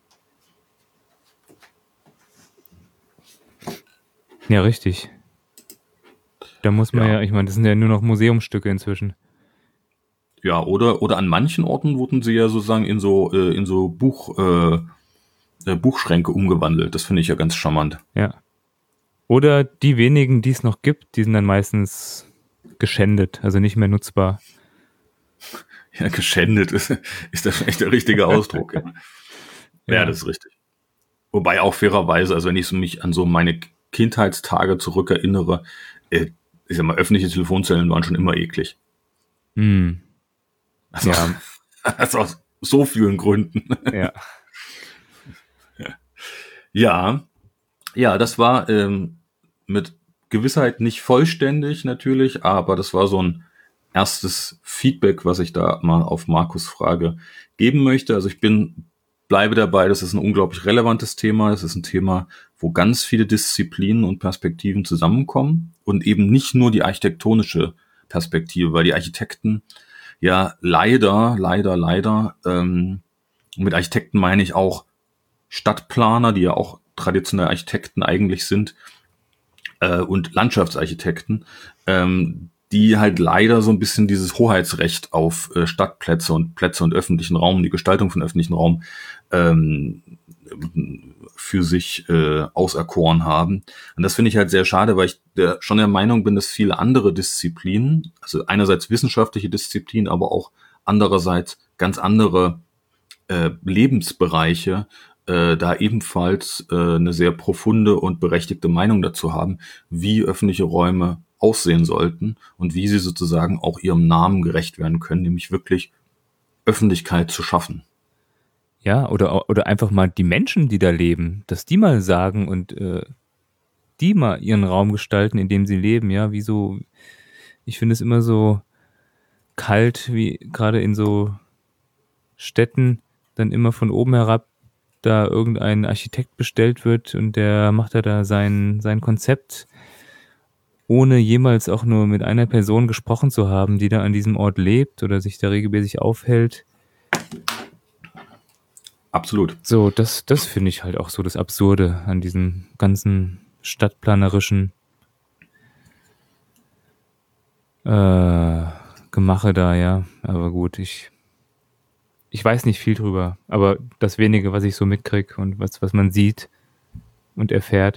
Ja, richtig. Da muss man Ja. ja, ich meine, das sind ja nur noch Museumsstücke inzwischen. Ja, oder, oder an manchen Orten wurden sie ja sozusagen in so, äh, in so Buch, äh, äh, Buchschränke umgewandelt. Das finde ich ja ganz charmant. Ja. Oder die wenigen, die es noch gibt, die sind dann meistens geschändet, also nicht mehr nutzbar. Ja, geschändet ist, ist das echt der richtige Ausdruck. Ja. Ja, Ja. das ist richtig. Wobei auch fairerweise, also wenn ich so mich an so meine Kindheitstage zurückerinnere, äh, ich sag mal, öffentliche Telefonzellen waren schon immer eklig. Hm. Also, Ja. also aus so vielen Gründen. Ja. Ja, ja, das war ähm, mit Gewissheit nicht vollständig natürlich, aber das war so ein erstes Feedback, was ich da mal auf Markus' Frage geben möchte. Also ich bin, bleibe dabei, das ist ein unglaublich relevantes Thema. Es ist ein Thema, wo ganz viele Disziplinen und Perspektiven zusammenkommen und eben nicht nur die architektonische Perspektive, weil die Architekten ja leider, leider, leider, ähm, mit Architekten meine ich auch Stadtplaner, die ja auch traditionelle Architekten eigentlich sind, äh, und Landschaftsarchitekten, ähm, die halt leider so ein bisschen dieses Hoheitsrecht auf äh, Stadtplätze und Plätze und öffentlichen Raum, die Gestaltung von öffentlichen Raum ähm, für sich äh, auserkoren haben. Und das finde ich halt sehr schade, weil ich der, schon der Meinung bin, dass viele andere Disziplinen, also einerseits wissenschaftliche Disziplinen, aber auch andererseits ganz andere äh, Lebensbereiche, äh, da ebenfalls äh, eine sehr profunde und berechtigte Meinung dazu haben, wie öffentliche Räume aussehen sollten und wie sie sozusagen auch ihrem Namen gerecht werden können, nämlich wirklich Öffentlichkeit zu schaffen. Ja, oder, oder einfach mal die Menschen, die da leben, dass die mal sagen und äh, die mal ihren Raum gestalten, in dem sie leben, ja, wie so, ich finde es immer so kalt, wie gerade in so Städten dann immer von oben herab da irgendein Architekt bestellt wird und der macht da, da sein, sein Konzept, ohne jemals auch nur mit einer Person gesprochen zu haben, die da an diesem Ort lebt oder sich da regelmäßig aufhält. Absolut. So, das, das finde ich halt auch so das Absurde an diesem ganzen stadtplanerischen äh, Gemache da, ja. Aber gut, ich ich weiß nicht viel drüber, aber das wenige, was ich so mitkriege und was, was man sieht und erfährt.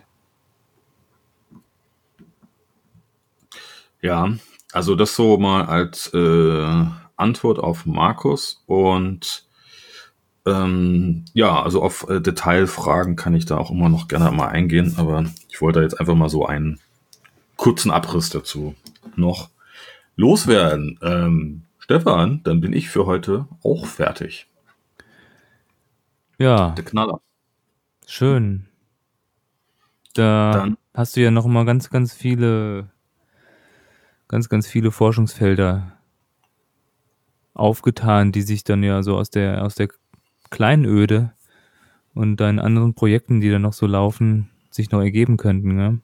Ja, also das so mal als äh, Antwort auf Markus und ähm, ja, also auf äh, Detailfragen kann ich da auch immer noch gerne mal eingehen, aber ich wollte jetzt einfach mal so einen kurzen Abriss dazu noch loswerden. Ähm, Stefan, dann bin ich für heute auch fertig. Ja, Der Knaller. schön. Da Dann, hast du ja noch mal ganz, ganz viele, ganz, ganz viele Forschungsfelder aufgetan, die sich dann ja so aus der, aus der Kleinöde und deinen anderen Projekten, die da noch so laufen, sich noch ergeben könnten, ne?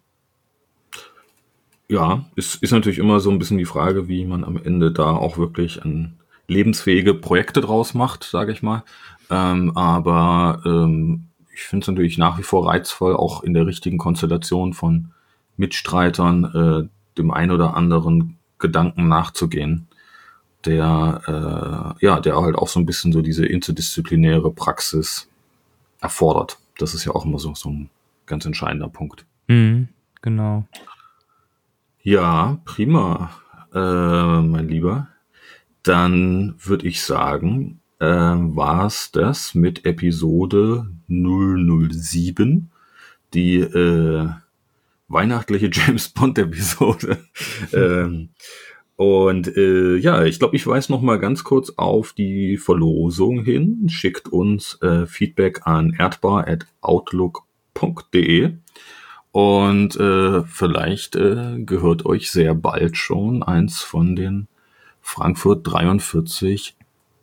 ja, ist, ist natürlich immer so ein bisschen die Frage, wie man am Ende da auch wirklich ein lebensfähige Projekte draus macht, sage ich mal. Ähm, aber ähm, ich finde es natürlich nach wie vor reizvoll, auch in der richtigen Konstellation von Mitstreitern äh, dem ein oder anderen Gedanken nachzugehen, der äh, ja, der halt auch so ein bisschen so diese interdisziplinäre Praxis erfordert. Das ist ja auch immer so, so ein ganz entscheidender Punkt. Mhm, genau. Ja, prima, äh, mein Lieber. Dann würde ich sagen, äh, war es das mit Episode null null sieben, die äh, weihnachtliche James Bond Episode. ähm, und äh, ja, ich glaube, ich weise noch mal ganz kurz auf die Verlosung hin. Schickt uns äh, Feedback an erdbar at outlook punkt de und äh, vielleicht äh, gehört euch sehr bald schon eins von den Frankfurt dreiundvierzig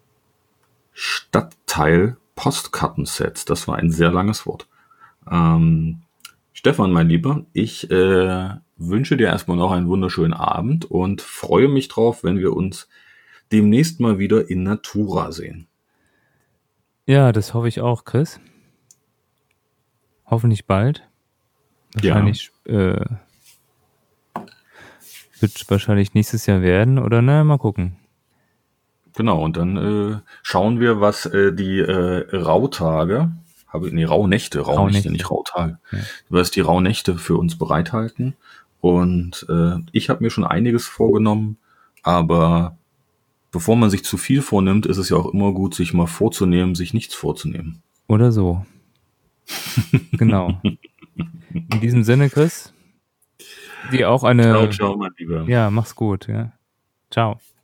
Stadtteil Postkartensets. Das war ein sehr langes Wort. Ähm, Stefan, mein Lieber, ich äh, wünsche dir erstmal noch einen wunderschönen Abend und freue mich drauf, wenn wir uns demnächst mal wieder in Natura sehen. Ja, das hoffe ich auch, Chris. Hoffentlich bald. Wahrscheinlich ja. äh, wird wahrscheinlich nächstes Jahr werden oder ne, mal gucken. Genau, und dann äh, schauen wir, was äh, die äh, Rauhtage, habe nee, Rauhnächte, Rauhnächte, Rauhnächte, nicht Rauhtage, ja. was die Rauhnächte für uns bereithalten. Und äh, ich habe mir schon einiges vorgenommen, aber bevor man sich zu viel vornimmt, ist es ja auch immer gut, sich mal vorzunehmen, sich nichts vorzunehmen. Oder so. Genau. In diesem Sinne, Chris, dir auch eine... Ciao, ciao, mein Lieber. Ja, mach's gut. Ja. Ciao.